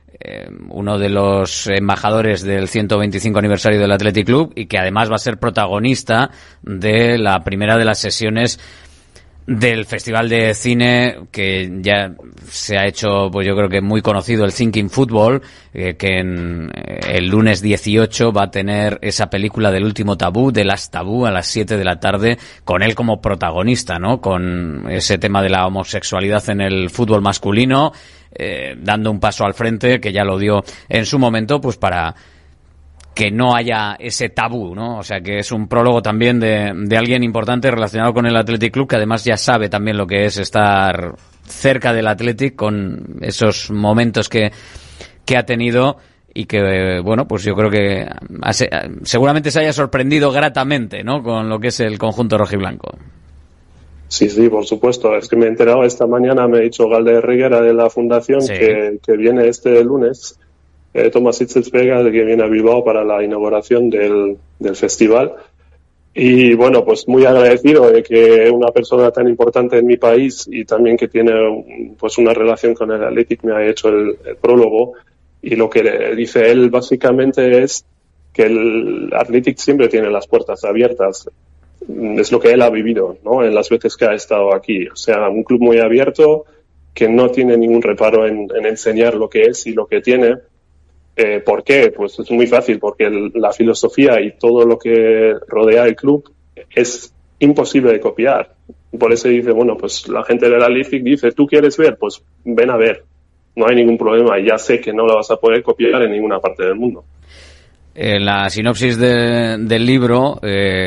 uno de los embajadores del 125 aniversario del Athletic Club y que además va a ser protagonista de la primera de las sesiones del Festival de Cine que ya se ha hecho, pues yo creo que muy conocido, el Thinking Football, que el lunes 18 va a tener esa película del último tabú, The Last Taboo, a las 7 de la tarde, con él como protagonista, ¿no? Con ese tema de la homosexualidad en el fútbol masculino, dando un paso al frente, que ya lo dio en su momento, pues para que no haya ese tabú, ¿no? O sea, que es un prólogo también de alguien importante relacionado con el Athletic Club, que además ya sabe también lo que es estar cerca del Athletic con esos momentos que ha tenido y que, bueno, pues yo creo que seguramente se haya sorprendido gratamente, ¿no? Con lo que es el conjunto rojiblanco. Sí, por supuesto. Es que me he enterado esta mañana, me ha dicho Galder Riguera de la Fundación que viene este lunes. Tomás Hitzelsberger, que viene a Bilbao para la inauguración del festival. Y bueno, pues muy agradecido de que una persona tan importante en mi país y también que tiene pues una relación con el Athletic me ha hecho el prólogo. Y lo que dice él básicamente es que el Athletic siempre tiene las puertas abiertas. Es lo que él ha vivido, ¿no? En las veces que ha estado aquí. O sea, un club muy abierto que no tiene ningún reparo en enseñar lo que es y lo que tiene. ¿Por qué? Pues es muy fácil, porque la filosofía y todo lo que rodea el club es imposible de copiar. Por eso dice, bueno, pues la gente del Athletic dice, ¿tú quieres ver? Pues ven a ver. No hay ningún problema. Ya sé que no la vas a poder copiar en ninguna parte del mundo. En la sinopsis del libro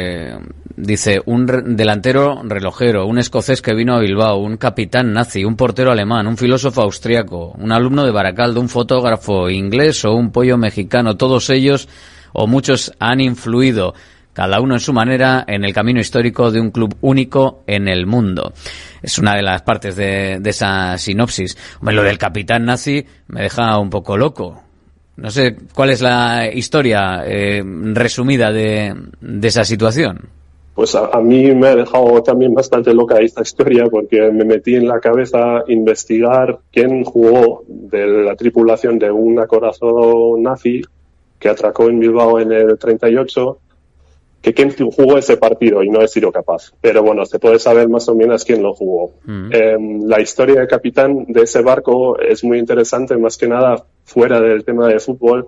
dice un delantero relojero, un escocés que vino a Bilbao, un capitán nazi, un portero alemán, un filósofo austriaco, un alumno de Baracaldo, un fotógrafo inglés o un pollo mexicano. Todos ellos o muchos han influido, cada uno en su manera, en el camino histórico de un club único en el mundo. Es una de las partes de esa sinopsis. Hombre, lo del capitán nazi me deja un poco loco. No sé cuál es la historia resumida de esa situación. Pues a mí me ha dejado también bastante loca esta historia, porque me metí en la cabeza investigar quién jugó de la tripulación de un acorazado nazi que atracó en Bilbao en el 38, que quién jugó ese partido, y no he sido capaz. Pero bueno, se puede saber más o menos quién lo jugó. La historia del capitán de ese barco es muy interesante, más que nada fuera del tema de fútbol,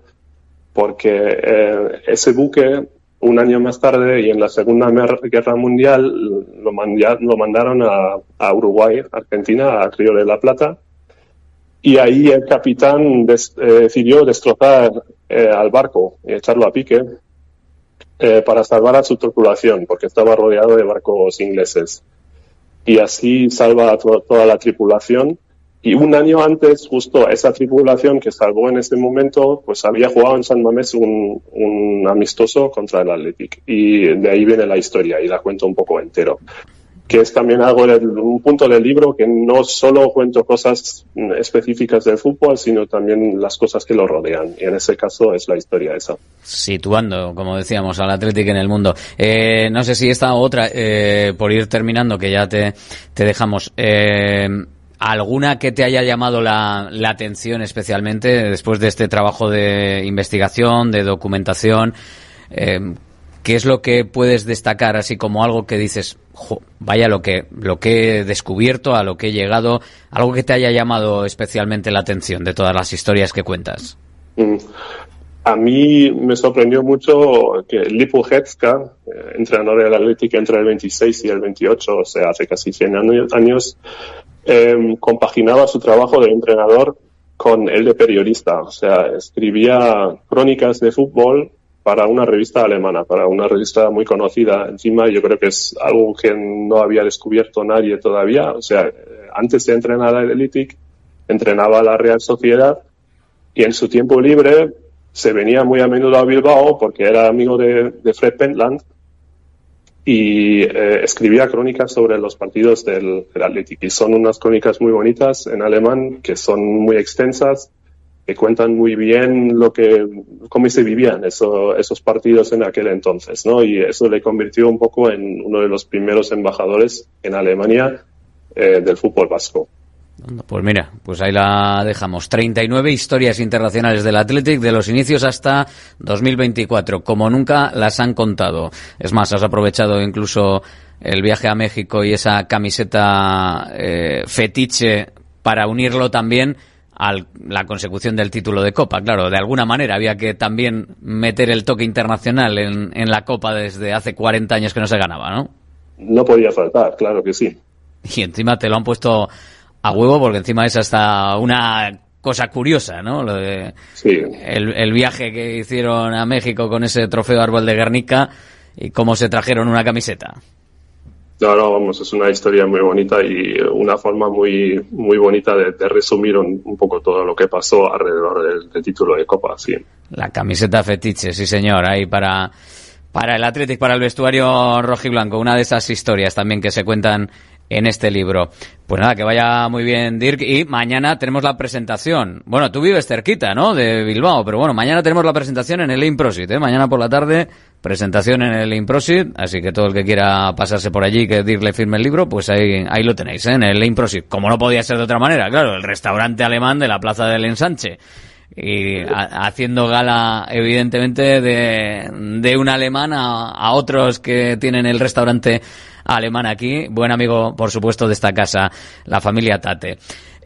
porque ese buque, un año más tarde y en la Segunda Guerra Mundial, lo mandaron a Uruguay, Argentina, a Río de la Plata, y ahí el capitán decidió destrozar al barco y echarlo a pique para salvar a su tripulación, porque estaba rodeado de barcos ingleses. Y así salva a toda la tripulación. Y un año antes, justo esa tripulación que salvó en ese momento, pues había jugado en San Mamés un amistoso contra el Athletic. Y de ahí viene la historia, y la cuento un poco entero. Que es también algo, un punto del libro, que no solo cuento cosas específicas del fútbol, sino también las cosas que lo rodean. Y en ese caso es la historia esa. Situando, como decíamos, al Athletic en el mundo. No sé si esta otra, por ir terminando, que ya te dejamos, ¿alguna que te haya llamado la atención especialmente después de este trabajo de investigación, de documentación? ¿Qué es lo que puedes destacar así como algo que dices, vaya lo que he descubierto, a lo que he llegado, algo que te haya llamado especialmente la atención de todas las historias que cuentas? A mí me sorprendió mucho que Lipu Hetska, entrenador del Athletic entre el 26 y el 28, o sea, hace casi 100 años, compaginaba su trabajo de entrenador con el de periodista. O sea, escribía crónicas de fútbol para una revista alemana, para una revista muy conocida. Encima, yo creo que es algo que no había descubierto nadie todavía. O sea, antes de entrenar al Athletic, entrenaba a la Real Sociedad, y en su tiempo libre se venía muy a menudo a Bilbao porque era amigo de Fred Pentland, y escribía crónicas sobre los partidos del Athletic. Y son unas crónicas muy bonitas en alemán, que son muy extensas, que cuentan muy bien cómo se vivían esos partidos en aquel entonces, ¿no? Y eso le convirtió un poco en uno de los primeros embajadores en Alemania del fútbol vasco. Pues mira, pues ahí la dejamos. 39 historias internacionales del Athletic de los inicios hasta 2024, como nunca las han contado. Es más, has aprovechado incluso el viaje a México y esa camiseta fetiche para unirlo también a la consecución del título de Copa. Claro, de alguna manera había que también meter el toque internacional en la Copa desde hace 40 años que no se ganaba, ¿no? No podía faltar, claro que sí. Y encima te lo han puesto a huevo, porque encima es hasta una cosa curiosa, ¿no? Lo de sí. el viaje que hicieron a México con ese trofeo Árbol de Guernica y cómo se trajeron una camiseta. No, vamos, es una historia muy bonita y una forma muy muy bonita de resumir un poco todo lo que pasó alrededor del título de Copa, sí. La camiseta fetiche, sí señor, ahí para el Athletic, para el vestuario rojiblanco, una de esas historias también que se cuentan en este libro. Pues nada, que vaya muy bien, Dirk, y mañana tenemos la presentación. Bueno, tú vives cerquita, ¿no?, de Bilbao, pero bueno, mañana tenemos la presentación en el Improsit, mañana por la tarde, presentación en el Improsit, así que todo el que quiera pasarse por allí, que Dirk le firme el libro, pues ahí lo tenéis, en el Improsit. Como no podía ser de otra manera, claro, el restaurante alemán de la Plaza del Ensanche. Y haciendo gala, evidentemente, de un alemán a otros que tienen el restaurante alemán aquí. Buen amigo, por supuesto, de esta casa, la familia Tate.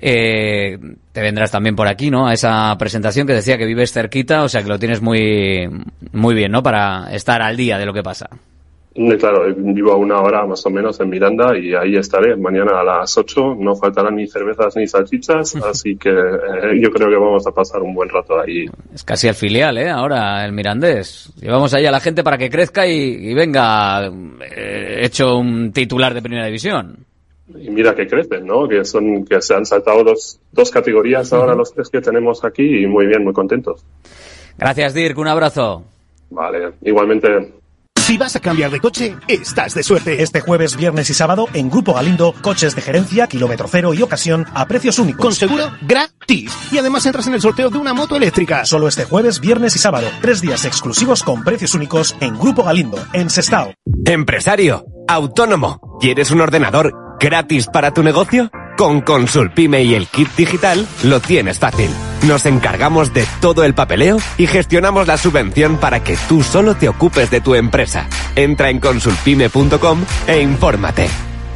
Te vendrás también por aquí, ¿no?, a esa presentación que decía que vives cerquita, o sea que lo tienes muy, muy bien, ¿no?, para estar al día de lo que pasa. Claro, vivo a 1 hora más o menos en Miranda y ahí estaré mañana a las 8. No faltarán ni cervezas ni salchichas, así que yo creo que vamos a pasar un buen rato ahí. Es casi el filial, ahora el Mirandés. Llevamos ahí a la gente para que crezca y venga hecho un titular de Primera División. Y mira que crecen, ¿no? Que se han saltado dos categorías ahora los 3 que tenemos aquí y muy bien, muy contentos. Gracias, Dirk, un abrazo. Vale, igualmente. Si vas a cambiar de coche, estás de suerte. Este jueves, viernes y sábado, en Grupo Galindo, coches de gerencia, kilómetro cero y ocasión a precios únicos. Con seguro gratis. Y además entras en el sorteo de una moto eléctrica. Solo este jueves, viernes y sábado. 3 días exclusivos con precios únicos en Grupo Galindo, en Sestao. Empresario, autónomo, ¿quieres un ordenador gratis para tu negocio? Con Consulpime y el kit digital lo tienes fácil. Nos encargamos de todo el papeleo y gestionamos la subvención para que tú solo te ocupes de tu empresa. Entra en consulpime.com e infórmate.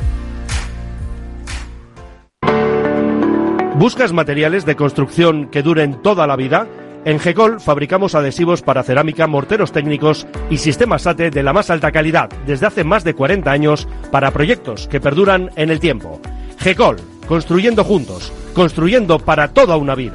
¿Buscas materiales de construcción que duren toda la vida? En GECOL fabricamos adhesivos para cerámica, morteros técnicos y sistemas SATE de la más alta calidad desde hace más de 40 años para proyectos que perduran en el tiempo. GECOL, construyendo juntos, construyendo para toda una vida.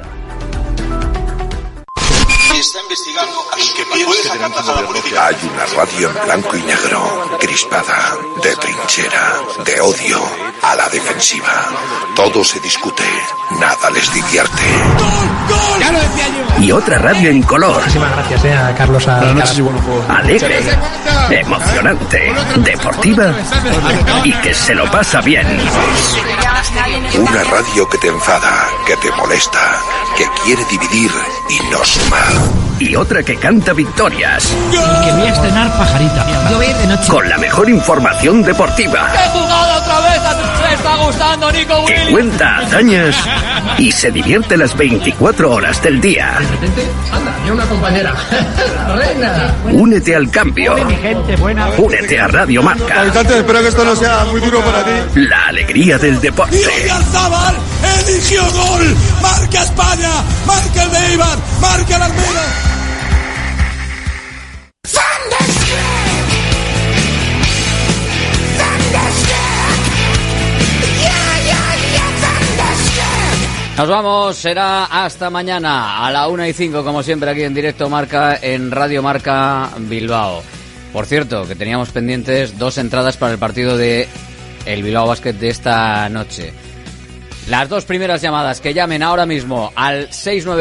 Está investigando el que puede sacar tajada política. Hay una radio en blanco y negro, crispada, de trinchera, de odio, a la defensiva. Todo se discute, nada les divierte. ¡Gol! ¡Ya lo decía yo! Y otra radio en color. Muchísimas gracias a Carlos. Alegre, emocionante, deportiva y que se lo pasa bien. Una radio que te enfada, que te molesta, que quiere dividir y no sumar. Y otra que canta victorias. Y que voy a estrenar Pajarita. Yo voy de noche. Con la mejor información deportiva. ¡Qué jugada otra vez! ¡Me está gustando, Nico Willy! Que cuenta hazañas y se divierte las 24 horas del día. De repente, anda, mira una compañera. ¡La reina! Únete al cambio. Hola, mi gente buena. Únete a Radio Marca. Espero que esto no sea muy duro para ti. La alegría del deporte. Y Oyarzabal eligió gol. Marca España. Marca el de Eibar. Marca el Almeida. Nos vamos, será hasta mañana a la 1:05, como siempre, aquí en Directo Marca, en Radio Marca Bilbao. Por cierto, que teníamos pendientes 2 entradas para el partido de el Bilbao Basket de esta noche. Las 2 primeras llamadas que llamen ahora mismo al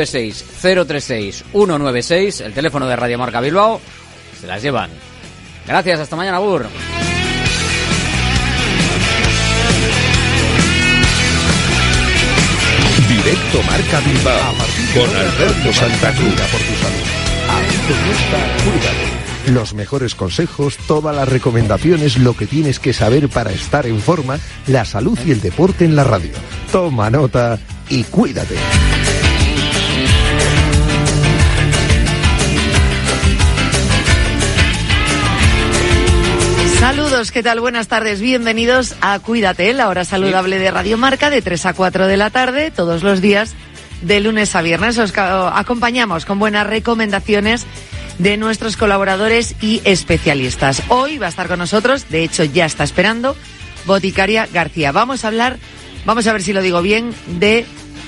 696-036-196, el teléfono de Radio Marca Bilbao, se las llevan. Gracias, hasta mañana, Bur. Directo Marca Bilbao con Alberto Santa Cruz. Por tu salud. Cuídate. Los mejores consejos, todas las recomendaciones, lo que tienes que saber para estar en forma, la salud y el deporte en la radio. Toma nota y cuídate. Saludos, ¿qué tal? Buenas tardes, bienvenidos a Cuídate, la hora saludable de Radio Marca, de 3 a 4 de la tarde, todos los días, de lunes a viernes. Os acompañamos con buenas recomendaciones de nuestros colaboradores y especialistas. Hoy va a estar con nosotros, de hecho ya está esperando, Boticaria García. Vamos a ver si lo digo bien, de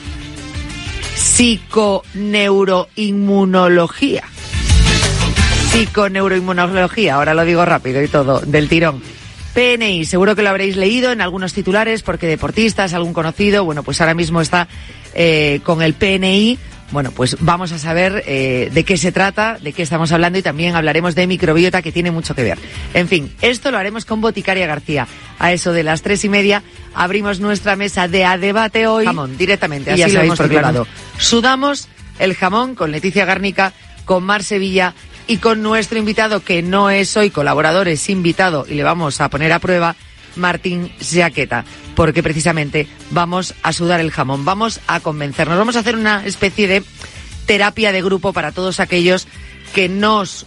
psiconeuroinmunología. Psiconeuroinmunología, ahora lo digo rápido y todo, del tirón. PNI, seguro que lo habréis leído en algunos titulares, porque deportistas, algún conocido, bueno, pues ahora mismo está con el PNI. Bueno, pues vamos a saber de qué se trata, de qué estamos hablando, y también hablaremos de microbiota, que tiene mucho que ver. En fin, esto lo haremos con Boticaria García. A eso de las 3:30 abrimos nuestra mesa de a debate hoy. Jamón, directamente, así lo hemos titulado. Sudamos el jamón con Leticia Gárnica, con Mar Sevilla y con nuestro invitado, que no es hoy colaborador, es invitado, y le vamos a poner a prueba, Martín Jaqueta, porque precisamente vamos a sudar el jamón, vamos a convencernos, vamos a hacer una especie de terapia de grupo para todos aquellos que nos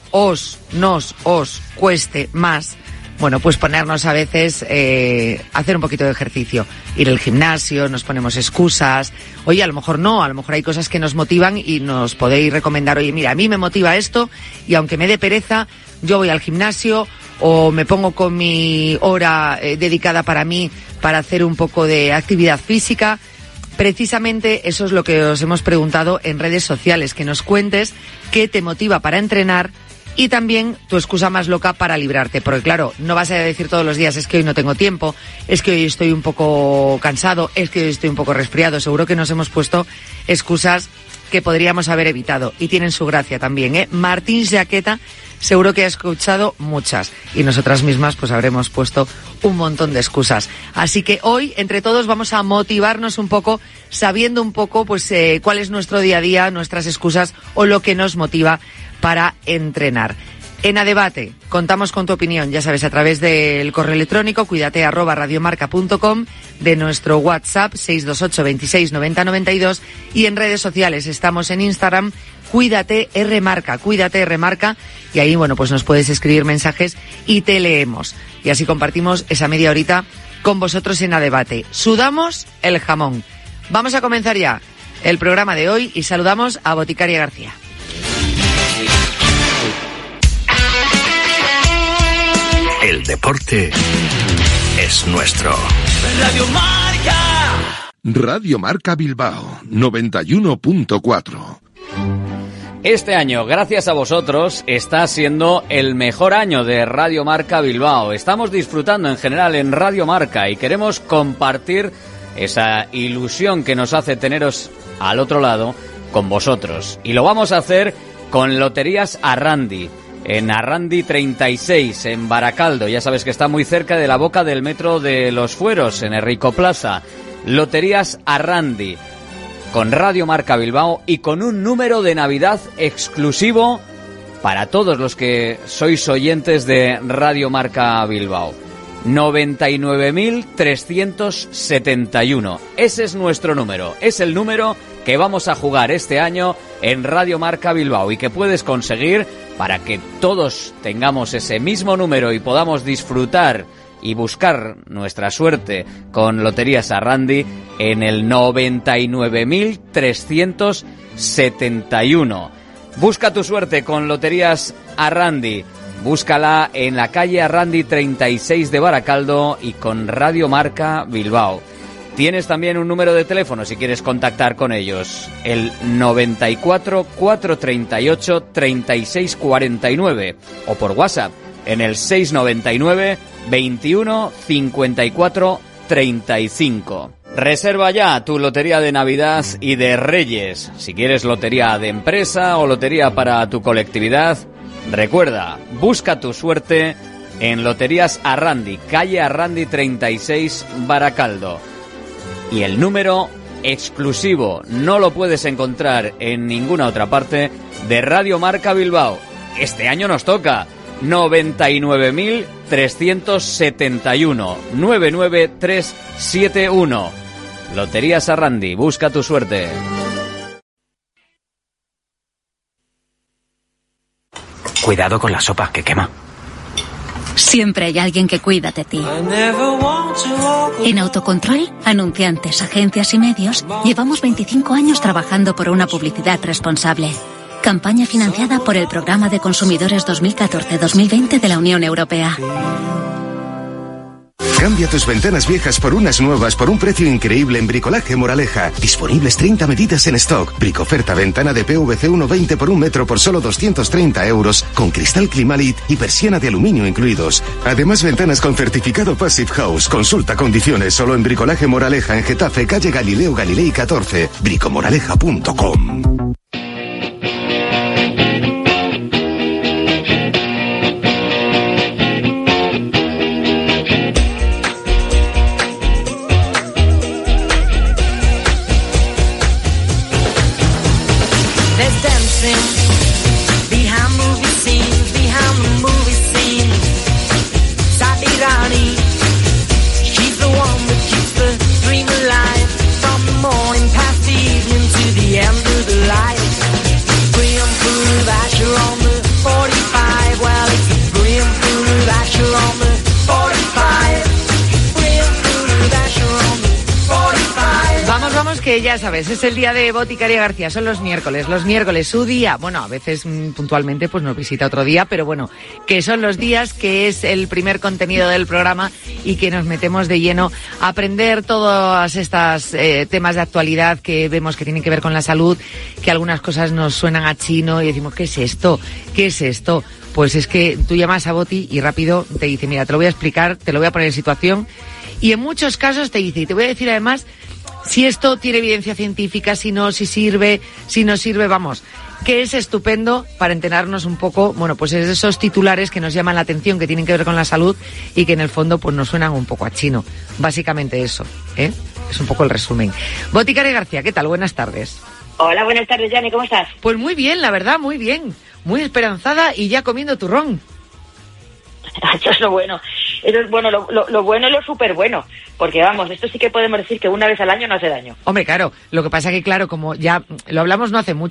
cueste más, bueno, pues ponernos a veces, hacer un poquito de ejercicio, ir al gimnasio, nos ponemos excusas, oye, a lo mejor no, a lo mejor hay cosas que nos motivan y nos podéis recomendar, oye, mira, a mí me motiva esto y aunque me dé pereza, yo voy al gimnasio o me pongo con mi hora dedicada para mí para hacer un poco de actividad física. Precisamente eso es lo que os hemos preguntado en redes sociales, que nos cuentes qué te motiva para entrenar y también tu excusa más loca para librarte, porque claro, no vas a decir todos los días, es que hoy no tengo tiempo, es que hoy estoy un poco cansado, es que hoy estoy un poco resfriado. Seguro que nos hemos puesto excusas que podríamos haber evitado y tienen su gracia también, ¿eh? Martín Jaqueta seguro que ha escuchado muchas y nosotras mismas pues habremos puesto un montón de excusas. Así que hoy entre todos vamos a motivarnos un poco, sabiendo un poco pues cuál es nuestro día a día, nuestras excusas o lo que nos motiva para entrenar. En A Debate contamos con tu opinión, ya sabes, a través del correo electrónico cuidate@radiomarca.com, de nuestro WhatsApp 628 26 90 92 y en redes sociales estamos en Instagram Cuídate Rmarca, y ahí, bueno, pues nos puedes escribir mensajes y te leemos. Y así compartimos esa media horita con vosotros en A Debate. Sudamos el jamón. Vamos a comenzar ya el programa de hoy y saludamos a Boticaria García. El deporte es nuestro. Radio Marca. Radio Marca Bilbao 91.4. Este año, gracias a vosotros, está siendo el mejor año de Radio Marca Bilbao. Estamos disfrutando en general en Radio Marca y queremos compartir esa ilusión que nos hace teneros al otro lado con vosotros. Y lo vamos a hacer con Loterías Arrandi, en Arrandi 36, en Baracaldo. Ya sabes que está muy cerca de la boca del metro de Los Fueros, en Enrico Plaza. Loterías Arrandi, con Radio Marca Bilbao y con un número de Navidad exclusivo para todos los que sois oyentes de Radio Marca Bilbao. 99.371. Ese es nuestro número. Es el número que vamos a jugar este año en Radio Marca Bilbao y que puedes conseguir para que todos tengamos ese mismo número y podamos disfrutar y buscar nuestra suerte con Loterías Arrandi en el 99.371. Busca tu suerte con Loterías Arrandi. Búscala en la calle Arrandi 36 de Baracaldo y con Radio Marca Bilbao. Tienes también un número de teléfono si quieres contactar con ellos, el 94 438 36 49 o por WhatsApp en el 699 21 54 35. Reserva ya tu lotería de Navidad y de Reyes. Si quieres lotería de empresa o lotería para tu colectividad, recuerda, busca tu suerte en Loterías Arrandi, calle Arrandi 36, Baracaldo. Y el número exclusivo, no lo puedes encontrar en ninguna otra parte, de Radio Marca Bilbao. Este año nos toca. 99.371. 99371. Lotería Sarrandi, busca tu suerte. Cuidado con la sopa, que quema. Siempre hay alguien que cuida de ti. En Autocontrol, anunciantes, agencias y medios, llevamos 25 años trabajando por una publicidad responsable. Campaña financiada por el Programa de Consumidores 2014-2020 de la Unión Europea. Cambia tus ventanas viejas por unas nuevas por un precio increíble en Bricolaje Moraleja. Disponibles 30 medidas en stock. Bricoferta ventana de PVC 1,20 por 1 metro por solo 230 euros, con cristal Climalit y persiana de aluminio incluidos. Además, ventanas con certificado Passive House. Consulta condiciones solo en Bricolaje Moraleja en Getafe, calle Galileo Galilei 14. bricomoraleja.com. Que ya sabes, es el día de Boticaria García, son los miércoles su día, bueno, a veces puntualmente pues nos visita otro día, pero bueno, que son los días que es el primer contenido del programa y que nos metemos de lleno a aprender todas estas temas de actualidad que vemos que tienen que ver con la salud, que algunas cosas nos suenan a chino y decimos, ¿qué es esto? ¿Qué es esto? Pues es que tú llamas a Boti y rápido te dice, mira, te lo voy a explicar, te lo voy a poner en situación, y en muchos casos te dice, y te voy a decir además si esto tiene evidencia científica, si no, si sirve, si no sirve, vamos, que es estupendo para enterarnos un poco, bueno, pues es esos titulares que nos llaman la atención, que tienen que ver con la salud y que en el fondo pues nos suenan un poco a chino. Básicamente eso, ¿eh? Es un poco el resumen. Boticaria García, ¿qué tal? Buenas tardes. Hola, buenas tardes, Yanni, ¿cómo estás? Pues muy bien, la verdad, muy bien. Muy esperanzada y ya comiendo turrón. Eso es lo bueno. Eso es bueno, lo bueno y lo súper bueno. Porque vamos, esto sí que podemos decir que una vez al año no hace daño. Hombre, claro, lo que pasa que claro, como ya lo hablamos no hace mucho,